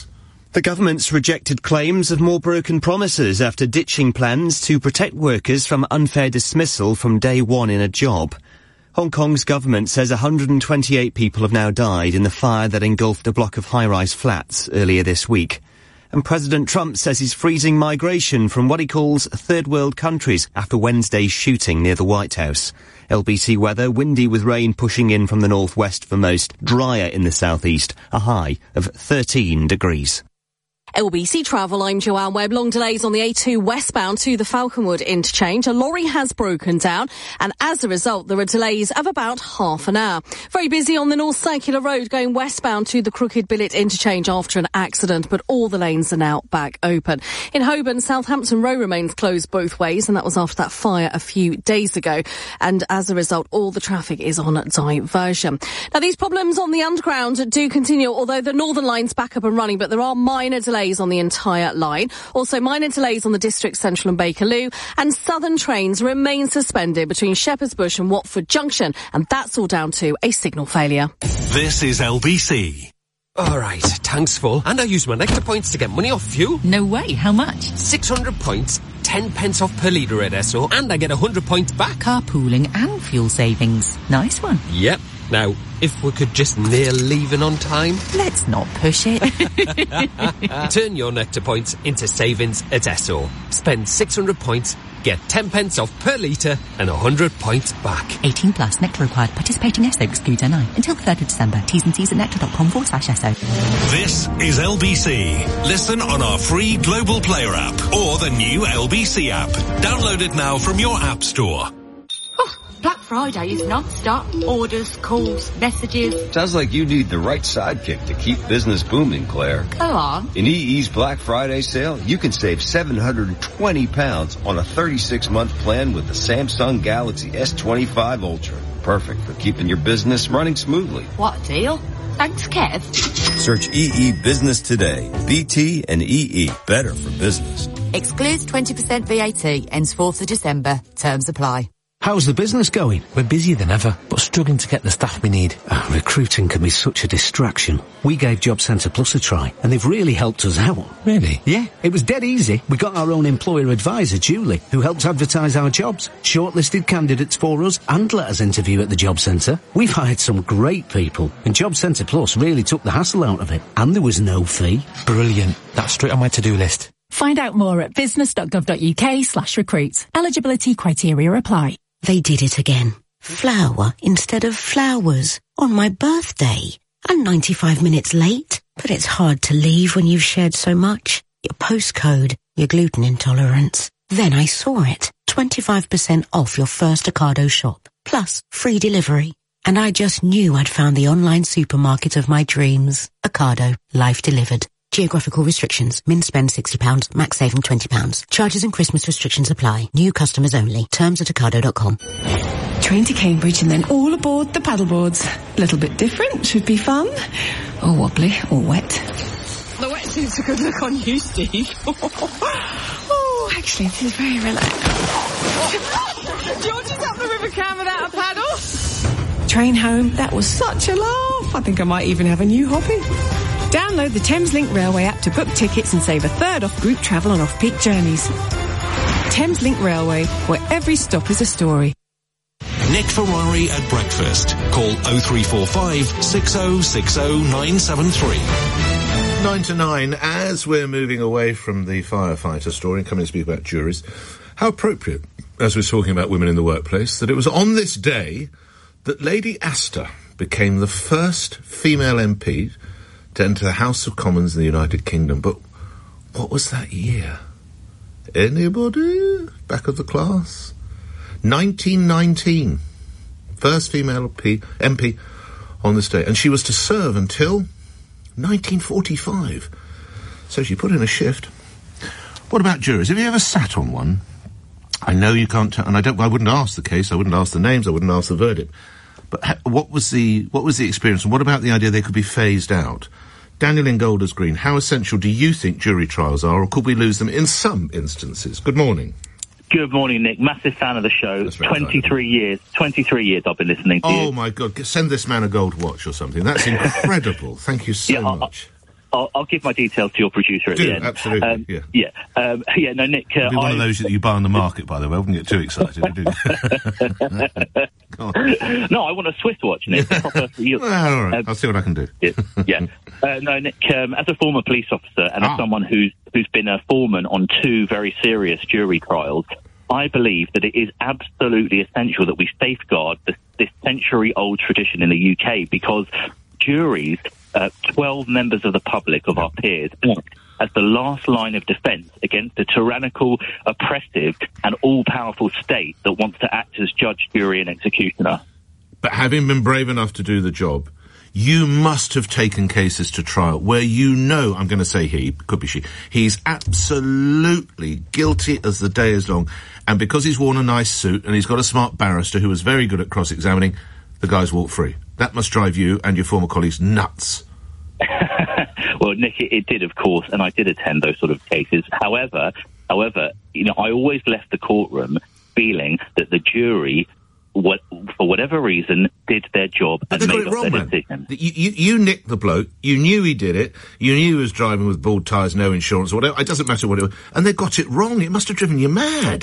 The government's rejected claims of more broken promises after ditching plans to protect workers from unfair dismissal from day one in a job. Hong Kong's government says one hundred twenty-eight people have now died in the fire that engulfed a block of high-rise flats earlier this week. And President Trump says he's freezing migration from what he calls third world countries after Wednesday's shooting near the White House. L B C weather, windy with rain pushing in from the northwest for most, drier in the southeast, a high of thirteen degrees. L B C Travel, I'm Joanne Webb. Long delays on the A two westbound to the Falconwood interchange. A lorry has broken down, and as a result, there are delays of about half an hour. Very busy on the North Circular Road going westbound to the Crooked Billet interchange after an accident, but all the lanes are now back open. In Holborn, Southampton Row remains closed both ways, and that was after that fire a few days ago. And as a result, all the traffic is on diversion. Now, these problems on the Underground do continue, although the Northern Line's back up and running, but there are minor delays on the entire line. Also, minor delays on the District Central and Bakerloo, and Southern trains remain suspended between Shepherd's Bush and Watford Junction, and that's all down to a signal failure. This is L B C. Alright, tank's full, and I use my Nectar points to get money off fuel. No way, how much? six hundred points, ten pence off per litre at Esso, and I get one hundred points back. Carpooling and fuel savings. Nice one. Yep. Now, if we could just nail leaving on time. Let's not push it. Turn your Nectar points into savings at Esso. Spend six hundred points, get ten pence off per litre, and one hundred points back. eighteen plus, Nectar required. Participating Esso excludes N I. Until the third of December. T's and C's at nectar.com forward slash Esso. This is L B C. Listen on our free Global Player app or the new L B C app. Download it now from your app store. Black Friday is non-stop. Orders, calls, messages. Sounds like you need the right sidekick to keep business booming, Claire. Go on. In E E's Black Friday sale, you can save seven hundred twenty pounds on a thirty-six month plan with the Samsung Galaxy S twenty-five Ultra. Perfect for keeping your business running smoothly. What a deal. Thanks, Kev. Search E E Business today. B T and E E, better for business. Excludes twenty percent V A T. Ends fourth of December. Terms apply. How's the business going? We're busier than ever, but struggling to get the staff we need. Ah, recruiting can be such a distraction. We gave Job Centre Plus a try, and they've really helped us out. Really? Yeah, it was dead easy. We got our own employer advisor, Julie, who helps advertise our jobs, shortlisted candidates for us, and let us interview at the Job Centre. We've hired some great people, and Job Centre Plus really took the hassle out of it, and there was no fee. Brilliant. That's straight on my to-do list. Find out more at business.gov.uk slash recruit. Eligibility criteria apply. They did it again. Flower instead of flowers on my birthday. I'm ninety-five minutes late, but it's hard to leave when you've shared so much. Your postcode, your gluten intolerance. Then I saw it. twenty-five percent off your first Ocado shop, plus free delivery. And I just knew I'd found the online supermarket of my dreams. Ocado, life delivered. Geographical restrictions. Min spend sixty pounds, max saving twenty pounds. Charges and Christmas restrictions apply. New customers only. Terms at ocado dot com. Train to Cambridge and then all aboard the paddleboards. A little bit different, should be fun. Or wobbly, or wet. The wetsuit's a good look on you, Steve. Oh, actually, this is very relaxed. George is up the River Cam without a paddle. Train home, that was such a laugh. I think I might even have a new hobby. Download the Thameslink Railway app to book tickets and save a third off group travel on off-peak journeys. Thameslink Railway, where every stop is a story. Nick Ferrari at breakfast. Call oh three four five, six oh six oh, nine seven three. Nine to nine, as we're moving away from the firefighter story and coming to speak about juries, how appropriate, as we're talking about women in the workplace, that it was on this day that Lady Astor became the first female M P to enter the House of Commons in the United Kingdom. But what was that year? Anybody? Back of the class? nineteen nineteen. First female M P on this day. And she was to serve until nineteen forty-five. So she put in a shift. What about juries? Have you ever sat on one? I know you can't tell, and I don't, I wouldn't ask the case, I wouldn't ask the names, I wouldn't ask the verdict. But ha- what was the, what was the experience, and what about the idea they could be phased out? Daniel in Golders Green, how essential do you think jury trials are, or could we lose them in some instances? Good morning. Good morning, Nick. Massive fan of the show. That's right, twenty-three years. twenty-three years I've been listening to you. Oh, my God. Send this man a gold watch or something. That's incredible. Thank you so yeah, much. I'll, I'll give my details to your producer at Do, the end. absolutely, Um, yeah. Yeah, um, yeah, no, Nick... Uh, It'd be one I, of those that you buy on the market, by the way. I wouldn't get too excited, do you? No, I want a Swiss watch, Nick. Proper, you, well, all right. um, I'll see what I can do. Yeah. yeah. Uh, no, Nick, um, as a former police officer and Ah. as someone who's, who's been a foreman on two very serious jury trials, I believe that it is absolutely essential that we safeguard this, this century-old tradition in the U K, because juries, uh, twelve members of the public, of our peers, act as the last line of defence against a tyrannical, oppressive and all-powerful state that wants to act as judge, jury and executioner. But having been brave enough to do the job, you must have taken cases to trial where you know, I'm going to say he, could be she, he's absolutely guilty as the day is long, and because he's worn a nice suit and he's got a smart barrister who was very good at cross-examining, the guy's walked free. That must drive you and your former colleagues nuts. Well, Nick, it, it did, of course, and I did attend those sort of cases. However, however, you know, I always left the courtroom feeling that the jury, what, for whatever reason, did their job But and they got made it up wrong, their man. decision. You, you, you nicked the bloke, you knew he did it, you knew he was driving with bald tyres, no insurance, or whatever, it doesn't matter what it was, and they got it wrong. It must have driven you mad.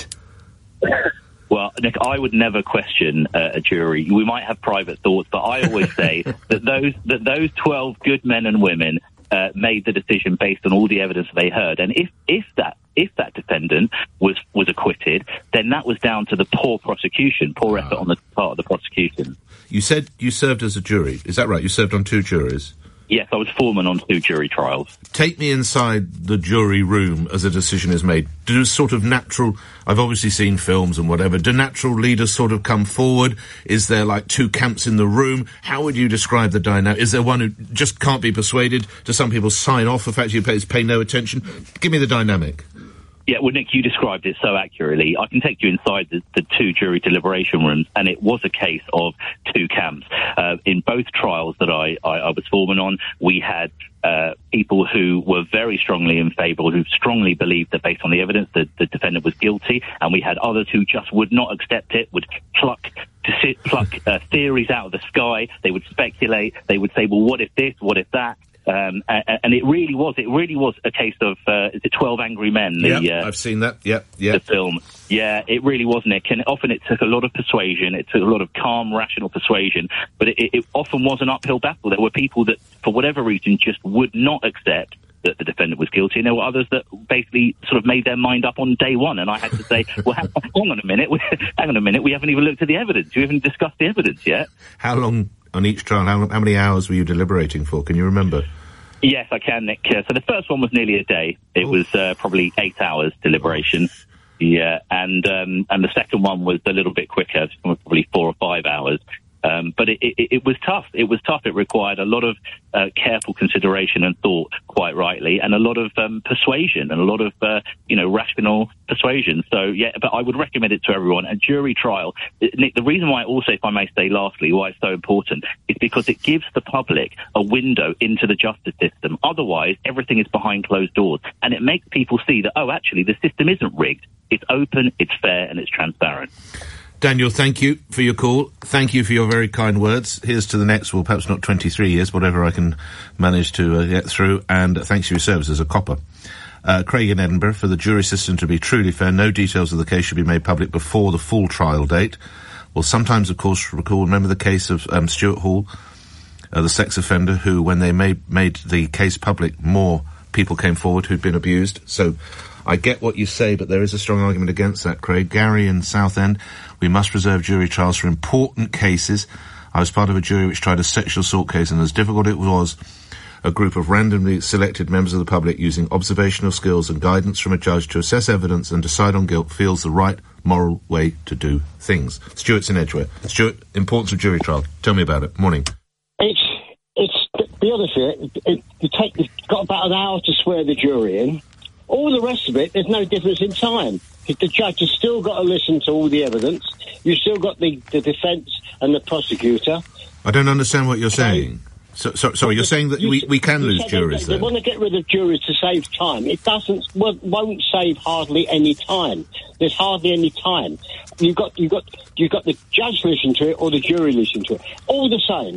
Well, Nick, I would never question uh, a jury. We might have private thoughts, but I always say that those that those twelve good men and women uh, made the decision based on all the evidence they heard. And if if that if that defendant was was acquitted, then that was down to the poor prosecution, poor effort on the part of the prosecution. You said you served as a jury. Is that right? You served on two juries? Yes, I was foreman on two jury trials. Take me inside the jury room as a decision is made. Do sort of natural, I've obviously seen films and whatever, do natural leaders sort of come forward? Is there like two camps in the room? How would you describe the dynamic? Is there one who just can't be persuaded? Do some people sign off the fact you pay, pay no attention? Give me the dynamic. Yeah, well, Nick, you described it so accurately. I can take you inside the, the two jury deliberation rooms, and it was a case of two camps. Uh, in both trials that I, I, I was foreman on, we had uh, people who were very strongly in favour, who strongly believed that based on the evidence that the defendant was guilty, and we had others who just would not accept it, would pluck to sit, pluck uh, theories out of the sky. They would speculate. They would say, well, what if this, what if that? Um, and, and it really was, it really was a case of, uh, is it twelve Angry Men? The, Yeah, uh, I've seen that. Yep, yep. The film. Yeah, it really was, Nick. And often it took a lot of persuasion. It took a lot of calm, rational persuasion. But it, it often was an uphill battle. There were people that, for whatever reason, just would not accept that the defendant was guilty. And there were others that basically sort of made their mind up on day one. And I had to say, well, hang, hang on a minute. hang on a minute. We haven't even looked at the evidence. We haven't discussed the evidence yet. How long on each trial, how, how many hours were you deliberating for? Can you remember? Yes, I can, Nick. Uh, so the first one was nearly a day. It Oof. was uh, probably eight hours deliberation. Yeah, and um, and the second one was a little bit quicker, it was probably four or five hours. Um, but it, it, it was tough. It was tough. It required a lot of uh, careful consideration and thought, quite rightly, and a lot of um, persuasion and a lot of, uh, you know, rational persuasion. So, yeah, but I would recommend it to everyone. A jury trial, Nick, the reason why also, if I may say lastly, why it's so important is because it gives the public a window into the justice system. Otherwise, everything is behind closed doors. And it makes people see that, oh, actually, the system isn't rigged. It's open, it's fair, and it's transparent. Daniel, thank you for your call. Thank you for your very kind words. Here's to the next, well, perhaps not twenty-three years, whatever I can manage to uh, get through. And thanks for your service as a copper. Uh, Craig in Edinburgh, for the jury system to be truly fair, no details of the case should be made public before the full trial date. Well, sometimes, of course, recall, remember the case of um, Stuart Hall, uh, the sex offender, who, when they made, made the case public, more people came forward who'd been abused. So I get what you say, but there is a strong argument against that, Craig. Gary in Southend, we must reserve jury trials for important cases. I was part of a jury which tried a sexual assault case, and as difficult it was, a group of randomly selected members of the public using observational skills and guidance from a judge to assess evidence and decide on guilt feels the right moral way to do things. Stuart's in Edgware. Stuart, importance of jury trial. Tell me about it. Morning. It's, it's, to be honest with you, it, you take, you've got about an hour to swear the jury in. All the rest of it, there's no difference in time. The judge has still got to listen to all the evidence. You've still got the, the defence and the prosecutor. I don't understand what you're saying. So, so, sorry, you're saying that you, we, we can lose juries, they, they, they want to get rid of juries to save time. It doesn't, won't save hardly any time. There's hardly any time. You've got, you've got, you've got the judge listen to it or the jury listen to it. All the same.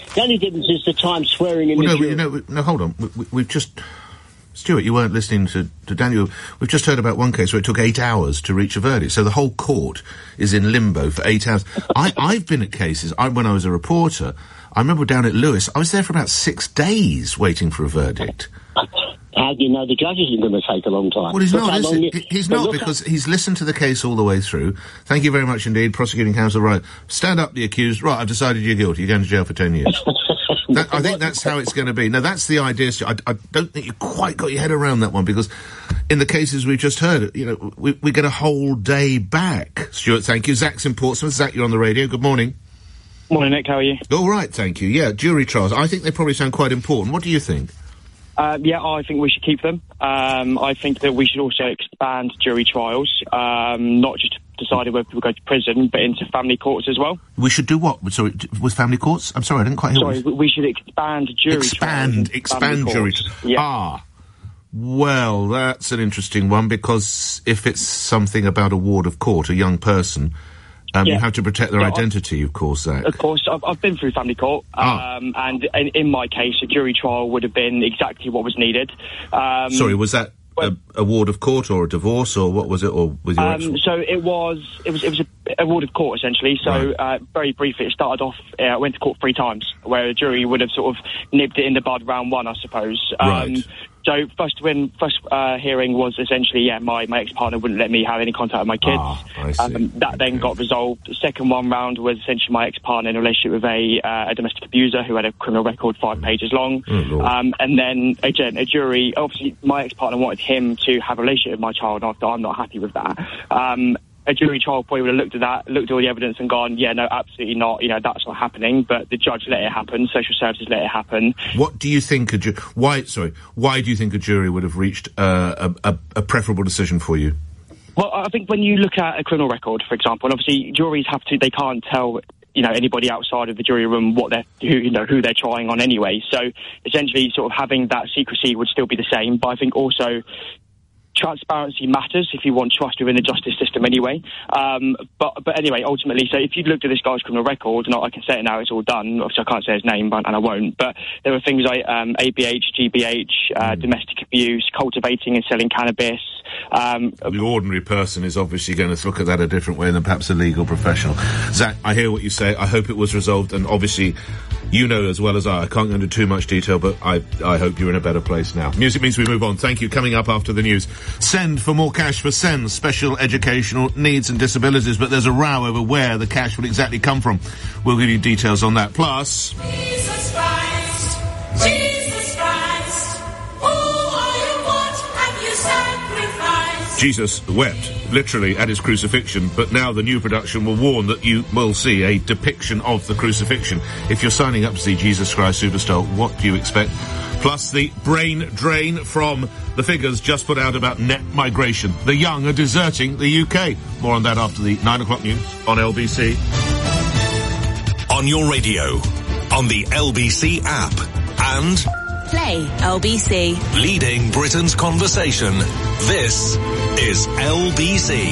The only difference is the time swearing in well, the no, jury. you know, no, hold on. We, we, we've just... Stuart, you weren't listening to, to Daniel. We've just heard about one case where it took eight hours to reach a verdict. So the whole court is in limbo for eight hours. I, I've been at cases, I, when I was a reporter, I remember down at Lewis, I was there for about six days waiting for a verdict. How do you know the judge isn't going to take a long time? Well, he's Look not, how is long it? you- He's but not, look because he's listened to the case all the way through. Thank you very much indeed, prosecuting counsel. Right, stand up, the accused. Right, I've decided you're guilty. You're going to jail for ten years. That, I think that's how it's going to be. Now, that's the idea. Stu. I, I don't think you quite got your head around that one, because in the cases we've just heard, you know, we, we get a whole day back. Stuart, thank you. Zach's in Portsmouth. Zach, you're on the radio. Good morning. Morning, Nick. How are you? All right, thank you. Yeah, jury trials. I think they probably sound quite important. What do you think? Uh, yeah, I think we should keep them. Um, I think that we should also expand jury trials, um, not just deciding whether people go to prison, but into family courts as well. We should do what? Sorry, d- with family courts? I'm sorry, I didn't quite hear Sorry, what you... we should expand jury Expand, trials. into expand family jury courts. trials. Ah. Well, that's an interesting one, because if it's something about a ward of court, a young person, um, Yeah. you have to protect their Yeah, I- identity, of course, Zach. Of course, I've, I've been through family court, Ah. um, and in, in my case, a jury trial would have been exactly what was needed. Um, Sorry, was that a, a ward of court or a divorce, or what was it, or with your ex- Um, so it was, it was, it was a, a ward of court essentially. So uh, very briefly, it started off. Uh, I went to court three times, where a jury would have sort of nipped it in the bud round one, I suppose. Um, Right. So first, when first uh, hearing was essentially, yeah, my, my ex partner wouldn't let me have any contact with my kids. Ah, I see. Um, that then got resolved. The second one round was essentially my ex partner in a relationship with a, uh, a domestic abuser who had a criminal record five pages long. Oh, Lord. Um, and then again, a jury. Obviously, my ex partner wanted him to have a relationship with my child. After I'm not happy with that. Um, a jury trial probably would have looked at that, looked at all the evidence and gone, yeah, no, absolutely not. You know, that's not happening. But the judge let it happen. Social services let it happen. What do you think a ju- why, sorry, why do you think a jury would have reached uh, a, a, a preferable decision for you? Well, I think when you look at a criminal record, for example, and obviously juries have to, they can't tell, you know, anybody outside of the jury room what they're, who, you know, who they're trying on anyway. So essentially sort of having that secrecy would still be the same. But I think also transparency matters if you want trust within the justice system anyway. Um, but but anyway, ultimately, so if you looked at this guy's criminal record, and I can say it now, it's all done. Obviously, I can't say his name, but, and I won't. But there were things like um, A B H, G B H, uh, Mm. domestic abuse, cultivating and selling cannabis. Um, The ordinary person is obviously going to look at that a different way than perhaps a legal professional. Zach, I hear what you say. I hope it was resolved, and obviously, you know as well as I, I can't go into too much detail, but I, I hope you're in a better place now. Music means we move on. Thank you. Coming up after the news. Send for more cash for SEND, special educational needs and disabilities, but there's a row over where the cash will exactly come from. We'll give you details on that. Plus... Jesus Christ, Jesus Christ, who are you, what have you sacrificed? Jesus wept, literally, at his crucifixion, but now the new production will warn that you will see a depiction of the crucifixion. If you're signing up to see Jesus Christ Superstar, what do you expect? Plus the brain drain from the figures just put out about net migration. The young are deserting the U K. More on that after the nine o'clock news on L B C. On your radio, on the L B C app, and Play L B C. leading Britain's conversation. This is L B C.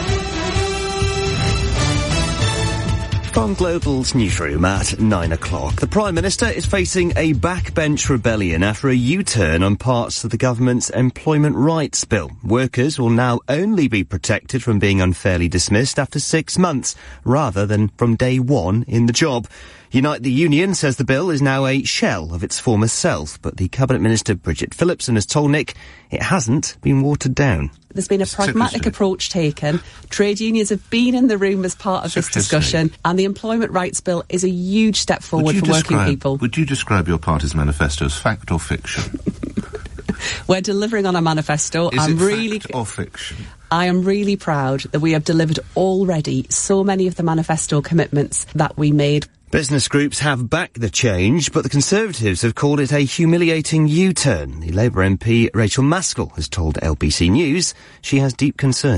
From Global's newsroom at nine o'clock, the Prime Minister is facing a backbench rebellion after a U-turn on parts of the government's Employment Rights Bill. Workers will now only be protected from being unfairly dismissed after six months, rather than from day one in the job. Unite the Union says the bill is now a shell of its former self, but the Cabinet Minister Bridget Phillipson has told Nick it hasn't been watered down. There's been a pragmatic approach taken. Trade unions have been in the room as part of this discussion, and the Employment Rights Bill is a huge step forward for working describe, people. Would you describe your party's manifesto as fact or fiction? We're delivering on a manifesto. Is I'm it really fact or fiction? I am really proud that we have delivered already so many of the manifesto commitments that we made. Business groups have backed the change, but the Conservatives have called it a humiliating U-turn. The Labour M P Rachel Maskell has told L B C News she has deep concerns.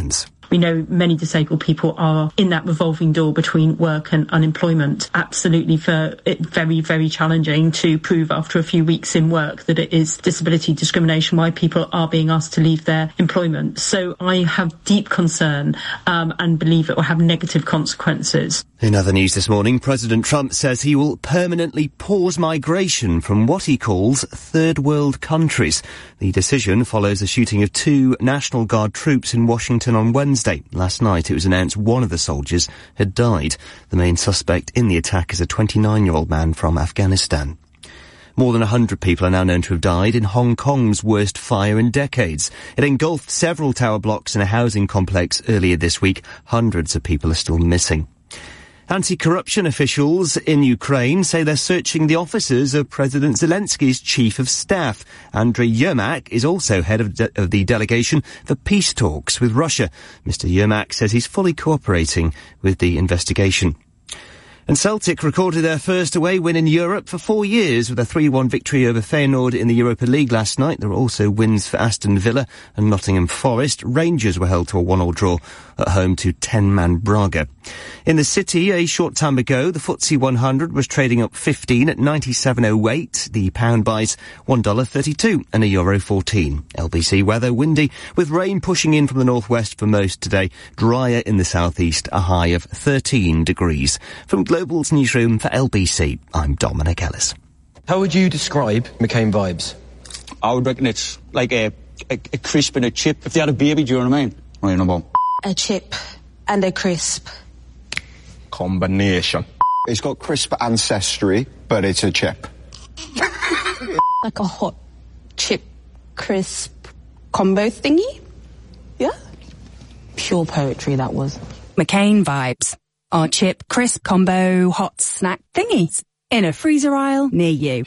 We know many disabled people are in that revolving door between work and unemployment. Absolutely for it very, very challenging to prove after a few weeks in work that it is disability discrimination why people are being asked to leave their employment. So I have deep concern um, and believe it will have negative consequences. In other news this morning, President Trump says he will permanently pause migration from what he calls third world countries. The decision follows the shooting of two National Guard troops in Washington on Wednesday. Last night it was announced one of the soldiers had died. The main suspect in the attack is a twenty-nine-year-old man from Afghanistan. More than one hundred people are now known to have died in Hong Kong's worst fire in decades. It engulfed several tower blocks in a housing complex earlier this week. Hundreds of people are still missing. Anti-corruption officials in Ukraine say they're searching the offices of President Zelensky's chief of staff. Andriy Yermak is also head of, de- of the delegation for peace talks with Russia. Mister Yermak says he's fully cooperating with the investigation. And Celtic recorded their first away win in Europe for four years with a three one victory over Feyenoord in the Europa League last night. There were also wins for Aston Villa and Nottingham Forest. Rangers were held to a one all draw at home to ten-man Braga. In the city, a short time ago, the F T S E one hundred was trading up fifteen at ninety-seven oh eight. The pound buys one dollar thirty-two and a euro fourteen. L B C weather, windy, with rain pushing in from the northwest for most today. Drier in the southeast, a high of thirteen degrees. From Global's newsroom for L B C, I'm Dominic Ellis. How would you describe McCain vibes? I would reckon it's like a, a, a crisp and a chip. If they had a baby, do you know what I mean? Right, no more. A chip and a crisp. Combination. It's got crisp ancestry, but it's a chip. Like a hot chip crisp combo thingy? Yeah? Pure poetry, that was. McCain vibes. Our chip crisp combo hot snack thingies in a freezer aisle near you.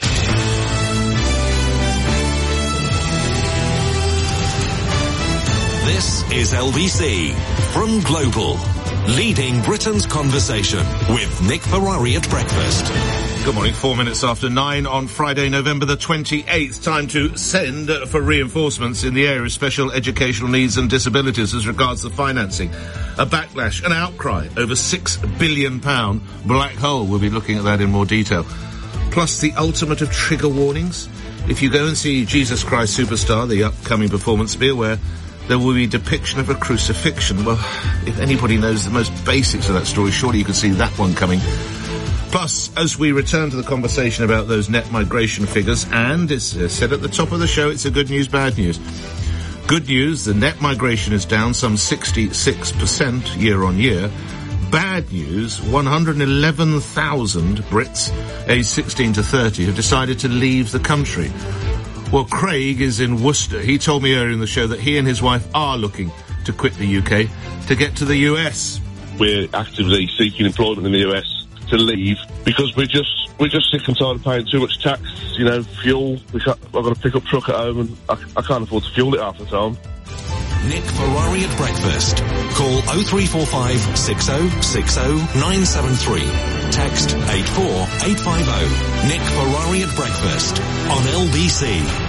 This is L B C from Global, leading Britain's conversation with Nick Ferrari at breakfast. Good morning, four minutes after nine on Friday, November the twenty-eighth. Time to send for reinforcements in the area of special educational needs and disabilities as regards the financing. A backlash, an outcry over six billion pounds black hole. We'll be looking at that in more detail. Plus the ultimate of trigger warnings. If you go and see Jesus Christ Superstar, the upcoming performance, be aware there will be depiction of a crucifixion. Well, if anybody knows the most basics of that story, surely you could see that one coming. Plus, as we return to the conversation about those net migration figures, and it's uh, said at the top of the show, it's a good news, bad news. Good news, the net migration is down some sixty-six percent year on year. Bad news, one hundred eleven thousand Brits aged sixteen to thirty have decided to leave the country. Well, Craig is in Worcester. He told me earlier in the show that he and his wife are looking to quit the U K to get to the U S. We're actively seeking employment in the U S to leave because we're just we're just sick and tired of paying too much tax. You know, fuel. We can't, I've got a pickup truck at home and I, I can't afford to fuel it half the time. Nick Ferrari at breakfast. Call oh three four five, six oh six oh, nine seven three. Text eight four eight five oh. Nick Ferrari at breakfast on L B C.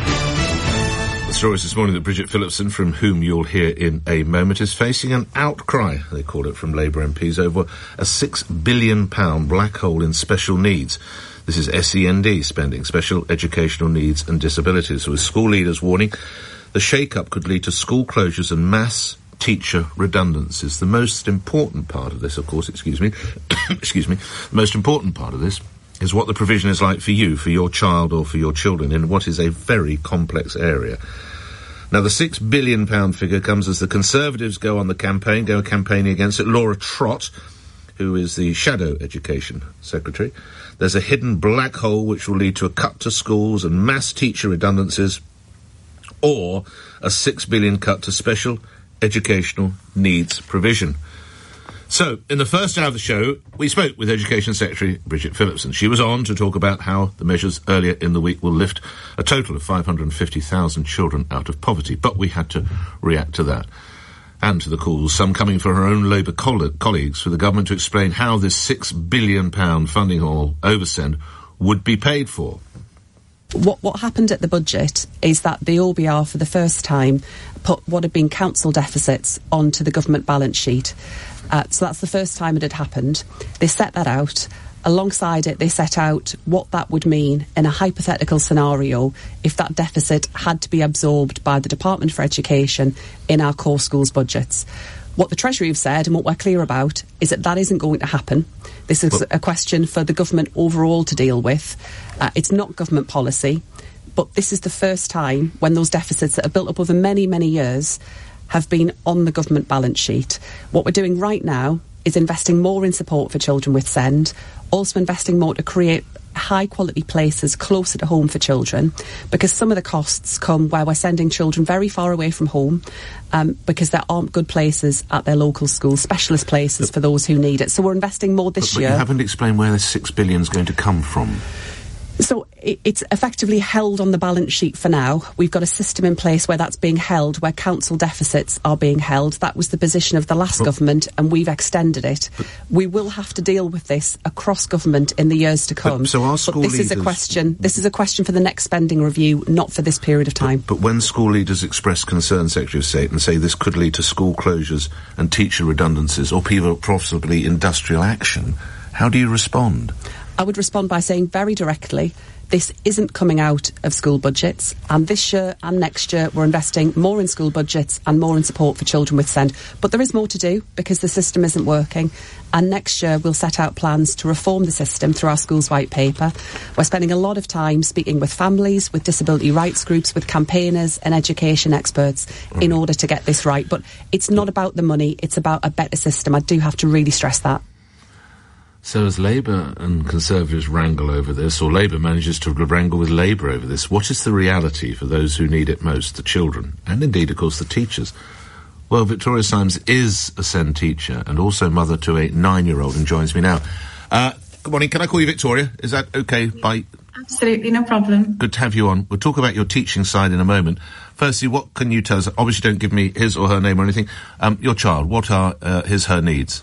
The story is this morning that Bridget Phillipson, from whom you'll hear in a moment, is facing an outcry, they call it, from Labour M Ps over a six billion pounds black hole in special needs. This is S E N D spending, special educational needs and disabilities, with school leaders warning the shake-up could lead to school closures and mass teacher redundancies. The most important part of this, of course, excuse me, excuse me, the most important part of this is what the provision is like for you, for your child or for your children in what is a very complex area. Now, the six billion pounds figure comes as the Conservatives go on the campaign, go campaigning against it. Laura Trott, who is the Shadow Education Secretary. There's a hidden black hole which will lead to a cut to schools and mass teacher redundancies, or a six billion pounds cut to special educational needs provision. So, in the first hour of the show, we spoke with Education Secretary Bridget Phillipson. She was on to talk about how the measures earlier in the week will lift a total of five hundred fifty thousand children out of poverty. But we had to react to that and to the calls, some coming from her own Labour coll- colleagues, for the government to explain how this six billion pounds funding hall oversend would be paid for. What, what happened at the budget is that the O B R, for the first time, put what had been council deficits onto the government balance sheet. Uh, so that's the first time it had happened. They set that out. Alongside it, they set out what that would mean in a hypothetical scenario if that deficit had to be absorbed by the Department for Education in our core schools budgets. What the Treasury have said and what we're clear about is that that isn't going to happen. This is a question for the government overall to deal with. Uh, it's not government policy, but this is the first time when those deficits that are built up over many, many years have been on the government balance sheet. What we're doing right now is investing more in support for children with SEND, also investing more to create high quality places closer to home for children, because some of the costs come where we're sending children very far away from home um, because there aren't good places at their local schools, specialist places for those who need it. So we're investing more this but, but year. You haven't explained where the six billion is going to come from. So it, it's effectively held on the balance sheet for now. We've got a system in place where that's being held, where council deficits are being held. That was the position of the last but, government, and we've extended it. But, we will have to deal with this across government in the years to come. But, so our school but this leaders, is a question. This is a question for the next spending review, not for this period of time. But, but when school leaders express concern, Secretary of State, and say this could lead to school closures and teacher redundancies, or people possibly industrial action, how do you respond? I would respond by saying very directly, this isn't coming out of school budgets, and this year and next year we're investing more in school budgets and more in support for children with SEND. But there is more to do because the system isn't working, and next year we'll set out plans to reform the system through our Schools White Paper. We're spending a lot of time speaking with families, with disability rights groups, with campaigners and education experts mm. in order to get this right. But it's not about the money, it's about a better system. I do have to really stress that. So as Labour and Conservatives wrangle over this, or Labour manages to wrangle with Labour over this, what is the reality for those who need it most, the children, and indeed, of course, the teachers? Well, Victoria Symes is a SEND teacher and also mother to a nine-year-old and joins me now. Uh, good morning. Can I call you Victoria? Is that okay? Bye. Absolutely, no problem. Good to have you on. We'll talk about your teaching side in a moment. Firstly, what can you tell us? Obviously, don't give me his or her name or anything. Um, your child, what are uh, his, her needs?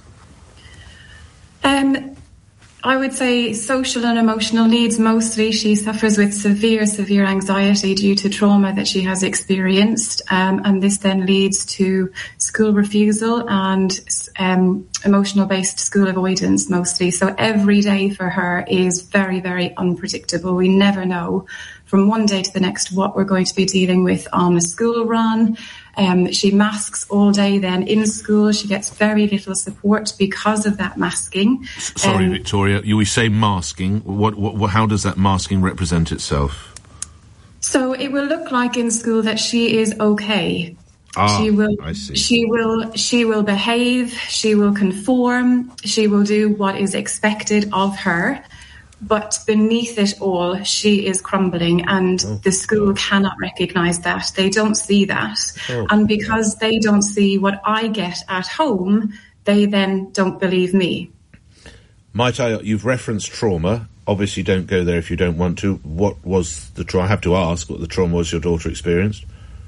Um, I would say social and emotional needs mostly. She suffers with severe, severe anxiety due to trauma that she has experienced, um, and this then leads to school refusal and um, emotional-based school avoidance mostly. So every day for her is very, very unpredictable. We never know from one day to the next what we're going to be dealing with on a school run. Um, she masks all day then in school. She gets very little support because of that masking. Sorry, um, Victoria, you we say masking. What, what, how does that masking represent itself? So it will look like in school that she is okay. Ah, she will, I see. She will, she will behave, she will conform, she will do what is expected of her. But beneath it all, she is crumbling, and oh, the school cannot recognise that. They don't see that. Oh, and because they don't see what I get at home, they then don't believe me. Might I, you've referenced trauma. Obviously, don't go there if you don't want to. What was the trauma? I have to ask what the trauma was your daughter experienced.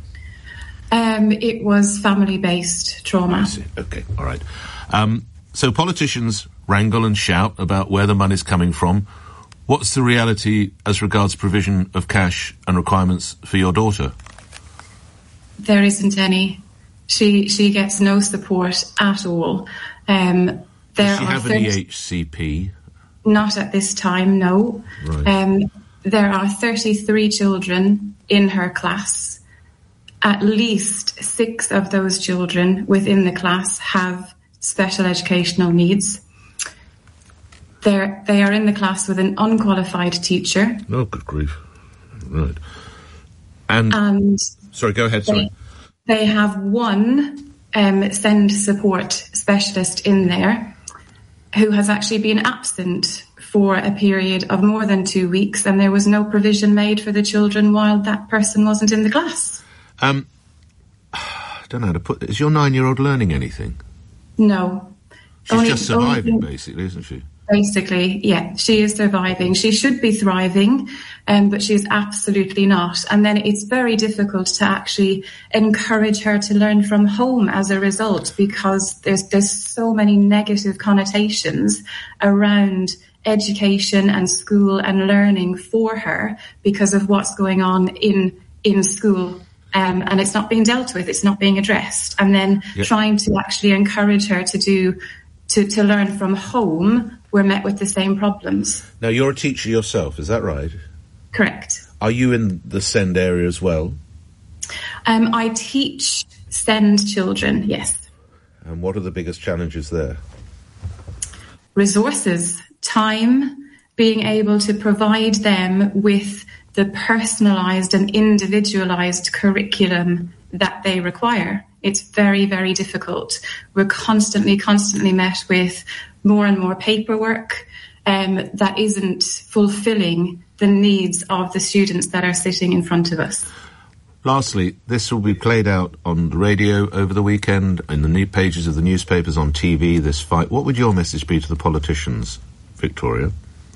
Um, it was family-based trauma. I see. Okay, all right. Um, so politicians wrangle and shout about where the money's coming from. What's the reality as regards provision of cash and requirements for your daughter? There isn't any. She she gets no support at all. Um, there Does she are have an E H C P? Not at this time, no. Right. Um, there are thirty-three children in her class. At least six of those children within the class have special educational needs. They're, they are in the class with an unqualified teacher. Oh, good grief. Right. And, and sorry, go ahead, sorry. They, they have one um, SEND support specialist in there who has actually been absent for a period of more than two weeks, and there was no provision made for the children while that person wasn't in the class. Um, I don't know how to put it. Is your nine-year-old learning anything? No. She's only, just surviving, only, basically, isn't she? Basically, yeah, she is surviving. She should be thriving, um, but she's absolutely not. And then it's very difficult to actually encourage her to learn from home as a result, because there's there's so many negative connotations around education and school and learning for her because of what's going on in in school. Um, and it's not being dealt with, it's not being addressed. And then yep. trying to actually encourage her to do, to, to learn from home, we're met with the same problems. Now, you're a teacher yourself, is that right? Correct. Are you in the SEND area as well? Um, I teach SEND children, yes. And what are the biggest challenges there? Resources, time, being able to provide them with the personalised and individualised curriculum that they require. It's very, very difficult. We're constantly, constantly met with more and more paperwork um, that isn't fulfilling the needs of the students that are sitting in front of us. Lastly, this will be played out on the radio over the weekend, in the new pages of the newspapers, on T V, this fight. What would your message be to the politicians, Victoria?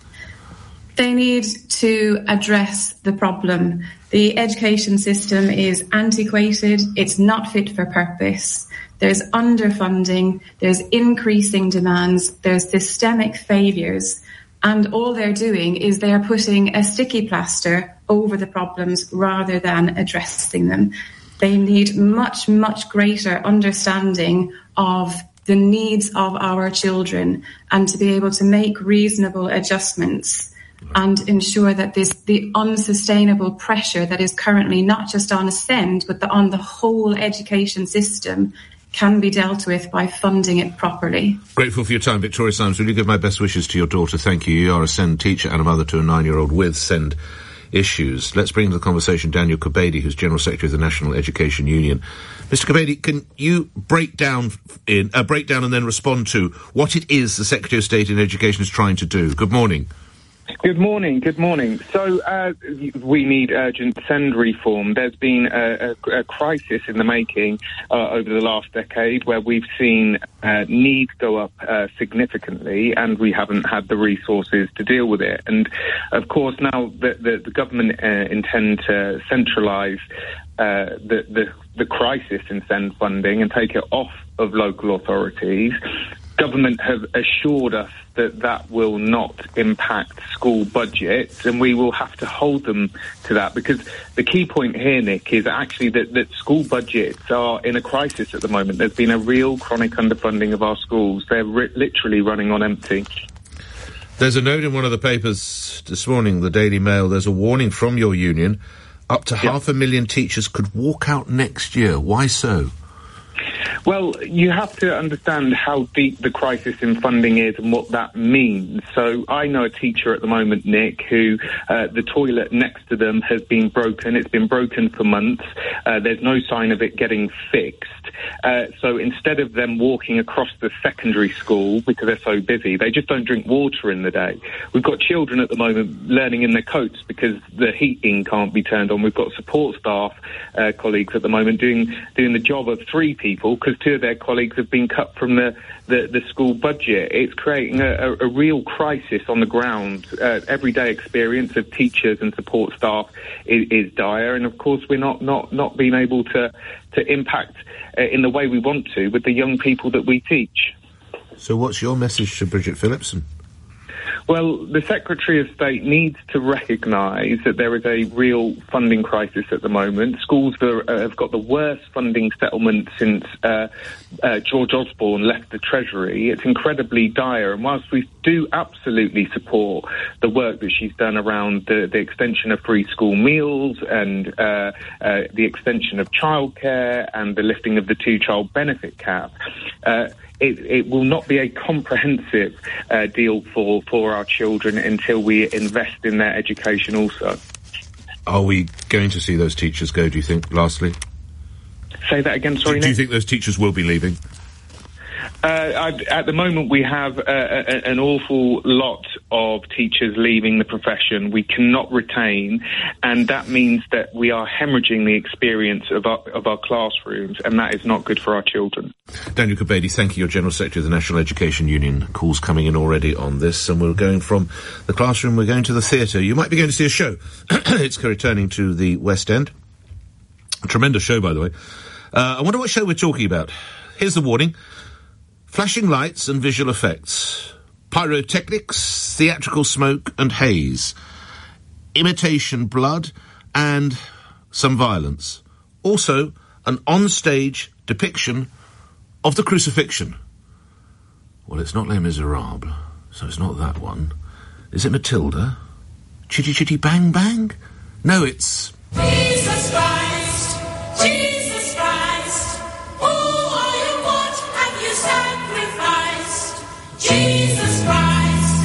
They need to address the problem. The education system is antiquated, it's not fit for purpose. There's underfunding, there's increasing demands, there's systemic failures, and all they're doing is they're putting a sticky plaster over the problems rather than addressing them. They need much, much greater understanding of the needs of our children and to be able to make reasonable adjustments and ensure that this the unsustainable pressure that is currently not just on SEND but the, on the whole education system can be dealt with by funding it properly. Grateful for your time, Victoria Symes. Will you give my best wishes to your daughter? Thank you. You are a SEND teacher and a mother to a nine-year-old with SEND issues. Let's bring to the conversation Daniel Kebede, who's General Secretary of the National Education Union. Mister Kebede, can you break down in uh, break down and then respond to what it is the Secretary of State in Education is trying to do? Good morning. Good morning, good morning. So uh, we need urgent SEND reform. There's been a, a, a crisis in the making uh, over the last decade where we've seen uh, needs go up uh, significantly and we haven't had the resources to deal with it. And of course now the, the, the government uh, intend to centralise uh, the, the, the crisis in SEND funding and take it off of local authorities. Government have assured us that that will not impact school budgets, and we will have to hold them to that, because the key point here, Nick, is actually that, that school budgets are in a crisis at the moment. There's been a real chronic underfunding of our schools. They're ri- literally running on empty. There's a note in one of the papers this morning, the Daily Mail, there's a warning from your union. Up to yep. half a million teachers could walk out next year. Why so? Well, you have to understand how deep the crisis in funding is and what that means. So I know a teacher at the moment, Nick, who uh, the toilet next to them has been broken. It's been broken for months. Uh, there's no sign of it getting fixed. Uh, so instead of them walking across the secondary school because they're so busy, they just don't drink water in the day. We've got children at the moment learning in their coats because the heating can't be turned on. We've got support staff uh, colleagues at the moment doing doing the job of three people because two of their colleagues have been cut from the, the, the school budget. It's creating a, a, a real crisis on the ground. Uh, everyday experience of teachers and support staff is, is dire, and of course we're not, not, not being able to, to impact uh, in the way we want to with the young people that we teach. So what's your message to Bridget Phillipson? Well, the Secretary of State needs to recognise that there is a real funding crisis at the moment. Schools are, uh, have got the worst funding settlement since uh, uh, George Osborne left the Treasury. It's incredibly dire, and whilst we do absolutely support the work that she's done around the, the extension of free school meals and uh, uh, the extension of childcare and the lifting of the two-child benefit cap, uh, It, it will not be a comprehensive uh, deal for, for our children until we invest in their education also. Are we going to see those teachers go, do you think, lastly? Say that again, sorry, Do, do you think those teachers will be leaving? Uh, I, at the moment, we have uh, a, an awful lot of teachers leaving the profession. We cannot retain, and that means that we are hemorrhaging the experience of our, of our classrooms, and that is not good for our children. Daniel Kebede, thank you. You're General Secretary of the National Education Union. Calls coming in already on this, and we're going from the classroom, we're going to the theatre. You might be going to see a show. It's returning to the West End. A tremendous show, by the way. Uh, I wonder what show we're talking about. Here's the warning. Flashing lights and visual effects. pyrotechnics, theatrical smoke and haze, imitation blood and some violence. Also, an on-stage depiction of the crucifixion. Well, it's not Les Miserables, so it's not that one. Is it Matilda? Chitty Chitty Bang Bang? No, it's... Jesus Christ, Jesus Christ, who are you, what have you sacrificed? Jesus Christ,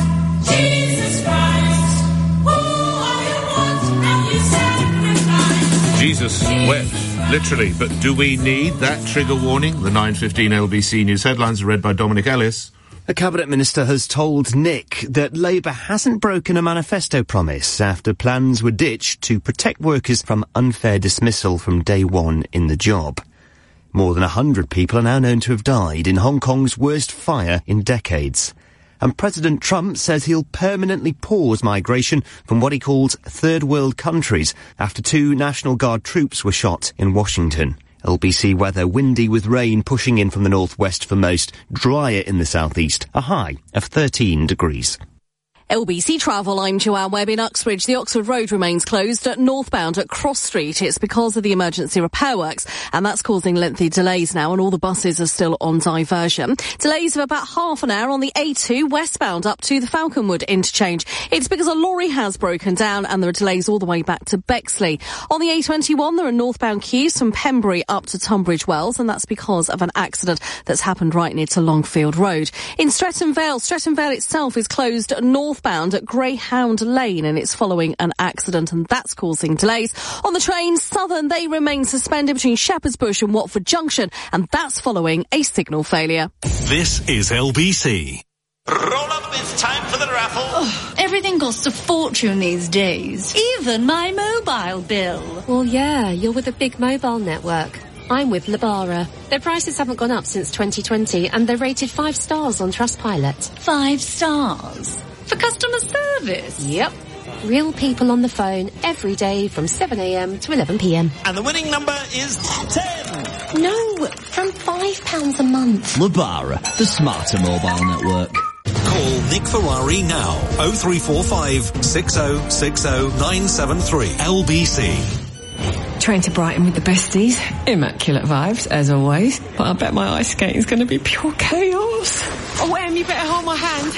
Jesus Christ, who are you, what have you sacrificed? Jesus wept, literally, but do we need that trigger warning? The nine fifteen L B C News headlines are read by Dominic Ellis. A Cabinet Minister has told Nick that Labour hasn't broken a manifesto promise after plans were ditched to protect workers from unfair dismissal from day one in the job. More than a hundred people are now known to have died in Hong Kong's worst fire in decades. And President Trump says he'll permanently pause migration from what he calls third world countries after two National Guard troops were shot in Washington. L B C weather, windy with rain pushing in from the northwest for most, drier in the southeast, a high of thirteen degrees. L B C Travel, I'm Joanne Webb in Uxbridge. The Oxford Road remains closed at northbound at Cross Street. It's because of the emergency repair works, and that's causing lengthy delays now, and all the buses are still on diversion. Delays of about half an hour on the A two westbound up to the Falconwood interchange. It's because a lorry has broken down, and there are delays all the way back to Bexley. On the A twenty-one, there are northbound queues from Pembury up to Tunbridge Wells, and that's because of an accident that's happened right near to Longfield Road. In Streatham Vale, Streatham Vale itself is closed northbound at Greyhound Lane, and it's following an accident, and that's causing delays. On the train, Southern, they remain suspended between Shepherd's Bush and Watford Junction, and that's following a signal failure. This is L B C. Roll up, it's time for the raffle. Oh, everything costs a fortune these days. Even my mobile bill. Well, yeah, you're with a big mobile network. I'm with Labara. Their prices haven't gone up since twenty twenty, and they're rated five stars on Trustpilot. Five stars? For customer service? Yep. Real people on the phone every day from seven a m to eleven p m. And the winning number is ten. No, from five pounds a month. Labara, the smarter mobile network. Call Nick Ferrari now. oh three four five, six oh six oh, nine seven three. L B C. Train to Brighton with the besties. Immaculate vibes, as always. But I bet my ice skating's going to be pure chaos. Oh, Em, you better hold my hand.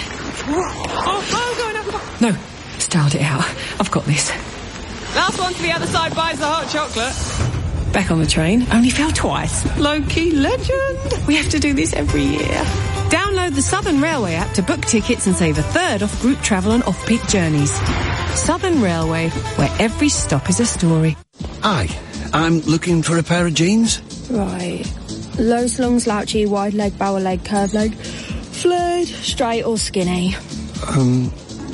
Oh, I'm going up. No, styled it out. I've got this. Last one to the other side buys the hot chocolate. Back on the train, only fell twice. Low-key legend. We have to do this every year. Download the Southern Railway app to book tickets and save a third off group travel and off-peak journeys. Southern Railway, where every stop is a story. Hi, I'm looking for a pair of jeans. Right. Low slung, slouchy, wide leg, barrel leg, curved leg, flared, straight or skinny. Um,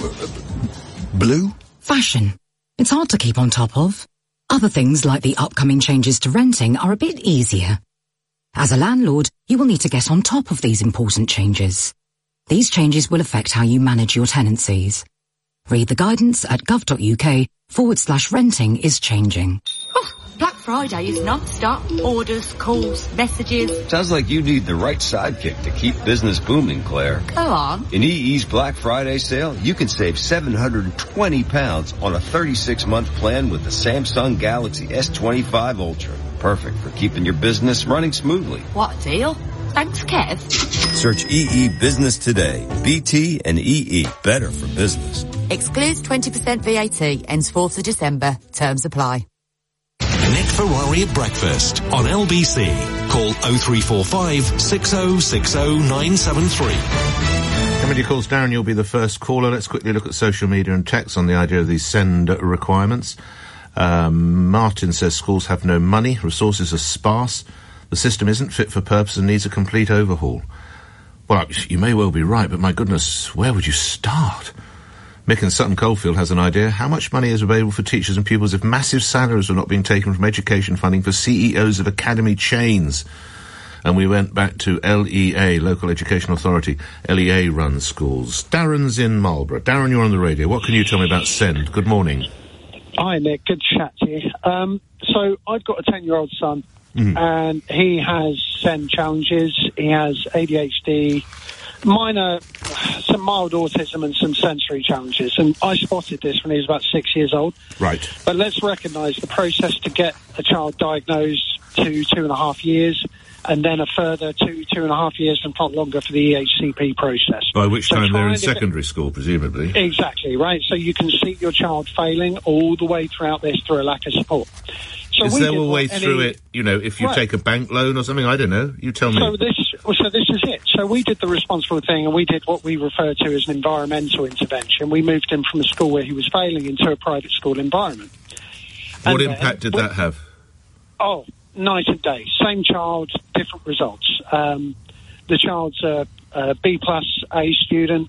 blue? Fashion. It's hard to keep on top of. Other things like the upcoming changes to renting are a bit easier. As a landlord, you will need to get on top of these important changes. These changes will affect how you manage your tenancies. Read the guidance at gov.uk forward slash renting is changing. Oh, Black Friday is non-stop. Orders, calls, messages. Sounds like you need the right sidekick to keep business booming, Claire. Go on. In E E's Black Friday sale, you can save seven hundred twenty pounds on a thirty-six month plan with the Samsung Galaxy S twenty-five Ultra. Perfect for keeping your business running smoothly. What a deal. Thanks, Kev. Search E E Business today. B T and E E. Better for business. Excludes twenty percent V A T. Ends fourth of December. Terms apply. Nick Ferrari at breakfast on L B C. Call oh three four five, six oh six oh, nine seven three. Coming to your calls, Darren, you'll be the first caller. Let's quickly look at social media and text on the idea of these send requirements. Um, Martin says schools have no money, resources are sparse, the system isn't fit for purpose and needs a complete overhaul. Well, you may well be right, but my goodness, where would you start? Mick in Sutton Coldfield has an idea. How much money is available for teachers and pupils if massive salaries were not being taken from education funding for C E Os of academy chains? And we went back to L E A, Local Education Authority. L E A runs schools. Darren's in Marlborough. Darren, you're on the radio. What can you tell me about SEND? Good morning. Hi, Nick. Good to chat to you. Um, so I've got a ten-year-old son, mm. and he has SEND challenges. He has A D H D, minor, some mild autism and some sensory challenges. And I spotted this when he was about six years old. Right. But let's recognise the process to get a child diagnosed to two and a half years, and then a further two, two and a half years, and not longer for the E H C P process. By which So time they're in trying to get- secondary school, presumably. Exactly, right? So you can see your child failing all the way throughout this through a lack of support. So Is we there did a way what through any- it, you know, if you Right. take a bank loan or something? I don't know. You tell me. So this, so this is it. So we did the responsible thing, and we did what we refer to as an environmental intervention. We moved him from a school where he was failing into a private school environment. what And then impact did we- that have? Oh, night and day. Same child, different results. Um, the child's a, a B plus A student.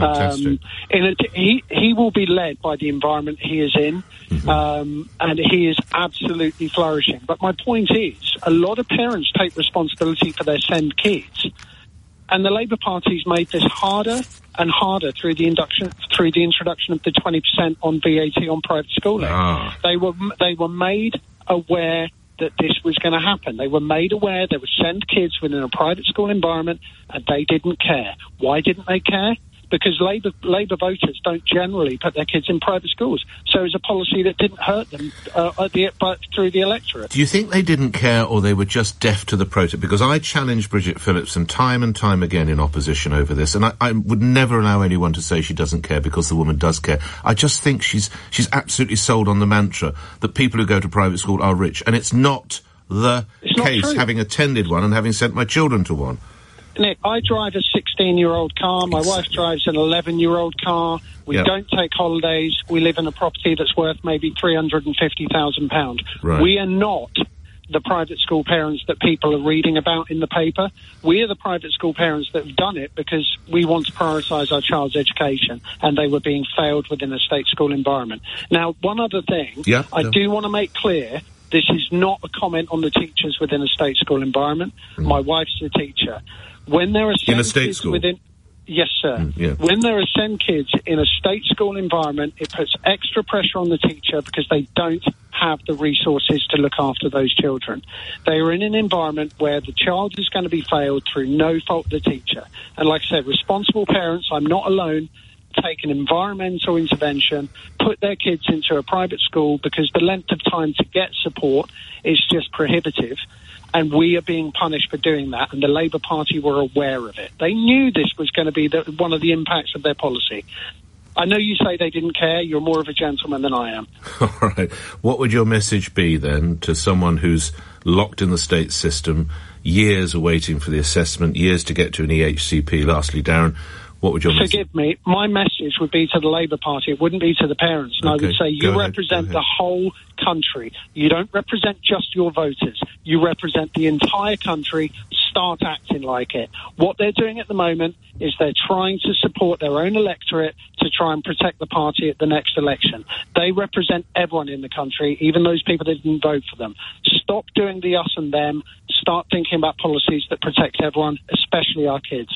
Um, in a, he he will be led by the environment he is in, Mm-hmm. um, and he is absolutely flourishing. But my point is, a lot of parents take responsibility for their send kids, and the Labour Party's made this harder and harder through the induction through the introduction of the twenty percent on V A T on private schooling. Ah. They were they were made aware that this was going to happen. They were made aware they would send kids within a private school environment, and they didn't care. Why didn't they care? Because Labour Labour voters don't generally put their kids in private schools. So it was a policy that didn't hurt them uh, at the, but through the electorate. Do you think they didn't care, or they were just deaf to the protest? Because I challenged Bridget Phillipson time and time again in opposition over this, and I, I would never allow anyone to say she doesn't care, because the woman does care. I just think she's she's absolutely sold on the mantra that people who go to private school are rich, and it's not the It's not case, true. having attended one and having sent my children to one. Nick, I drive a sixteen-year-old car. My wife drives an eleven-year-old car. We Yep. don't take holidays. We live in a property that's worth maybe three hundred fifty thousand pounds. Right. We are not the private school parents that people are reading about in the paper. We are the private school parents that have done it because we want to prioritise our child's education, and they were being failed within a state school environment. Now, one other thing, Yeah, I yeah. do want to make clear, this is not a comment on the teachers within a state school environment. My wife's a teacher. When there are Mm. In a send state kids school? within, yes, sir. Mm, yeah. When there are send kids in a state school environment, it puts extra pressure on the teacher because they don't have the resources to look after those children. They are in an environment where the child is going to be failed through no fault of the teacher. And like I said, responsible parents, I'm not alone, take an environmental intervention, put their kids into a private school because the length of time to get support is just prohibitive. And we are being punished for doing that, and the Labour Party were aware of it. They knew this was going to be the, one of the impacts of their policy. I know you say they didn't care. You're more of a gentleman than I am. All right. What would your message be, then, to someone who's locked in the state system, years awaiting for the assessment, years to get to an E H C P? Lastly, Darren, what would your message Forgive me, my message would be to the Labour Party. It wouldn't be to the parents. And I Okay, would say go you ahead, represent go the ahead. whole country. You don't represent just your voters. You represent the entire country. Start acting like it. What they're doing at the moment is they're trying to support their own electorate to try and protect the party at the next election. They represent everyone in the country, even those people that didn't vote for them. Stop doing the us and them. Start thinking about policies that protect everyone, especially our kids.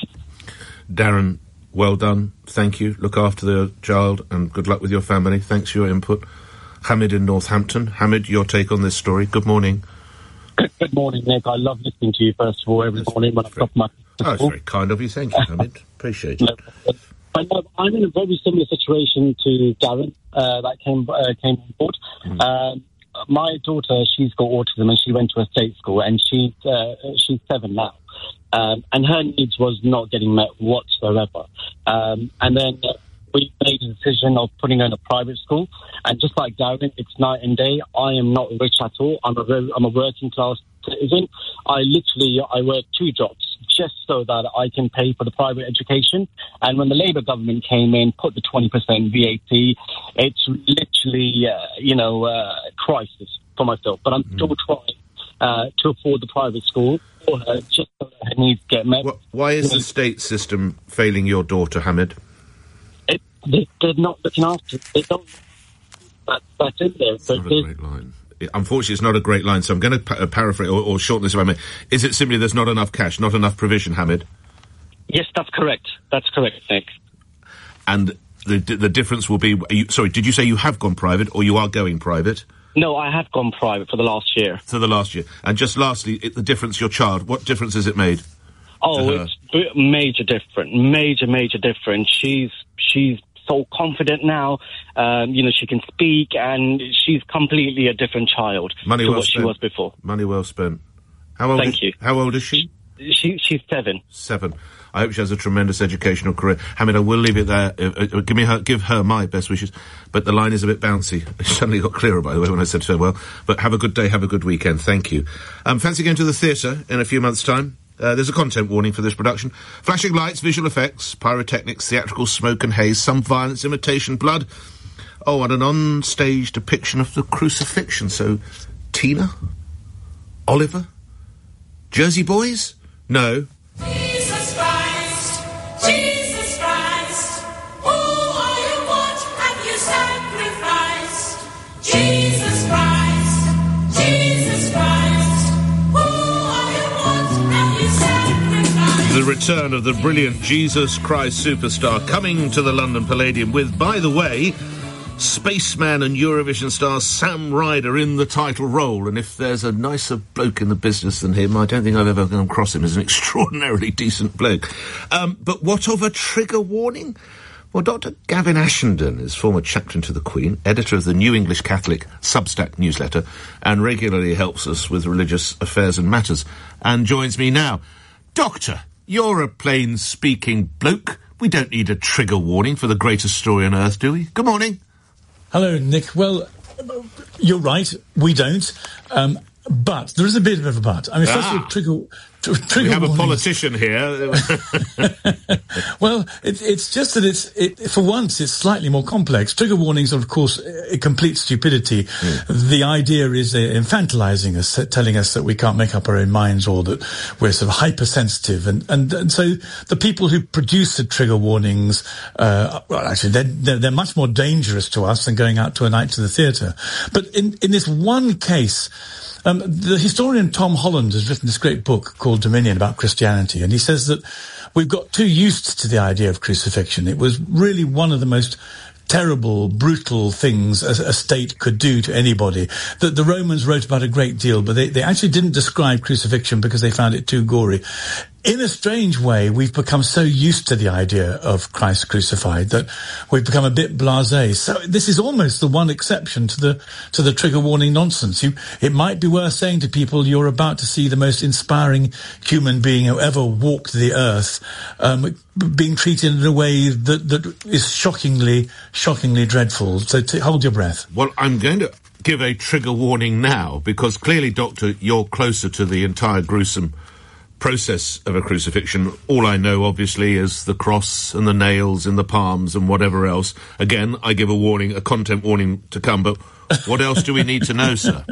Darren, well done. Thank you. Look after the child, and good luck with your family. Thanks for your input. Hamid in Northampton. Hamid, your take on this story. Good morning. Good morning, Nick. I love listening to you, first of all, every morning when I drop my... Oh, it's very kind of you. Thank you, Hamid. Appreciate it. I know I'm in a very similar situation to Darren uh, that came uh, came on board. Mm. Um, my daughter, she's got autism, and she went to a state school, and she's uh, she's seven now, um, and her needs was not getting met whatsoever. Um, and then uh, we made a decision of putting her in a private school, and just like Darren, it's night and day. I am not rich at all. I'm a very, I'm a working class citizen. I literally I work two jobs just so that I can pay for the private education. And when the Labour government came in, put the twenty percent V A T, it's literally, uh, you know, uh, crisis for myself. But I'm still trying uh, to afford the private school for her just so that her needs get met. Why is the state system failing your daughter, Hamid? It, they, they're not looking after it. They don't. That, that's in there. It's not a great line. Unfortunately, it's not a great line, so I'm going to pa- uh, paraphrase or, or shorten this if I may. Is it simply there's not enough cash, not enough provision, Hamid? Yes, that's correct. That's correct, Nick. And the the difference will be... Are you, sorry, did you say you have gone private or you are going private? No, I have gone private for the last year. For the last year. And just lastly, it, the difference, your child, what difference has it made? Oh, to her? it's b- major different, major, major different. She's she's so confident now. Um, you know, she can speak, and she's completely a different child Money to well what spent. she was before. Money well spent. How old Thank is, you. How old is she? She she's seven. Seven. I hope she has a tremendous educational career. Hamid, I will leave it there. Uh, uh, give me her, give her my best wishes. But the line is a bit bouncy. It suddenly got clearer, by the way, when I said farewell. But have a good day, have a good weekend. Thank you. Um, fancy going to the theatre in a few months' time? Uh, there's a content warning for this production. Flashing lights, visual effects, pyrotechnics, theatrical smoke and haze, some violence, imitation, blood. Oh, and an on-stage depiction of the crucifixion. So, Tina? Oliver? Jersey Boys? No. Jesus Christ, Jesus Christ, who are you, what have you sacrificed? Jesus Christ, Jesus Christ, who are you, what have you sacrificed? The return of the brilliant Jesus Christ superstar coming to the London Palladium with, by the way, Spaceman and Eurovision star Sam Ryder in the title role. And if there's a nicer bloke in the business than him, I don't think I've ever come across him as an extraordinarily decent bloke. Um, but what of a trigger warning? Well, Doctor Gavin Ashenden is former chaplain to the Queen, editor of the New English Catholic Substack newsletter, and regularly helps us with religious affairs and matters, and joins me now. Doctor, you're a plain-speaking bloke. We don't need a trigger warning for the greatest story on earth, do we? Good morning. Hello, Nick. Well, you're right. We don't. Um, but there is a bit of a but. I mean, first Ah. of all, trigger... Tr- trigger We have a warnings- politician here. Well, it, it's just that it's, it, for once, it's slightly more complex. Trigger warnings are, of course, a complete stupidity. Mm. The idea is they're infantilizing us, telling us that we can't make up our own minds or that we're sort of hypersensitive. And, and, and so the people who produce the trigger warnings, uh, well, actually, they're, they're, they're much more dangerous to us than going out to a night to the theatre. But in, in this one case, Um, the historian Tom Holland has written this great book called Dominion about Christianity, and he says that we've got too used to the idea of crucifixion. It was really one of the most terrible, brutal things a, a state could do to anybody. The, the Romans wrote about a great deal, but they, they actually didn't describe crucifixion because they found it too gory. In a strange way, we've become so used to the idea of Christ crucified that we've become a bit blasé. So this is almost the one exception to the to the trigger warning nonsense. You, it might be worth saying to people, you're about to see the most inspiring human being who ever walked the earth, um, being treated in a way that, that is shockingly, shockingly dreadful. So t- hold your breath. Well, I'm going to give a trigger warning now, because clearly, Doctor, you're closer to the entire gruesome process of a crucifixion. All I know, obviously, is the cross and the nails in the palms and whatever else. Again, I give a warning, a content warning to come, but what else do we need to know, sir?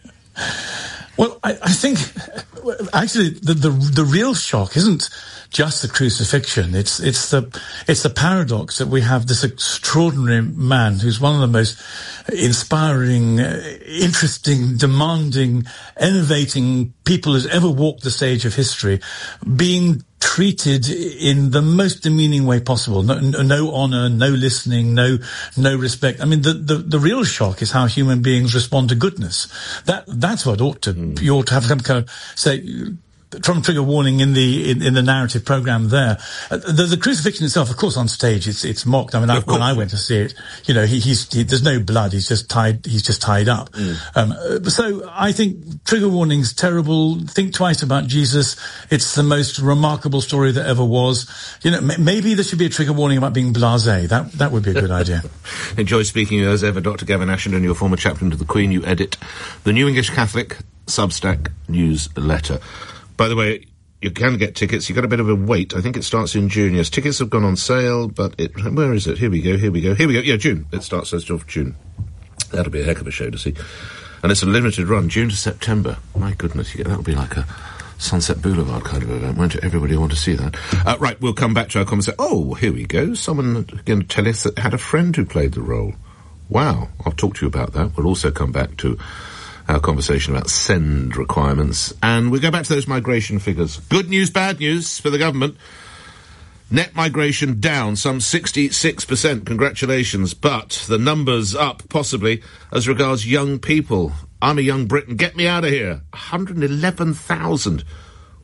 Well, I, I think, actually, the, the the real shock isn't just the crucifixion. It's it's the it's the paradox that we have this extraordinary man who's one of the most inspiring, uh, interesting, demanding, innovating people who's ever walked the stage of history, being treated in the most demeaning way possible. No, no honour, no listening, no no respect. I mean, the, the, the real shock is how human beings respond to goodness. That that's what ought to mm. you ought to have some kind of say. From trigger warning in the in, in the narrative program there, uh, the, the crucifixion itself, of course, on stage it's it's mocked. I mean, I, when I went to see it, you know, he, he's he, there's no blood. He's just tied. He's just tied up. Mm. Um, uh, so I think trigger warning's terrible. Think twice about Jesus. It's the most remarkable story that ever was. You know, m- maybe there should be a trigger warning about being blasé. That that would be a good idea. Enjoy speaking as ever, Doctor Gavin Ashenden, your former chaplain to the Queen. You edit the New English Catholic Substack newsletter. By the way, you can get tickets. You've got a bit of a wait. I think it starts in June. Yes, tickets have gone on sale, but it... Where is it? Here we go, here we go, here we go. Yeah, June. It starts first of June. That'll be a heck of a show to see. And it's a limited run, June to September. My goodness, yeah, that'll be like a Sunset Boulevard kind of event, won't it? Everybody will want to see that. Uh, right, we'll come back to our conversation. Oh, here we go. Someone going to tell us that had a friend who played the role. Wow, I'll talk to you about that. We'll also come back to our conversation about send requirements. And we go back to those migration figures. Good news, bad news for the government. Net migration down some sixty-six percent. Congratulations. But the numbers up, possibly, as regards young people. I'm a young Briton. Get me out of here. one hundred eleven thousand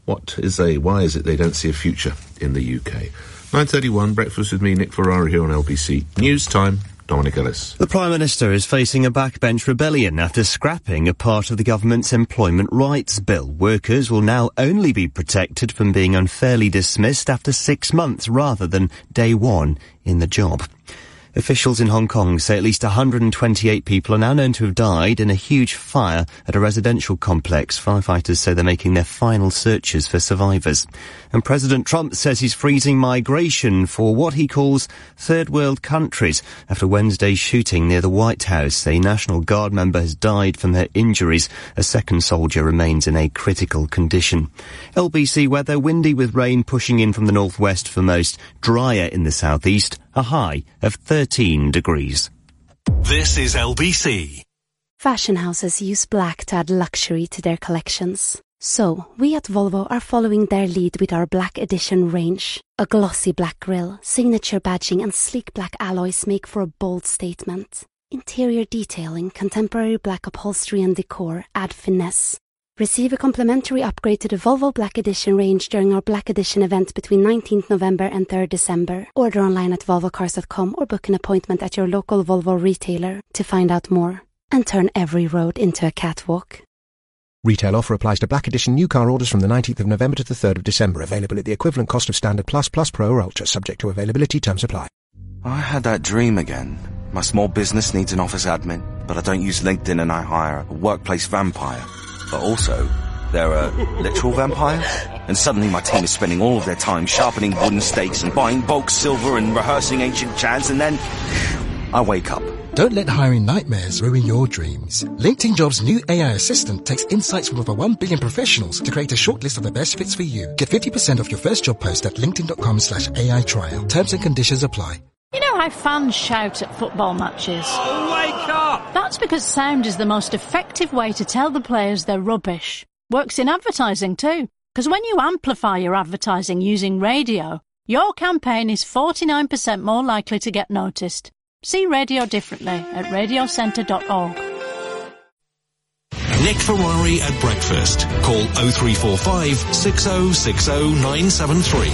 What is a, why is it they don't see a future in the U K? nine thirty-one, breakfast with me, Nick Ferrari, here on L B C News Time. Dominic Ellis. The Prime Minister is facing a backbench rebellion after scrapping a part of the government's employment rights bill. Workers will now only be protected from being unfairly dismissed after six months rather than day one in the job. Officials in Hong Kong say at least one hundred twenty-eight people are now known to have died in a huge fire at a residential complex. Firefighters say they're making their final searches for survivors. And President Trump says he's freezing migration for what he calls third world countries after Wednesday's shooting near the White House. A National Guard member has died from her injuries. A second soldier remains in a critical condition. L B C weather, windy with rain pushing in from the northwest for most, drier in the southeast. A high of thirteen degrees. This is L B C. Fashion houses use black to add luxury to their collections. So, we at Volvo are following their lead with our Black Edition range. A glossy black grille, signature badging and sleek black alloys make for a bold statement. Interior detailing, contemporary black upholstery and decor add finesse. Receive a complimentary upgrade to the Volvo Black Edition range during our Black Edition event between nineteenth November and third December. Order online at volvo cars dot com or book an appointment at your local Volvo retailer to find out more. And turn every road into a catwalk. Retail offer applies to Black Edition new car orders from the nineteenth of November to the third of December. Available at the equivalent cost of Standard Plus, Plus Pro or Ultra. Subject to availability. Terms apply. I had that dream again. My small business needs an office admin, but I don't use LinkedIn and I hire a workplace vampire. But also, there are literal vampires. And suddenly my team is spending all of their time sharpening wooden stakes and buying bulk silver and rehearsing ancient chants, and then I wake up. Don't let hiring nightmares ruin your dreams. LinkedIn Jobs' new A I assistant takes insights from over one billion professionals to create a short list of the best fits for you. Get fifty percent off your first job post at linkedin.com slash AI trial. Terms and conditions apply. You know how fans shout at football matches? Oh, wake up! That's because sound is the most effective way to tell the players they're rubbish. Works in advertising too. Because when you amplify your advertising using radio, your campaign is forty-nine percent more likely to get noticed. See radio differently at radio centre dot org. Nick Ferrari at breakfast. Call oh three four five, six oh six oh, nine seven three.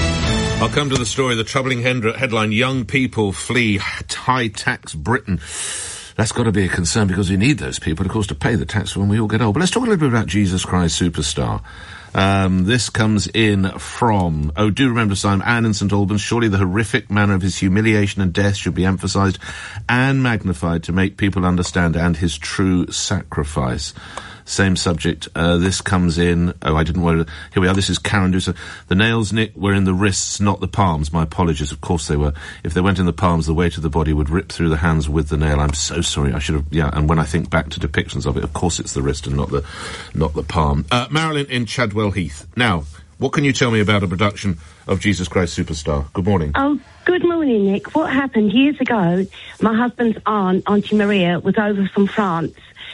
I'll come to the story. The troubling headline, young people flee high-tax Britain. That's got to be a concern because we need those people, of course, to pay the tax when we all get old. But let's talk a little bit about Jesus Christ Superstar. Um, this comes in from, oh, do remember Simon Anne in St Albans. Surely the horrific manner of his humiliation and death should be emphasised and magnified to make people understand, and his true sacrifice. Same subject. Uh, this comes in. Oh, I didn't want to. Here we are. This is Karen Dooser. The nails, Nick, were in the wrists, not the palms. My apologies. Of course they were. If they went in the palms, the weight of the body would rip through the hands with the nail. I'm so sorry. I should have. Yeah. And when I think back to depictions of it, of course it's the wrist and not the, not the palm. Uh, Marilyn in Chadwell Heath. Now, what can you tell me about a production of Jesus Christ Superstar? Good morning. Oh, good morning, Nick. What happened years ago? My husband's aunt, Auntie Maria, was over from France.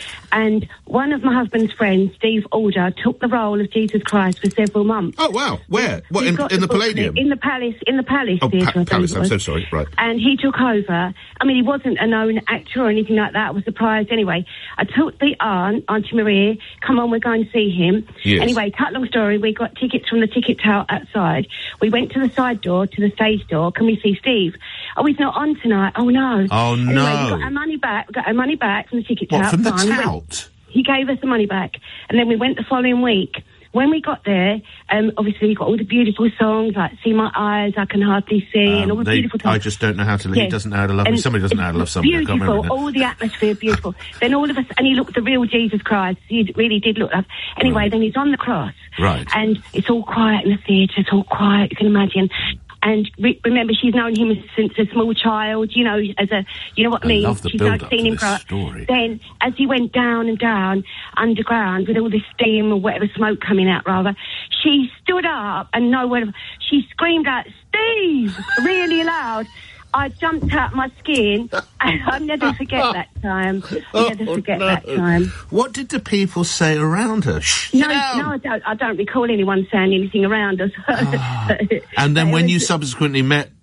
And one of my husband's friends, Steve Alder, took the role of Jesus Christ for several months. Oh, wow. Where? What, in, in the, the Palladium? In the Palace, in the Palace oh, Theatre. Pa- Palace, I'm so sorry, right. And he took over. I mean, he wasn't a known actor or anything like that. I was surprised anyway. I took the aunt, Auntie Maria, come on, we're going to see him. Yes. Anyway, cut long story, we got tickets from the ticket tower outside. We went to the side door, to the stage door. Can we see Steve? Oh, he's not on tonight. Oh, no. Oh, anyway, no. we got our money back. We got our money back from the ticket what, tower. from the Fine. tout? He gave us the money back. And then we went the following week. When we got there, um, obviously we got all the beautiful songs, like See My Eyes, I Can Hardly See, um, and all the they, beautiful songs. I just don't know how to... Yes. He doesn't know how to love and me. Somebody doesn't know how to love somebody. Beautiful, I can't remember all the atmosphere, beautiful. Then all of us... And he looked the real Jesus Christ. He really did look like... Anyway, right. Then he's on the cross. Right. And it's all quiet in the theatre. It's all quiet, you can imagine. And re- remember, she's known him since a small child, you know, as a, you know what I mean? I love the she's build like up seen to him this grow. story. Then, as he went down and down underground with all this steam or whatever, smoke coming out rather, she stood up and nowhere, she screamed out, Steve, really loud. I jumped out my skin, and I'll never forget that time. I'll never oh, forget no. that time. What did the people say around her? Shh, no, no, I don't, I don't recall anyone saying anything around us. Oh. And then when you subsequently met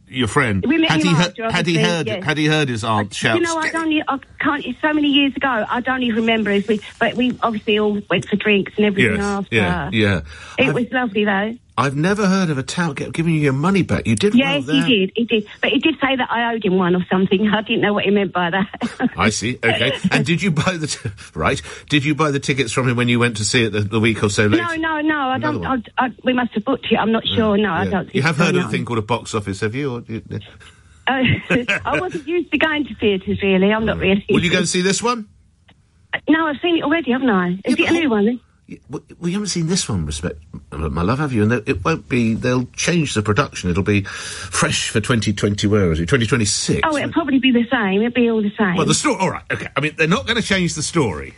your friend, We met had him he, after, heard, had he obviously, heard, yes. had he heard his aunt shout, You know, I don't. e- I can't. It's so many years ago. I don't even remember if we. But we obviously all went for drinks and everything yes, after. yeah, yeah. It I've, was lovely though. I've never heard of a tout get, giving you your money back. You did Yes, well there. he did. He did. But he did say that I owed him one or something. I didn't know what he meant by that. I see. Okay. And did you buy the t- right? Did you buy the tickets from him when you went to see it the, the week or so later? No, no, no. I Another don't. I, I, we must have booked it. I'm not sure. No, I Yeah. don't. Think You have so, heard no. of a thing called a box office, have you? Or, you Uh, I wasn't used to going to theatres, really. I'm not really. Will you go and see this one? No, I've seen it already, haven't I? Is it a new one? Then? Well, you haven't seen this one, respect, my love, have you? And it won't be. They'll change the production. It'll be fresh for twenty twenty. Where is it? Twenty twenty six. Oh, it'll probably be the same. It'll be all the same. Well, the story. All right. Okay. I mean, they're not going to change the story.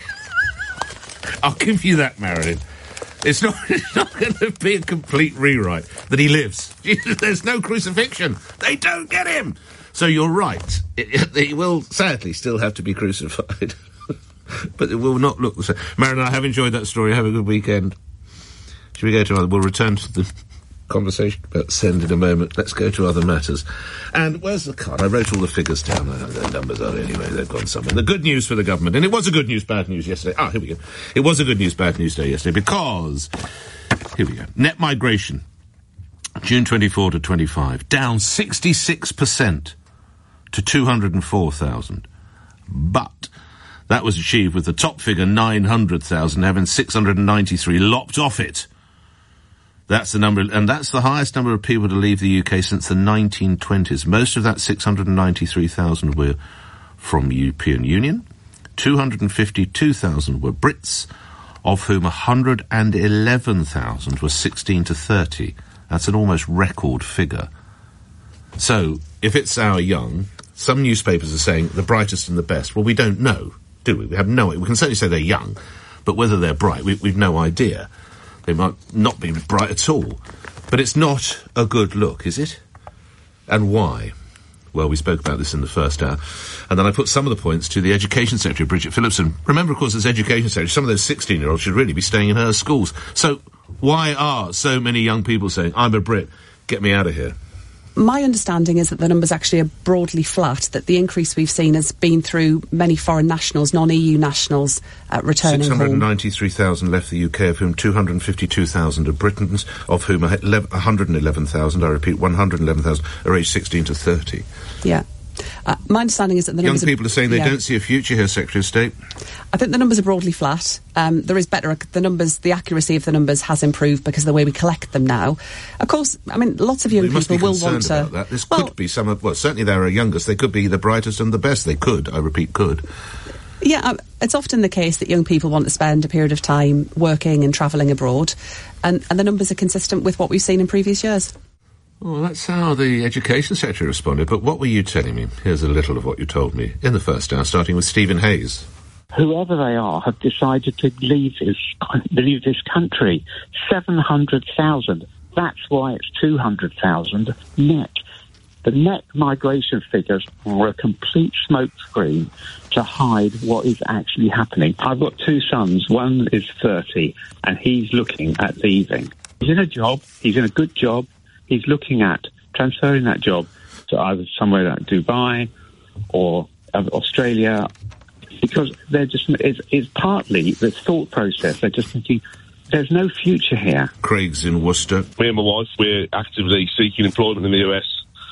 I'll give you that, Marilyn. It's not. It's not going to be a complete rewrite that he lives. There's no crucifixion. They don't get him. So you're right. It, it, he will sadly still have to be crucified. But it will not look the same. Marilyn, I have enjoyed that story. Have a good weekend. Should we go to other... We'll return to the conversation about Send in a moment. Let's go to other matters. And where's the card? I wrote all the figures down. Uh, the numbers are anyway. They've gone somewhere. The good news for the government. And it was a good news, bad news yesterday. Ah, here we go. It was a good news, bad news day yesterday because... Here we go. Net migration. June twenty-four to twenty-five. Down sixty-six percent to two hundred four thousand. But... that was achieved with the top figure, nine hundred thousand, having six hundred ninety-three lopped off it. That's the number, and that's the highest number of people to leave the U K since the nineteen twenties. Most of that six hundred ninety-three thousand were from European Union. two hundred fifty-two thousand were Brits, of whom one hundred eleven thousand were sixteen to thirty. That's an almost record figure. So, if it's our young, some newspapers are saying the brightest and the best. Well, we don't know, do we? We have no idea. We can certainly say they're young, but whether they're bright, we, we've no idea. They might not be bright at all. But it's not a good look, is it? And why? Well, we spoke about this in the first hour. And then I put some of the points to the Education Secretary, Bridget Phillipson. Remember, of course, as Education Secretary, some of those sixteen-year-olds should really be staying in her schools. So why are so many young people saying, I'm a Brit, get me out of here? My understanding is that the numbers actually are broadly flat, that the increase we've seen has been through many foreign nationals, non-E U nationals, uh, returning home. six hundred ninety-three thousand left the U K, of whom two hundred fifty-two thousand are Britons, of whom one hundred eleven thousand, I repeat, one hundred eleven thousand are aged sixteen to thirty. Yeah. Uh, my understanding is that the Young numbers people are, are saying they yeah. don't see a future here, Secretary of State. I think the numbers are broadly flat. Um, there is better, the numbers, the accuracy of the numbers has improved because of the way we collect them now. Of course, I mean, lots of young we people will want to... About that. This well, could be some of, well, certainly they're our youngest. They could be the brightest and the best. They could, I repeat, could. Yeah, um, it's often the case that young people want to spend a period of time working and travelling abroad, and, and the numbers are consistent with what we've seen in previous years. Well, that's how the Education Secretary responded, but what were you telling me? Here's a little of what you told me in the first hour, starting with Stephen Hayes. Whoever they are have decided to leave this, leave this country. seven hundred thousand. That's why it's two hundred thousand net. The net migration figures are a complete smokescreen to hide what is actually happening. I've got two sons. One is thirty, and he's looking at leaving. He's in a job. He's in a good job. He's looking at transferring that job to either somewhere like Dubai or uh, Australia, because they're just, it's, it's partly the thought process. They're just thinking, there's no future here. Craig's in Worcester. Me and my wife, we're actively seeking employment in the U S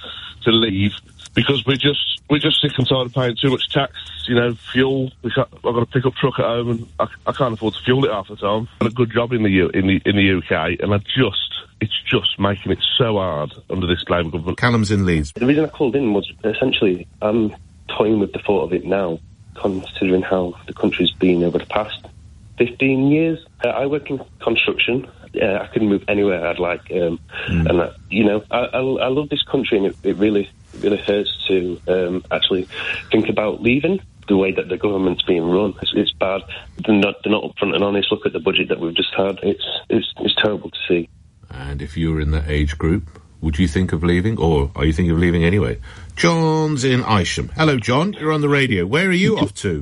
to leave because we're just we're just sick and tired of paying too much tax. You know, fuel. We can't, I've got a pickup truck at home, and I, I can't afford to fuel it half the time. I've got a good job in the U, in the in the U K, and I just it's just making it so hard under this Labour government. Callum's in Leeds. The reason I called in was essentially I'm toying with the thought of it now, considering how the country's been over the past fifteen years. Uh, I work in construction. Uh, I can move anywhere I'd like, um, mm. and uh, you know, I, I, I love this country, and it, it really, really hurts to um, actually think about leaving. The way that the government's being run, it's, it's bad. They're not, they're not upfront and honest. Look at the budget that we've just had. It's, it's, it's terrible to see. And if you were in that age group, would you think of leaving, or are you thinking of leaving anyway? John's in Isham. Hello, John. You're on the radio. Where are you off to?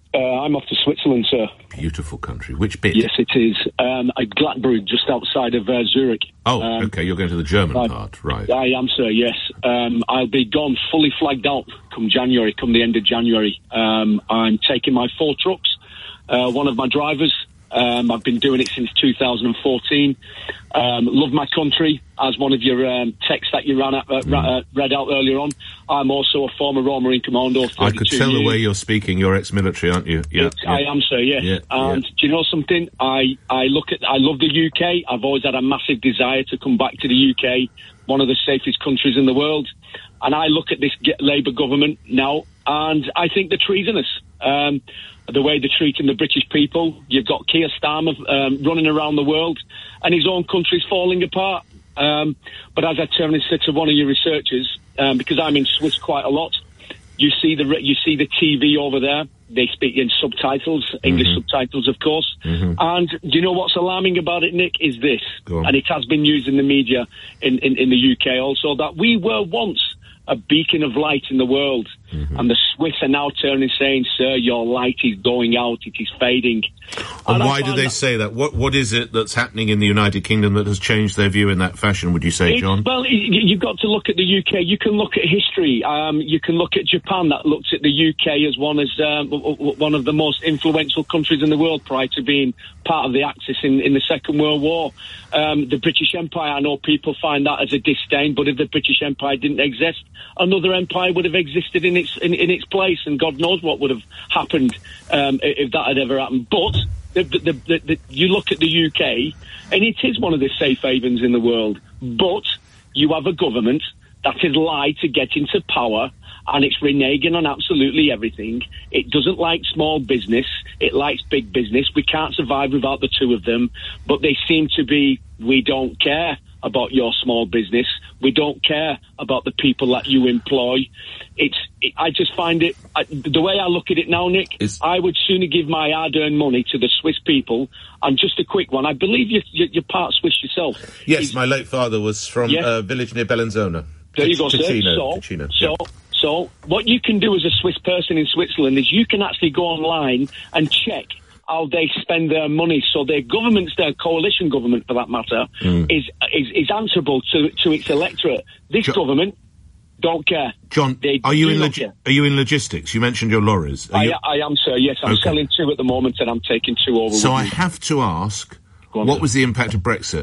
Uh, I'm off to Switzerland, sir. Beautiful country. Which bit? Yes, it is. Um, at Gladbach, just outside of uh, Zurich. Oh, um, okay. You're going to the German I, part, right? I am, sir. Yes. Um, I'll be gone, fully flagged out, come January, come the end of January. Um, I'm taking my four trucks. Uh, one of my drivers. Um, I've been doing it since two thousand fourteen. Um, love my country. As one of your um, texts that you ran at, uh, mm. uh, read out earlier on, I'm also a former Royal Marine Commando. I could tell years. the way you're speaking. You're ex-military, aren't you? Yeah, yeah. I am, sir. Yes. Yeah, and yeah. do you know something? I I look at. I love the U K. I've always had a massive desire to come back to the U K, one of the safest countries in the world. And I look at this Labour government now, and I think they're treasonous. Um, the way they're treating the British people. You've got Keir Starmer um, running around the world, and his own country's falling apart. Um, but as I turned and said to one of your researchers, um, because I'm in Swiss quite a lot, you see the you see the T V over there. They speak in subtitles, English mm-hmm. subtitles, of course. Mm-hmm. And do you know what's alarming about it, Nick? Is this, and it has been used in the media in, in, in the U K also, that we were once a beacon of light in the world. Mm-hmm. And the Swiss are now turning saying, sir, your light is going out, it is fading. And, and why do they that say that? What What is it that's happening in the United Kingdom that has changed their view in that fashion, would you say, it's, John? Well, you've got to look at the U K. You can look at history. Um, you can look at Japan, that looked at the U K as one as um, one of the most influential countries in the world prior to being part of the Axis in, in the Second World War. Um, the British Empire, I know people find that as a disdain, but if the British Empire didn't exist, another empire would have existed in its in, in its place, and God knows what would have happened um, if that had ever happened. But the, the, the, the, you look at the U K, and it is one of the safe havens in the world, but you have a government that has lied to get into power, and it's reneging on absolutely everything. It doesn't like small business. It likes big business. We can't survive without the two of them, but they seem to be, we don't care about your small business. We don't care about the people that you employ. It's, it, I just find it, I, the way I look at it now, Nick, it's, I would sooner give my hard-earned money to the Swiss people. And just a quick one, I believe you're, you're part Swiss yourself. Yes, Is, my late father was from yeah. a village near Bellinzona. There you go, Ticino, sir. So, Ticino, so, yeah. so, what you can do as a Swiss person in Switzerland is you can actually go online and check how they spend their money. So their governments, their coalition government for that matter, mm. is, is is answerable to to its electorate. This John, government don't care. John, they are you in log- are you in logistics? You mentioned your lorries. Are I, you... I am, sir. Yes, I'm okay. selling two at the moment, and I'm taking two over. So with I me. have to ask, on, what sir. was the impact of Brexit?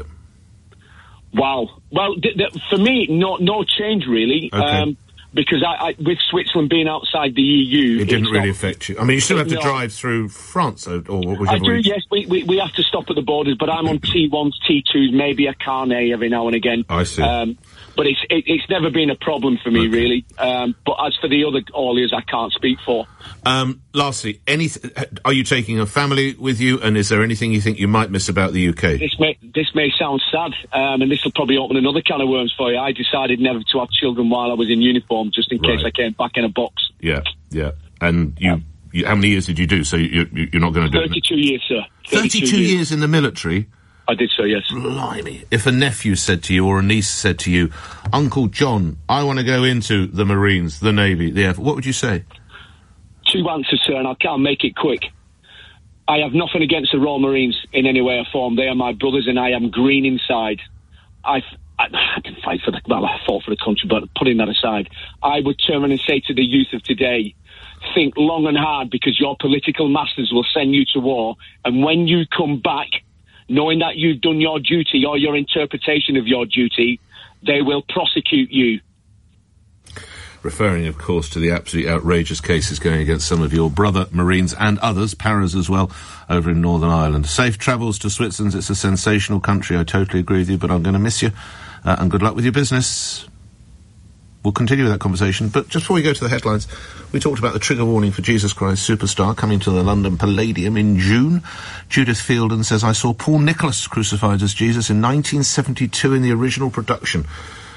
Wow. Well, th- th- for me, no no change really. Okay. Um, Because I, I, with Switzerland being outside the E U... It didn't really not, affect you. I mean, you still have to no. drive through France, or, or whichever I do, way. yes. We, we we have to stop at the borders, but I'm on T ones, T twos, maybe a carnet every now and again. I see. Um, but it's it, it's never been a problem for me, okay. really. Um, but as for the other hauliers, I can't speak for. Um, lastly, any, are you taking a family with you, and is there anything you think you might miss about the U K? This may, this may sound sad, um, and this will probably open another can of worms for you. I decided never to have children while I was in uniform, just in case right. I came back in a box. Yeah, yeah. And you, you how many years did you do? So you, you, you're not going to do it? thirty-two years, sir. thirty-two, thirty-two years. years in the military? I did so, yes. Blimey. If a nephew said to you, or a niece said to you, Uncle John, I want to go into the Marines, the Navy, the Air Force, what would you say? Two answers, sir, and I can't make it quick. I have nothing against the Royal Marines in any way or form. They are my brothers, and I am green inside. I, I, I can fight for the, well, I fought for the country, but putting that aside, I would turn around and say to the youth of today, think long and hard, because your political masters will send you to war, and when you come back, knowing that you've done your duty or your interpretation of your duty, they will prosecute you. Referring, of course, to the absolutely outrageous cases going against some of your brother Marines and others, paras as well, over in Northern Ireland. Safe travels to Switzerland. It's a sensational country. I totally agree with you, but I'm going to miss you. Uh, and good luck with your business. We'll continue with that conversation, but just before we go to the headlines, we talked about the trigger warning for Jesus Christ Superstar coming to the London Palladium in June. Judith Fielden says, I saw Paul Nicholas crucified as Jesus in nineteen seventy-two in the original production.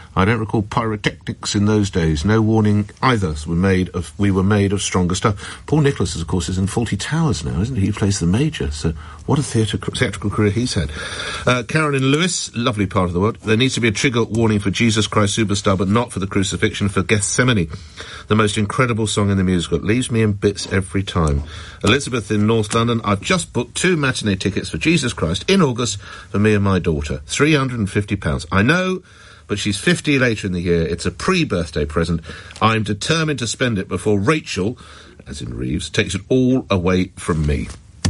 I don't recall pyrotechnics in those days. No warning either. We were made of, we were made of stronger stuff. Paul Nicholas, of course, is in Fawlty Towers now, isn't he? He plays the Major. So what a theatre, theatrical career he's had. Uh, Carolyn Lewis, lovely part of the world. There needs to be a trigger warning for Jesus Christ Superstar, but not for the crucifixion, for Gethsemane. The most incredible song in the musical. It leaves me in bits every time. Elizabeth in North London, I've just booked two matinee tickets for Jesus Christ in August for me and my daughter. three hundred and fifty pounds. I know, but she's fifty later in the year. It's a pre-birthday present. I'm determined to spend it before Rachel, as in Reeves, takes it all away from me.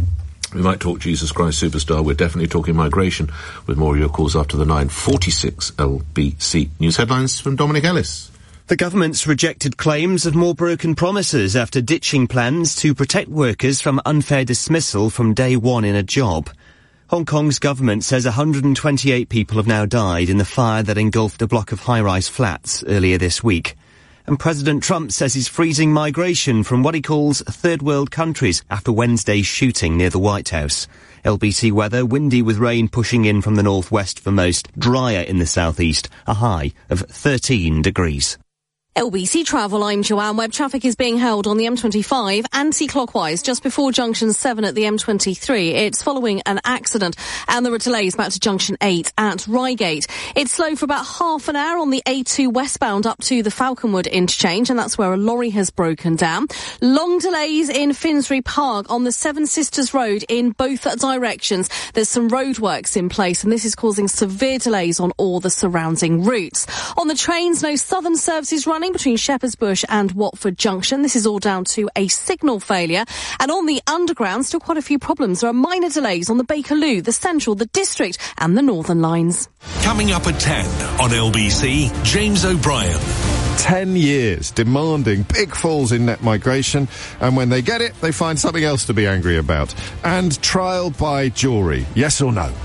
We might talk Jesus Christ Superstar. We're definitely talking migration, with more of your calls after the nine forty-six L B C News headlines from Dominic Ellis. The government's rejected claims of more broken promises after ditching plans to protect workers from unfair dismissal from day one in a job. Hong Kong's government says one hundred twenty-eight people have now died in the fire that engulfed a block of high-rise flats earlier this week. And President Trump says he's freezing migration from what he calls third world countries after Wednesday's shooting near the White House. L B C weather, windy with rain pushing in from the northwest for most, drier in the southeast, a high of thirteen degrees. L B C Travel, I'm Joanne Webb. Traffic is being held on the M twenty-five anti-clockwise just before junction seven at the M twenty-three. It's following an accident and there are delays back to junction eight at Reigate. It's slow for about half an hour on the A two westbound up to the Falconwood interchange, and that's where a lorry has broken down. Long delays in Finsbury Park on the Seven Sisters Road in both directions. There's some roadworks in place and this is causing severe delays on all the surrounding routes. On the trains, no southern services running between Shepherd's Bush and Watford Junction. This is all down to a signal failure. And on the underground, still quite a few problems. There are minor delays on the Bakerloo, the Central, the District and the Northern lines. Coming up at ten on L B C, James O'Brien. Ten years demanding big falls in net migration, and when they get it, they find something else to be angry about. And trial by jury, yes or no?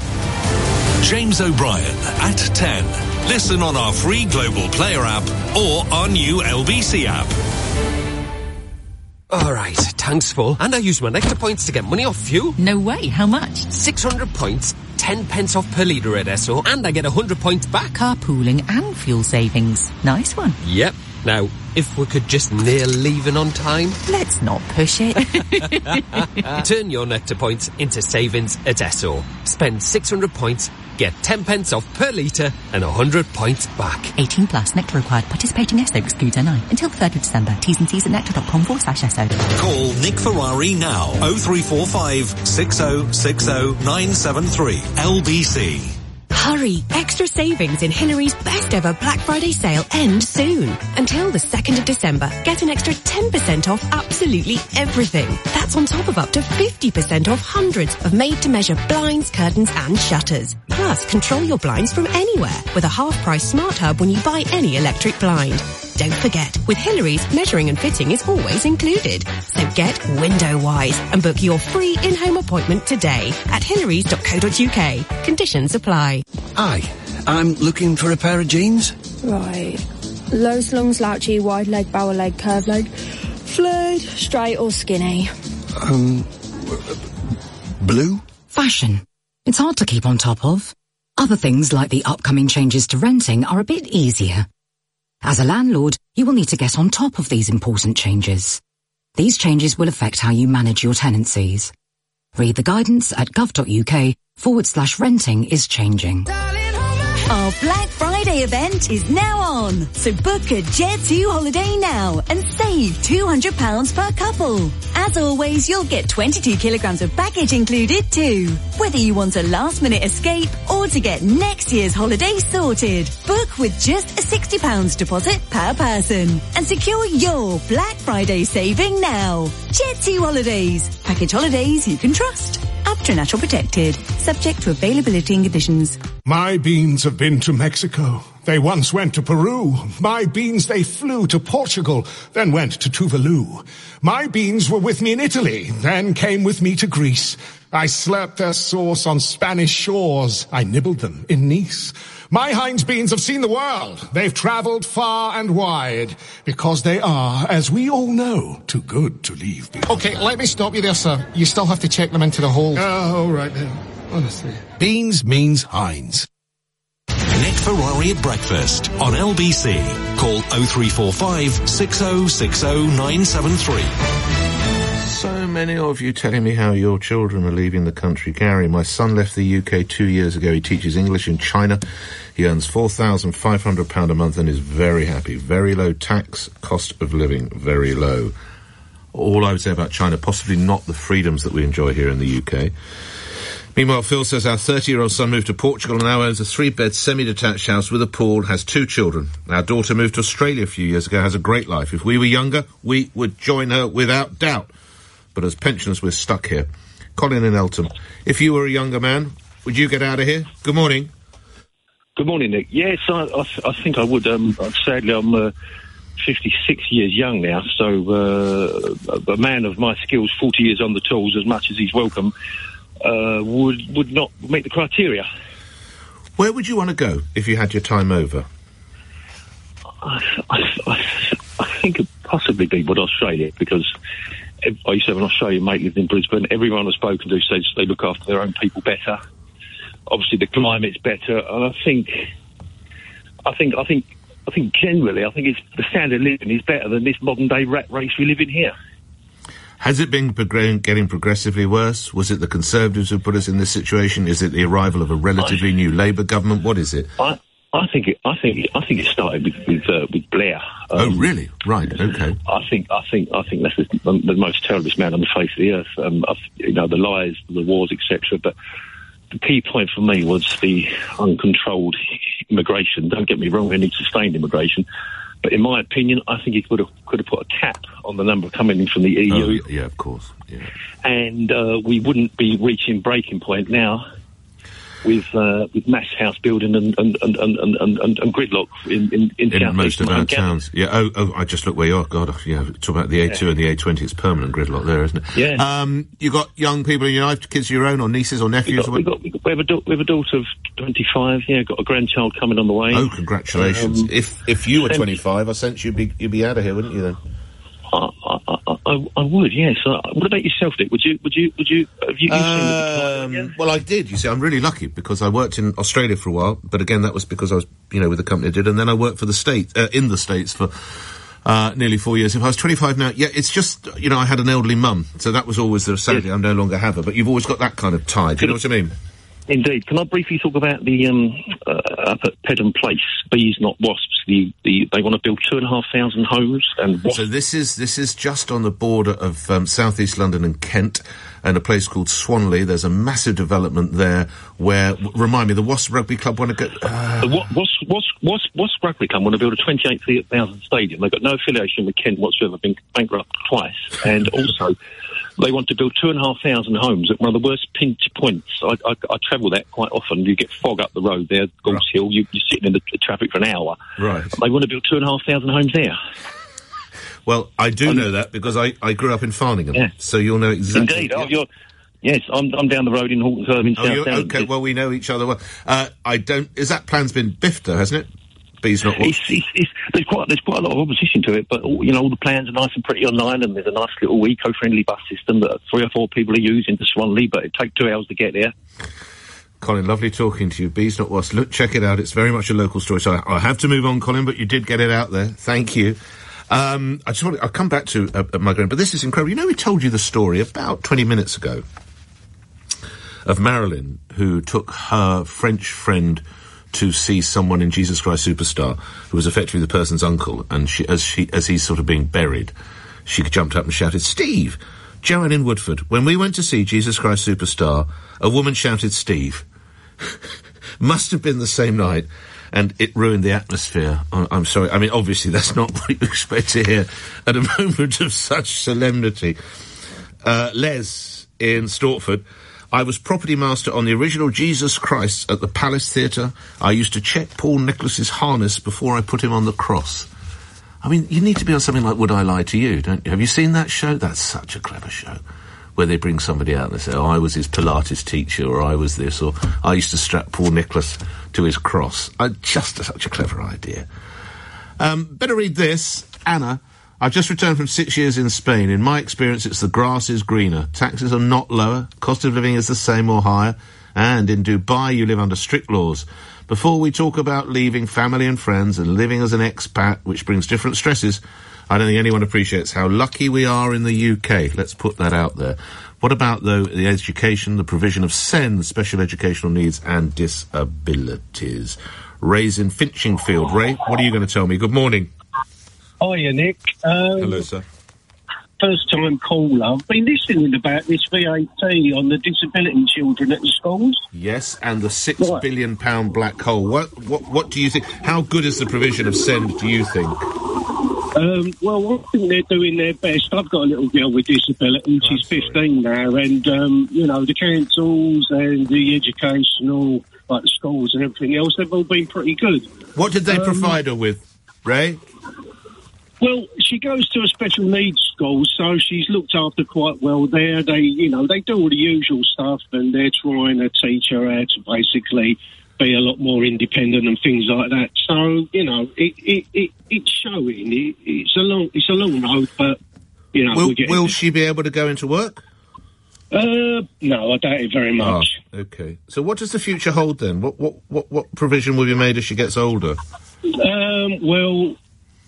James O'Brien at ten. Listen on our free Global Player app or our new L B C app. All right, tank's full, and I use my Nectar points to get money off fuel. No way, how much? six hundred points, ten pence off per litre at Esso, and I get one hundred points back. Carpooling and fuel savings. Nice one. Yep. Now, if we could just nail leaving on time. Let's not push it. Turn your Nectar points into savings at Esso. Spend six hundred points, get ten pence off per litre and one hundred points back. eighteen plus, Nectar required. Participating Esso excludes N I. Until the third of December. T's and C's at nectar.com forward slash Esso. Call Nick Ferrari now. oh three four five, six oh six oh, nine seven three. L B C. Hurry! Extra savings in Hillary's best ever Black Friday sale end soon. Until the second of December, get an extra ten percent off absolutely everything. That's on top of up to fifty percent off hundreds of made-to-measure blinds, curtains and shutters. Plus, control your blinds from anywhere with a half-price smart hub when you buy any electric blind. Don't forget, with Hillary's, measuring and fitting is always included. So get window-wise and book your free in-home appointment today at hillarys dot co dot uk. Conditions apply. Hi, I'm looking for a pair of jeans. Right. Low slung, slouchy, wide leg, barrel leg, curved leg, flared, straight or skinny. Um, blue? Fashion. It's hard to keep on top of. Other things like the upcoming changes to renting are a bit easier. As a landlord, you will need to get on top of these important changes. These changes will affect how you manage your tenancies. Read the guidance at gov.uk forward slash renting is changing. Our Black Friday event is now on. So book a Jet two holiday now and save two hundred pounds per couple. As always, you'll get twenty-two kilograms of baggage included too. Whether you want a last minute escape or to get next year's holiday sorted, book with just a sixty pounds deposit per person and secure your Black Friday saving now. Jet two holidays. Package holidays you can trust. Up to natural protected. Subject to availability and conditions. My beans have been to Mexico. They once went to Peru. My beans, they flew to Portugal, then went to Tuvalu. My beans were with me in Italy, then came with me to Greece. I slurped their sauce on Spanish shores. I nibbled them in Nice. My Heinz beans have seen the world. They've travelled far and wide because they are, as we all know, too good to leave behind. Okay, let me stop you there, sir. You still have to check them into the hold. Oh, all right then. Honestly. Beans means Heinz. Nick Ferrari at breakfast on L B C. Call oh three four five, six oh six oh, nine seven three. So many of you telling me how your children are leaving the country. Gary, my son left the U K two years ago. He teaches English in China. He earns four thousand five hundred pounds a month and is very happy. Very low tax, cost of living, very low. All I would say about China, possibly not the freedoms that we enjoy here in the U K. Meanwhile, Phil says our thirty-year-old son moved to Portugal and now owns a three-bed semi-detached house with a pool, has two children. Our daughter moved to Australia a few years ago, has a great life. If we were younger, we would join her without doubt. But as pensioners, we're stuck here. Colin in Eltham, if you were a younger man, would you get out of here? Good morning. Good morning, Nick. Yes, I, I, th- I think I would. Um, sadly, I'm uh, fifty-six years young now, so uh, a man of my skills, forty years on the tools, as much as he's welcome, uh, would would not meet the criteria. Where would you want to go if you had your time over? I, I, I, I think it'd possibly be with Australia, because I used to have an Australian mate lived in Brisbane. Everyone I've spoken to says they look after their own people better. Obviously, the climate's better, and I think, I think, I think, I think generally, I think it's, the standard of living is better than this modern day rat race we live in here. Has it been prog- getting progressively worse? Was it the Conservatives who put us in this situation? Is it the arrival of a relatively I, new Labour government? What is it? I, I think, it, I think, it, I think it started with with, uh, with Blair. Um, oh, really? Right. Okay. I think, I think, I think that's the, the most terrorist man on the face of the earth. Um, I, you know, the lies, the wars, et cetera. But the key point for me was the uncontrolled immigration. Don't get me wrong, we need sustained immigration. But in my opinion, I think he could have could have put a cap on the number coming in from the E U. Oh, yeah, of course. Yeah. And uh, we wouldn't be reaching breaking point now with uh, with mass house building and and, and, and, and, and, and gridlock in in, in, in most of our County. towns. Yeah. Oh, oh, I just look where you are. God, yeah. Talk about the A two yeah. and the A twenty. It's permanent gridlock there, isn't it? Yeah. Um, you got young people in your life, kids of your own, or nieces or nephews. We, got, we, got, we, got, we, have a da- we have a daughter of twenty-five. Yeah, got a grandchild coming on the way. Oh, congratulations! Um, if if you were twenty-five, I sense you'd be you'd be out of here, wouldn't you then? I, I, I, I would, yes. Uh, what about yourself, Dick? Would you, would you, would you, have you, you um, seen the well, I did, you see. I'm really lucky because I worked in Australia for a while, but again, that was because I was, you know, with the company I did, and then I worked for the States, uh, in the States for, uh, nearly four years. If I was twenty-five now, yeah, it's just, you know, I had an elderly mum, so that was always the, sadly, I no longer have her, but you've always got that kind of tie, do you know what I mean? Indeed. Can I briefly talk about the um, uh, up at Pedham Place, bees not wasps? The, the they want to build two and a half thousand homes and wasps. So this is this is just on the border of um, southeast London and Kent, and a place called Swanley. There's a massive development there where, w- remind me, the Wasp Rugby Club want to go. Uh... The Wasp Wasp Wasp Wasp, Wasp Rugby Club want to build a twenty-eight thousand stadium. They've got no affiliation with Kent whatsoever. Been bankrupt twice, and also. They want to build two and a half thousand homes at one of the worst pinch points. I, I, I travel that quite often. You get fog up the road there, Gorse right. Hill. You, you're sitting in the, the traffic for an hour. Right. They want to build two and a half thousand homes there. Well, I do um, know that because I, I grew up in Farningham. Yeah. So you'll know exactly. Indeed. Oh, you're, yes, I'm, I'm down the road in Halton Curve in oh, South Down. Okay, well, we know each other well. Uh, I don't... Is that plan's been biffed, though, hasn't it? Bees not it's, it's, it's, there's quite there's quite a lot of opposition to it, but you know all the plans are nice and pretty online, and there's a nice little eco-friendly bus system that three or four people are using to Swanley, but it takes two hours to get there. Colin, lovely talking to you. Bees not wasps. Look, check it out. It's very much a local story. So I, I have to move on, Colin, but you did get it out there. Thank you. Um, I just want to, I'll come back to uh, migraine, but this is incredible. You know, we told you the story about twenty minutes ago of Marilyn, who took her French friend to see someone in Jesus Christ Superstar, who was effectively the person's uncle, and she, as she, as he's sort of being buried, she jumped up and shouted, "Steve!" Joanne in Woodford, when we went to see Jesus Christ Superstar, a woman shouted, "Steve." Must have been the same night, and it ruined the atmosphere. I, I'm sorry. I mean, obviously, that's not what you expect to hear at a moment of such solemnity. Uh, Les in Stortford, I was property master on the original Jesus Christ at the Palace Theatre. I used to check Paul Nicholas's harness before I put him on the cross. I mean, you need to be on something like Would I Lie to You, don't you? Have you seen that show? That's such a clever show, where they bring somebody out and they say, oh, I was his Pilates teacher, or I was this, or I used to strap Paul Nicholas to his cross. I, just a, such a clever idea. Um, better read this. Anna, I've just returned from six years in Spain. In my experience, it's the grass is greener. Taxes are not lower. Cost of living is the same or higher. And in Dubai, you live under strict laws. Before we talk about leaving family and friends and living as an expat, which brings different stresses, I don't think anyone appreciates how lucky we are in the U K. Let's put that out there. What about, though, the education, the provision of S E N, special educational needs and disabilities? Ray's in Finchingfield. Ray, what are you going to tell me? Good morning. Hiya, Nick. Um, Hello, sir. First time caller. I've been listening about this V A T on the disability children at the schools. Yes, and the six Right. billion pound black hole. What, what, what do you think? How good is the provision of S E N, do you think? Um, well, I think they're doing their best. I've got a little girl with disability. She's fifteen now, and, um, you know, the councils and the educational, like the schools and everything else, they've all been pretty good. What did they Um, provide her with, Ray? Well, she goes to a special needs school, so she's looked after quite well there. They, you know, they do all the usual stuff, and they're trying to teach her how to basically be a lot more independent and things like that. So, you know, it, it, it it's showing. It, it's a long, it's a long road, but you know, Will, we're getting will there. she be able to go into work? Uh, no, I doubt it very much. Ah, okay. So what does the future hold then? What, what, what, what provision will be made as she gets older? Um, well,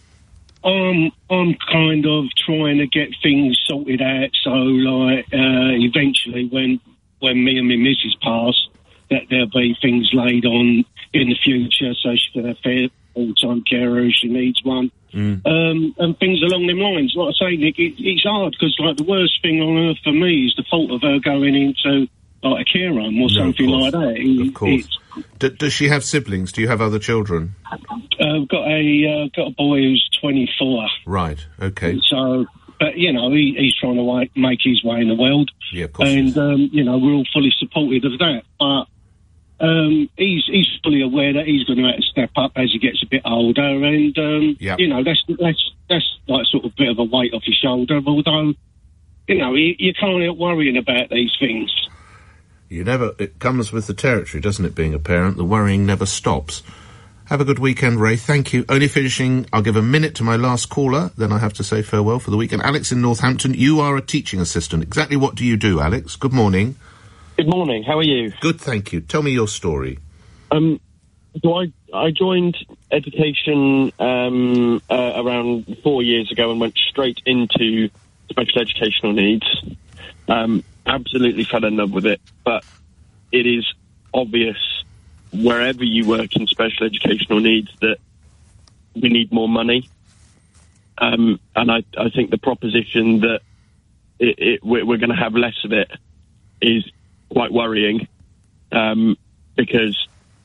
I'm I'm kind of trying to get things sorted out. So, like, uh, eventually, when when me and my missus pass, that there'll be things laid on in the future, so she can have fair full-time carer if she needs one. Mm. Um, and things along them lines. Like I say, Nick, it, it's hard because, like, the worst thing on earth for me is the thought of her going into like a care home or No, of something course. like that. It- Of course. D- does she have siblings? Do you have other children? Uh, I've got a uh, got a boy who's twenty-four. Right. Okay. So, but you know, he, he's trying to wa- make his way in the world. Yeah, of course. And um, you know, we're all fully supportive of that. But um, he's he's fully aware that he's going to have to step up as he gets a bit older. And um, Yeah. you know, that's that's that's like sort of a bit of a weight off his shoulder. Although, you know, you, you can't help worrying about these things. You never, it comes with the territory, doesn't it, being a parent? The worrying never stops. Have a good weekend, Ray. Thank you. Only finishing, I'll give a minute to my last caller, then I have to say farewell for the weekend. Alex in Northampton, you are a teaching assistant. Exactly what do you do, Alex? Good morning. Good morning. How are you? Good, thank you. Tell me your story. Um, so I I joined education um, uh, around four years ago and went straight into special educational needs. Um, absolutely fell in love with it, but it is obvious wherever you work in special educational needs that we need more money. Um, and I, I think the proposition that it, it, we're, we're going to have less of it is quite worrying, um, because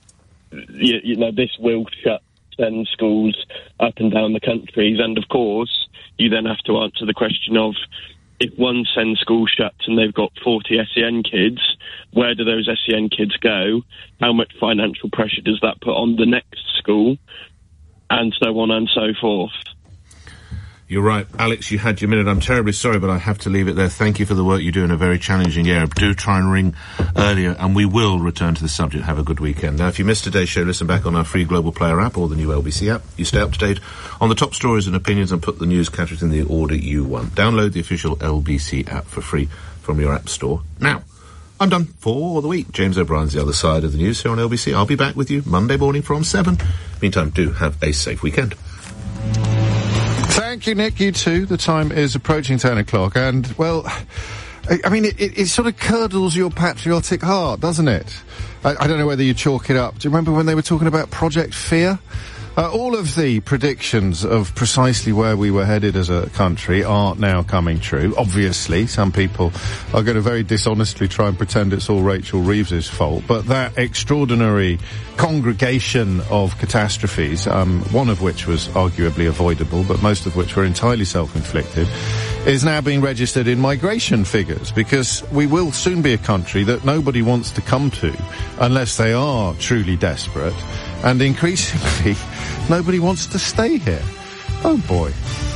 you, you know this will shut ten schools up and down the countries, and of course you then have to answer the question of, if one S E N school shuts and they've got forty S E N kids, where do those S E N kids go? How much financial pressure does that put on the next school? And so on and so forth. You're right. Alex, you had your minute. I'm terribly sorry, but I have to leave it there. Thank you for the work you do in a very challenging area. Do try and ring earlier, and we will return to the subject. Have a good weekend. Now, if you missed today's show, listen back on our free Global Player app or the new L B C app. You stay up to date on the top stories and opinions and put the news categories in the order you want. Download the official L B C app for free from your app store. Now, I'm done for the week. James O'Brien's the other side of the news here on L B C. I'll be back with you Monday morning from seven. Meantime, do have a safe weekend. Thank you, Nick. You too. The time is approaching ten o'clock, and, well, I, I mean, it, it, it sort of curdles your patriotic heart, doesn't it? I, I don't know whether you chalk it up. Do you remember when they were talking about Project Fear? Uh, all of the predictions of precisely where we were headed as a country are now coming true. Obviously, some people are going to very dishonestly try and pretend it's all Rachel Reeves's fault, but that extraordinary congregation of catastrophes, um, one of which was arguably avoidable, but most of which were entirely self-inflicted, is now being registered in migration figures, because we will soon be a country that nobody wants to come to unless they are truly desperate, and increasingly nobody wants to stay here. Oh boy.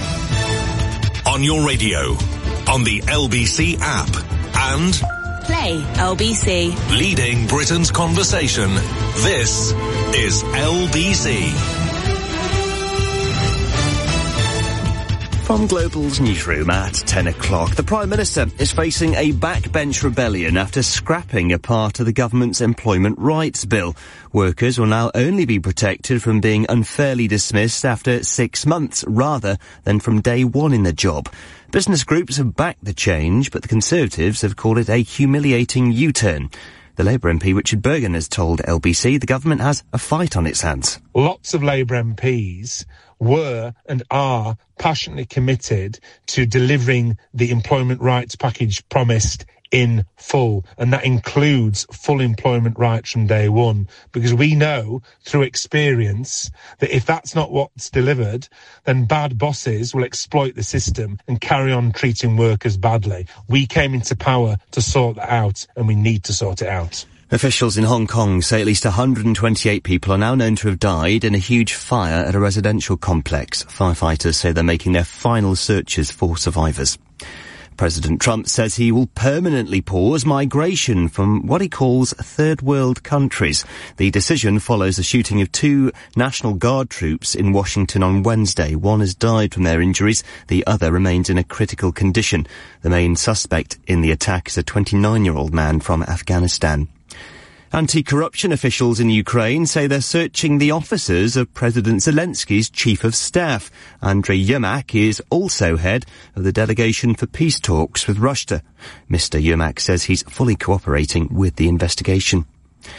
On your radio, on the L B C app, and Play L B C. leading Britain's conversation. This is L B C. From Global's newsroom at ten o'clock, the Prime Minister is facing a backbench rebellion after scrapping a part of the government's employment rights bill. Workers will now only be protected from being unfairly dismissed after six months, rather than from day one in the job. Business groups have backed the change, but the Conservatives have called it a humiliating U-turn. The Labour M P Richard Bergen has told L B C the government has a fight on its hands. Lots of Labour M Ps were and are passionately committed to delivering the employment rights package promised in full, and that includes full employment rights from day one, because we know through experience that if that's not what's delivered, then bad bosses will exploit the system and carry on treating workers badly. We came into power to sort that out, and we need to sort it out. Officials in Hong Kong say at least one hundred twenty-eight people are now known to have died in a huge fire at a residential complex. Firefighters say they're making their final searches for survivors. President Trump says he will permanently pause migration from what he calls third world countries. The decision follows the shooting of two National Guard troops in Washington on Wednesday. One has died from their injuries. The other remains in a critical condition. The main suspect in the attack is a twenty-nine-year-old man from Afghanistan. Anti-corruption officials in Ukraine say they're searching the offices of President Zelensky's chief of staff. Andrei Yermak is also head of the delegation for peace talks with Russia. Mister Yermak says he's fully cooperating with the investigation.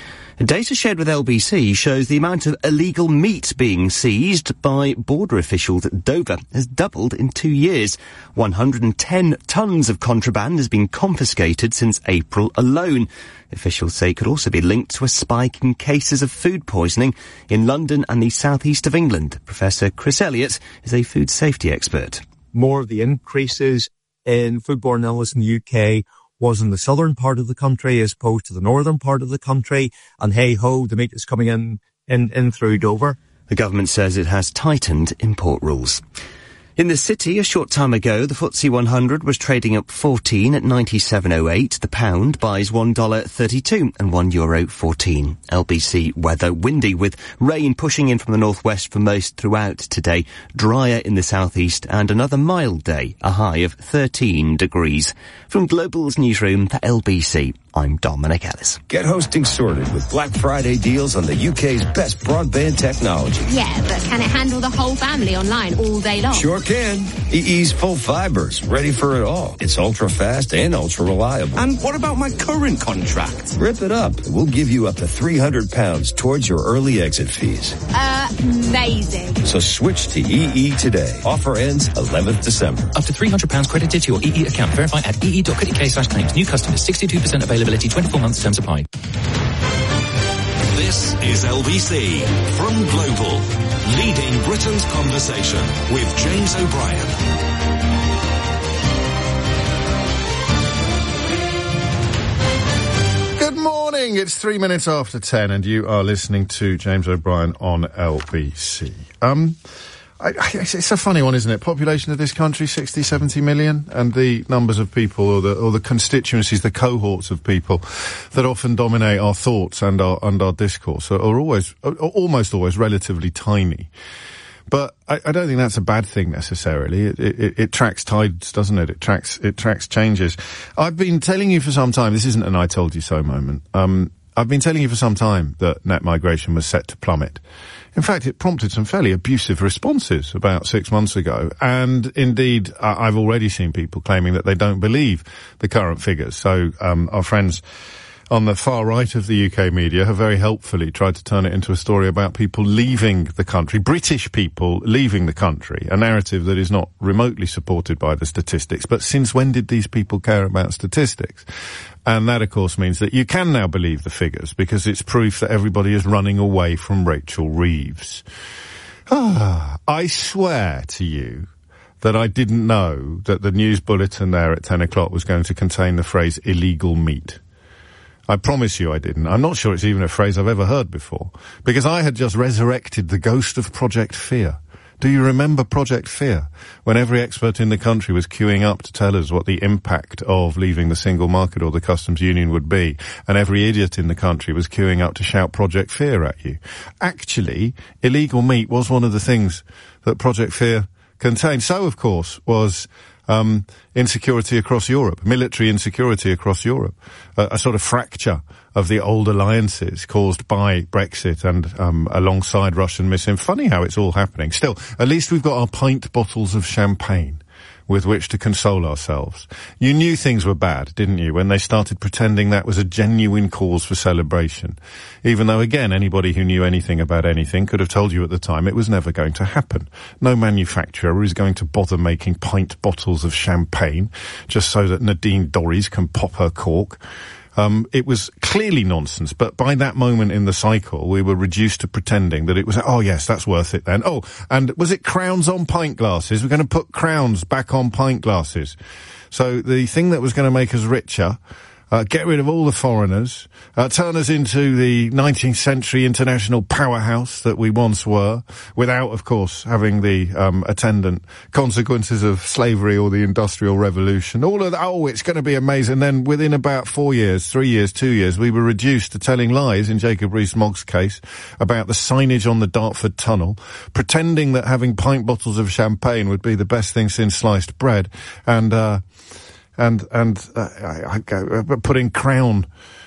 Data shared with L B C shows the amount of illegal meat being seized by border officials at Dover has doubled in two years. one hundred ten tonnes of contraband has been confiscated since April alone. Officials say it could also be linked to a spike in cases of food poisoning in London and the southeast of England. Professor Chris Elliott is a food safety expert. More of the increases in foodborne illness in the U K was in the southern part of the country as opposed to the northern part of the country. And hey-ho, the meat is coming in, in, in through Dover. The government says it has tightened import rules. In the city, a short time ago, the F T S E one hundred was trading up fourteen at ninety-seven oh eight. The pound buys one dollar thirty-two and one euro fourteen. L B C weather, windy with rain pushing in from the northwest for most throughout today. Drier in the southeast and another mild day, a high of thirteen degrees. From Global's newsroom for L B C, I'm Dominic Ellis. Get hosting sorted with Black Friday deals on the U K's best broadband technology. Yeah, but can it handle the whole family online all day long? Sure can. E E's full fibers, ready for it all. It's ultra fast and ultra reliable. And what about my current contract? Rip it up. We'll give you up to three hundred pounds towards your early exit fees. Uh, amazing. So switch to E E today. Offer ends eleventh December. Up to three hundred pounds credited to your E E account. Verify at ee.co.uk slash claims. New customers, sixty-two percent availability, twenty-four months terms apply. This is L B C from Global, leading Britain's conversation with James O'Brien. Good morning, it's three minutes after ten and you are listening to James O'Brien on L B C. Um... I, I, it's a funny one, isn't it? Population of this country, sixty, seventy million, and the numbers of people or the, or the constituencies, the cohorts of people that often dominate our thoughts and our, and our discourse are, are always, are almost always relatively tiny. But I, I don't think that's a bad thing necessarily. It, it, it tracks tides, doesn't it? It tracks, it tracks changes. I've been telling you for some time, this isn't an I told you so moment, um, I've been telling you for some time that net migration was set to plummet. In fact, it prompted some fairly abusive responses about six months ago. And indeed, uh, I've already seen people claiming that they don't believe the current figures. So, um, our friends on the far right of the U K media have very helpfully tried to turn it into a story about people leaving the country, British people leaving the country, a narrative that is not remotely supported by the statistics. But since when did these people care about statistics? And that, of course, means that you can now believe the figures because it's proof that everybody is running away from Rachel Reeves. Ah, I swear to you that I didn't know that the news bulletin there at ten o'clock was going to contain the phrase illegal meat. I promise you I didn't. I'm not sure it's even a phrase I've ever heard before, because I had just resurrected the ghost of Project Fear. Do you remember Project Fear? When every expert in the country was queuing up to tell us what the impact of leaving the single market or the customs union would be, and every idiot in the country was queuing up to shout Project Fear at you. Actually, illegal meat was one of the things that Project Fear contained. So, of course, was um, insecurity across Europe, military insecurity across Europe, a, a sort of fracture of the old alliances caused by Brexit and um, alongside Russian misinformation. Funny how it's all happening. Still, at least we've got our pint bottles of champagne with which to console ourselves. You knew things were bad, didn't you, when they started pretending that was a genuine cause for celebration. Even though, again, anybody who knew anything about anything could have told you at the time it was never going to happen. No manufacturer is going to bother making pint bottles of champagne just so that Nadine Dorries can pop her cork. Um, it was clearly nonsense, but by that moment in the cycle, we were reduced to pretending that it was, oh yes, that's worth it then. Oh, and was it crowns on pint glasses? We're going to put crowns back on pint glasses. So the thing that was going to make us richer, uh, get rid of all the foreigners, uh, turn us into the nineteenth century international powerhouse that we once were, without, of course, having the um, attendant consequences of slavery or the Industrial Revolution. All of that, oh, it's going to be amazing. And then within about four years, three years, two years, we were reduced to telling lies, in Jacob Rees-Mogg's case, about the signage on the Dartford Tunnel, pretending that having pint bottles of champagne would be the best thing since sliced bread, and uh and and uh, I, I, putting crown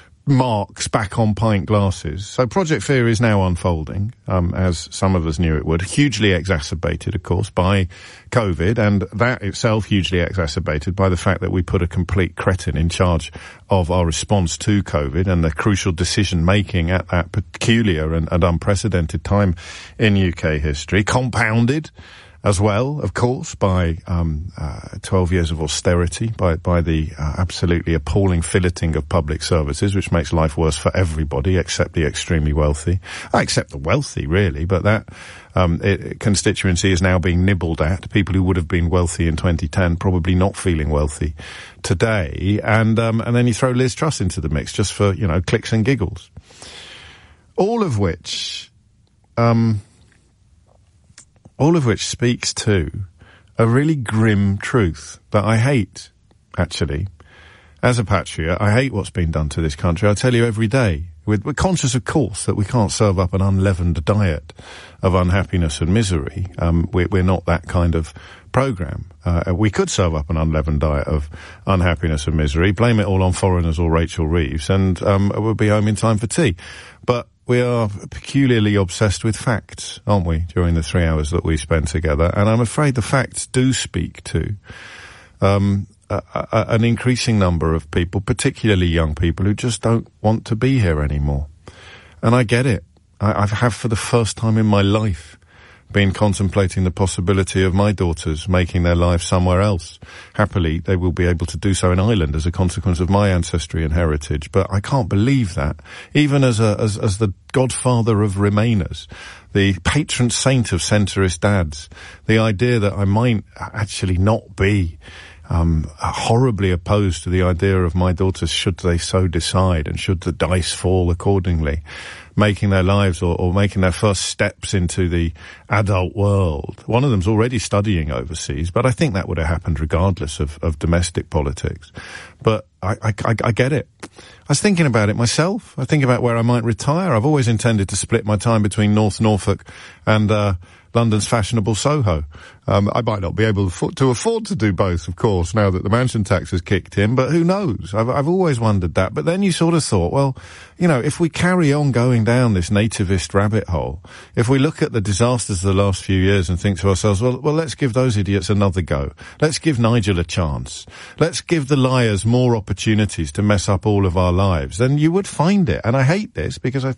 marks back on pint glasses. So Project Fear is now unfolding, um, as some of us knew it would. Hugely exacerbated, of course, by COVID, and that itself hugely exacerbated by the fact that we put a complete cretin in charge of our response to COVID and the crucial decision-making at that peculiar and, and unprecedented time in U K history, compounded as well, of course, by um uh, twelve years of austerity, by by the uh, absolutely appalling filleting of public services, which makes life worse for everybody except the extremely wealthy. Uh, except the wealthy, really, but that um it, constituency is now being nibbled at. People who would have been wealthy in twenty ten probably not feeling wealthy today. And um and then you throw Liz Truss into the mix just for, you know, clicks and giggles. All of which um All of which speaks to a really grim truth that I hate, actually. As a patriot, I hate what's been done to this country. I tell you every day. We're, we're conscious, of course, that we can't serve up an unleavened diet of unhappiness and misery. Um, we're, we're not that kind of program. Uh, we could serve up an unleavened diet of unhappiness and misery, blame it all on foreigners or Rachel Reeves, and um, we'll be home in time for tea. But we are peculiarly obsessed with facts, aren't we, during the three hours that we spend together? And I'm afraid the facts do speak to um, a, a, an increasing number of people, particularly young people, who just don't want to be here anymore. And I get it. I, I have, for the first time in my life, been contemplating the possibility of my daughters making their lives somewhere else. Happily, they will be able to do so in Ireland as a consequence of my ancestry and heritage. But I can't believe that. Even as a, as, as the godfather of Remainers, the patron saint of centrist dads, the idea that I might actually not be um horribly opposed to the idea of my daughters, should they so decide, and should the dice fall accordingly, making their lives or, or making their first steps into the adult world. One of them's already studying overseas, but I think that would have happened regardless of, of domestic politics. But I, I, I, I get it. I was thinking about it myself. I think about where I might retire. I've always intended to split my time between North Norfolk and uh London's fashionable Soho. Um, I might not be able to afford to do both, of course, now that the mansion tax has kicked in, but who knows? I've, I've always wondered that. But then you sort of thought, well, you know, if we carry on going down this nativist rabbit hole, if we look at the disasters of the last few years and think to ourselves, well, well, let's give those idiots another go. Let's give Nigel a chance. Let's give the liars more opportunities to mess up all of our lives. Then you would find it. And I hate this because I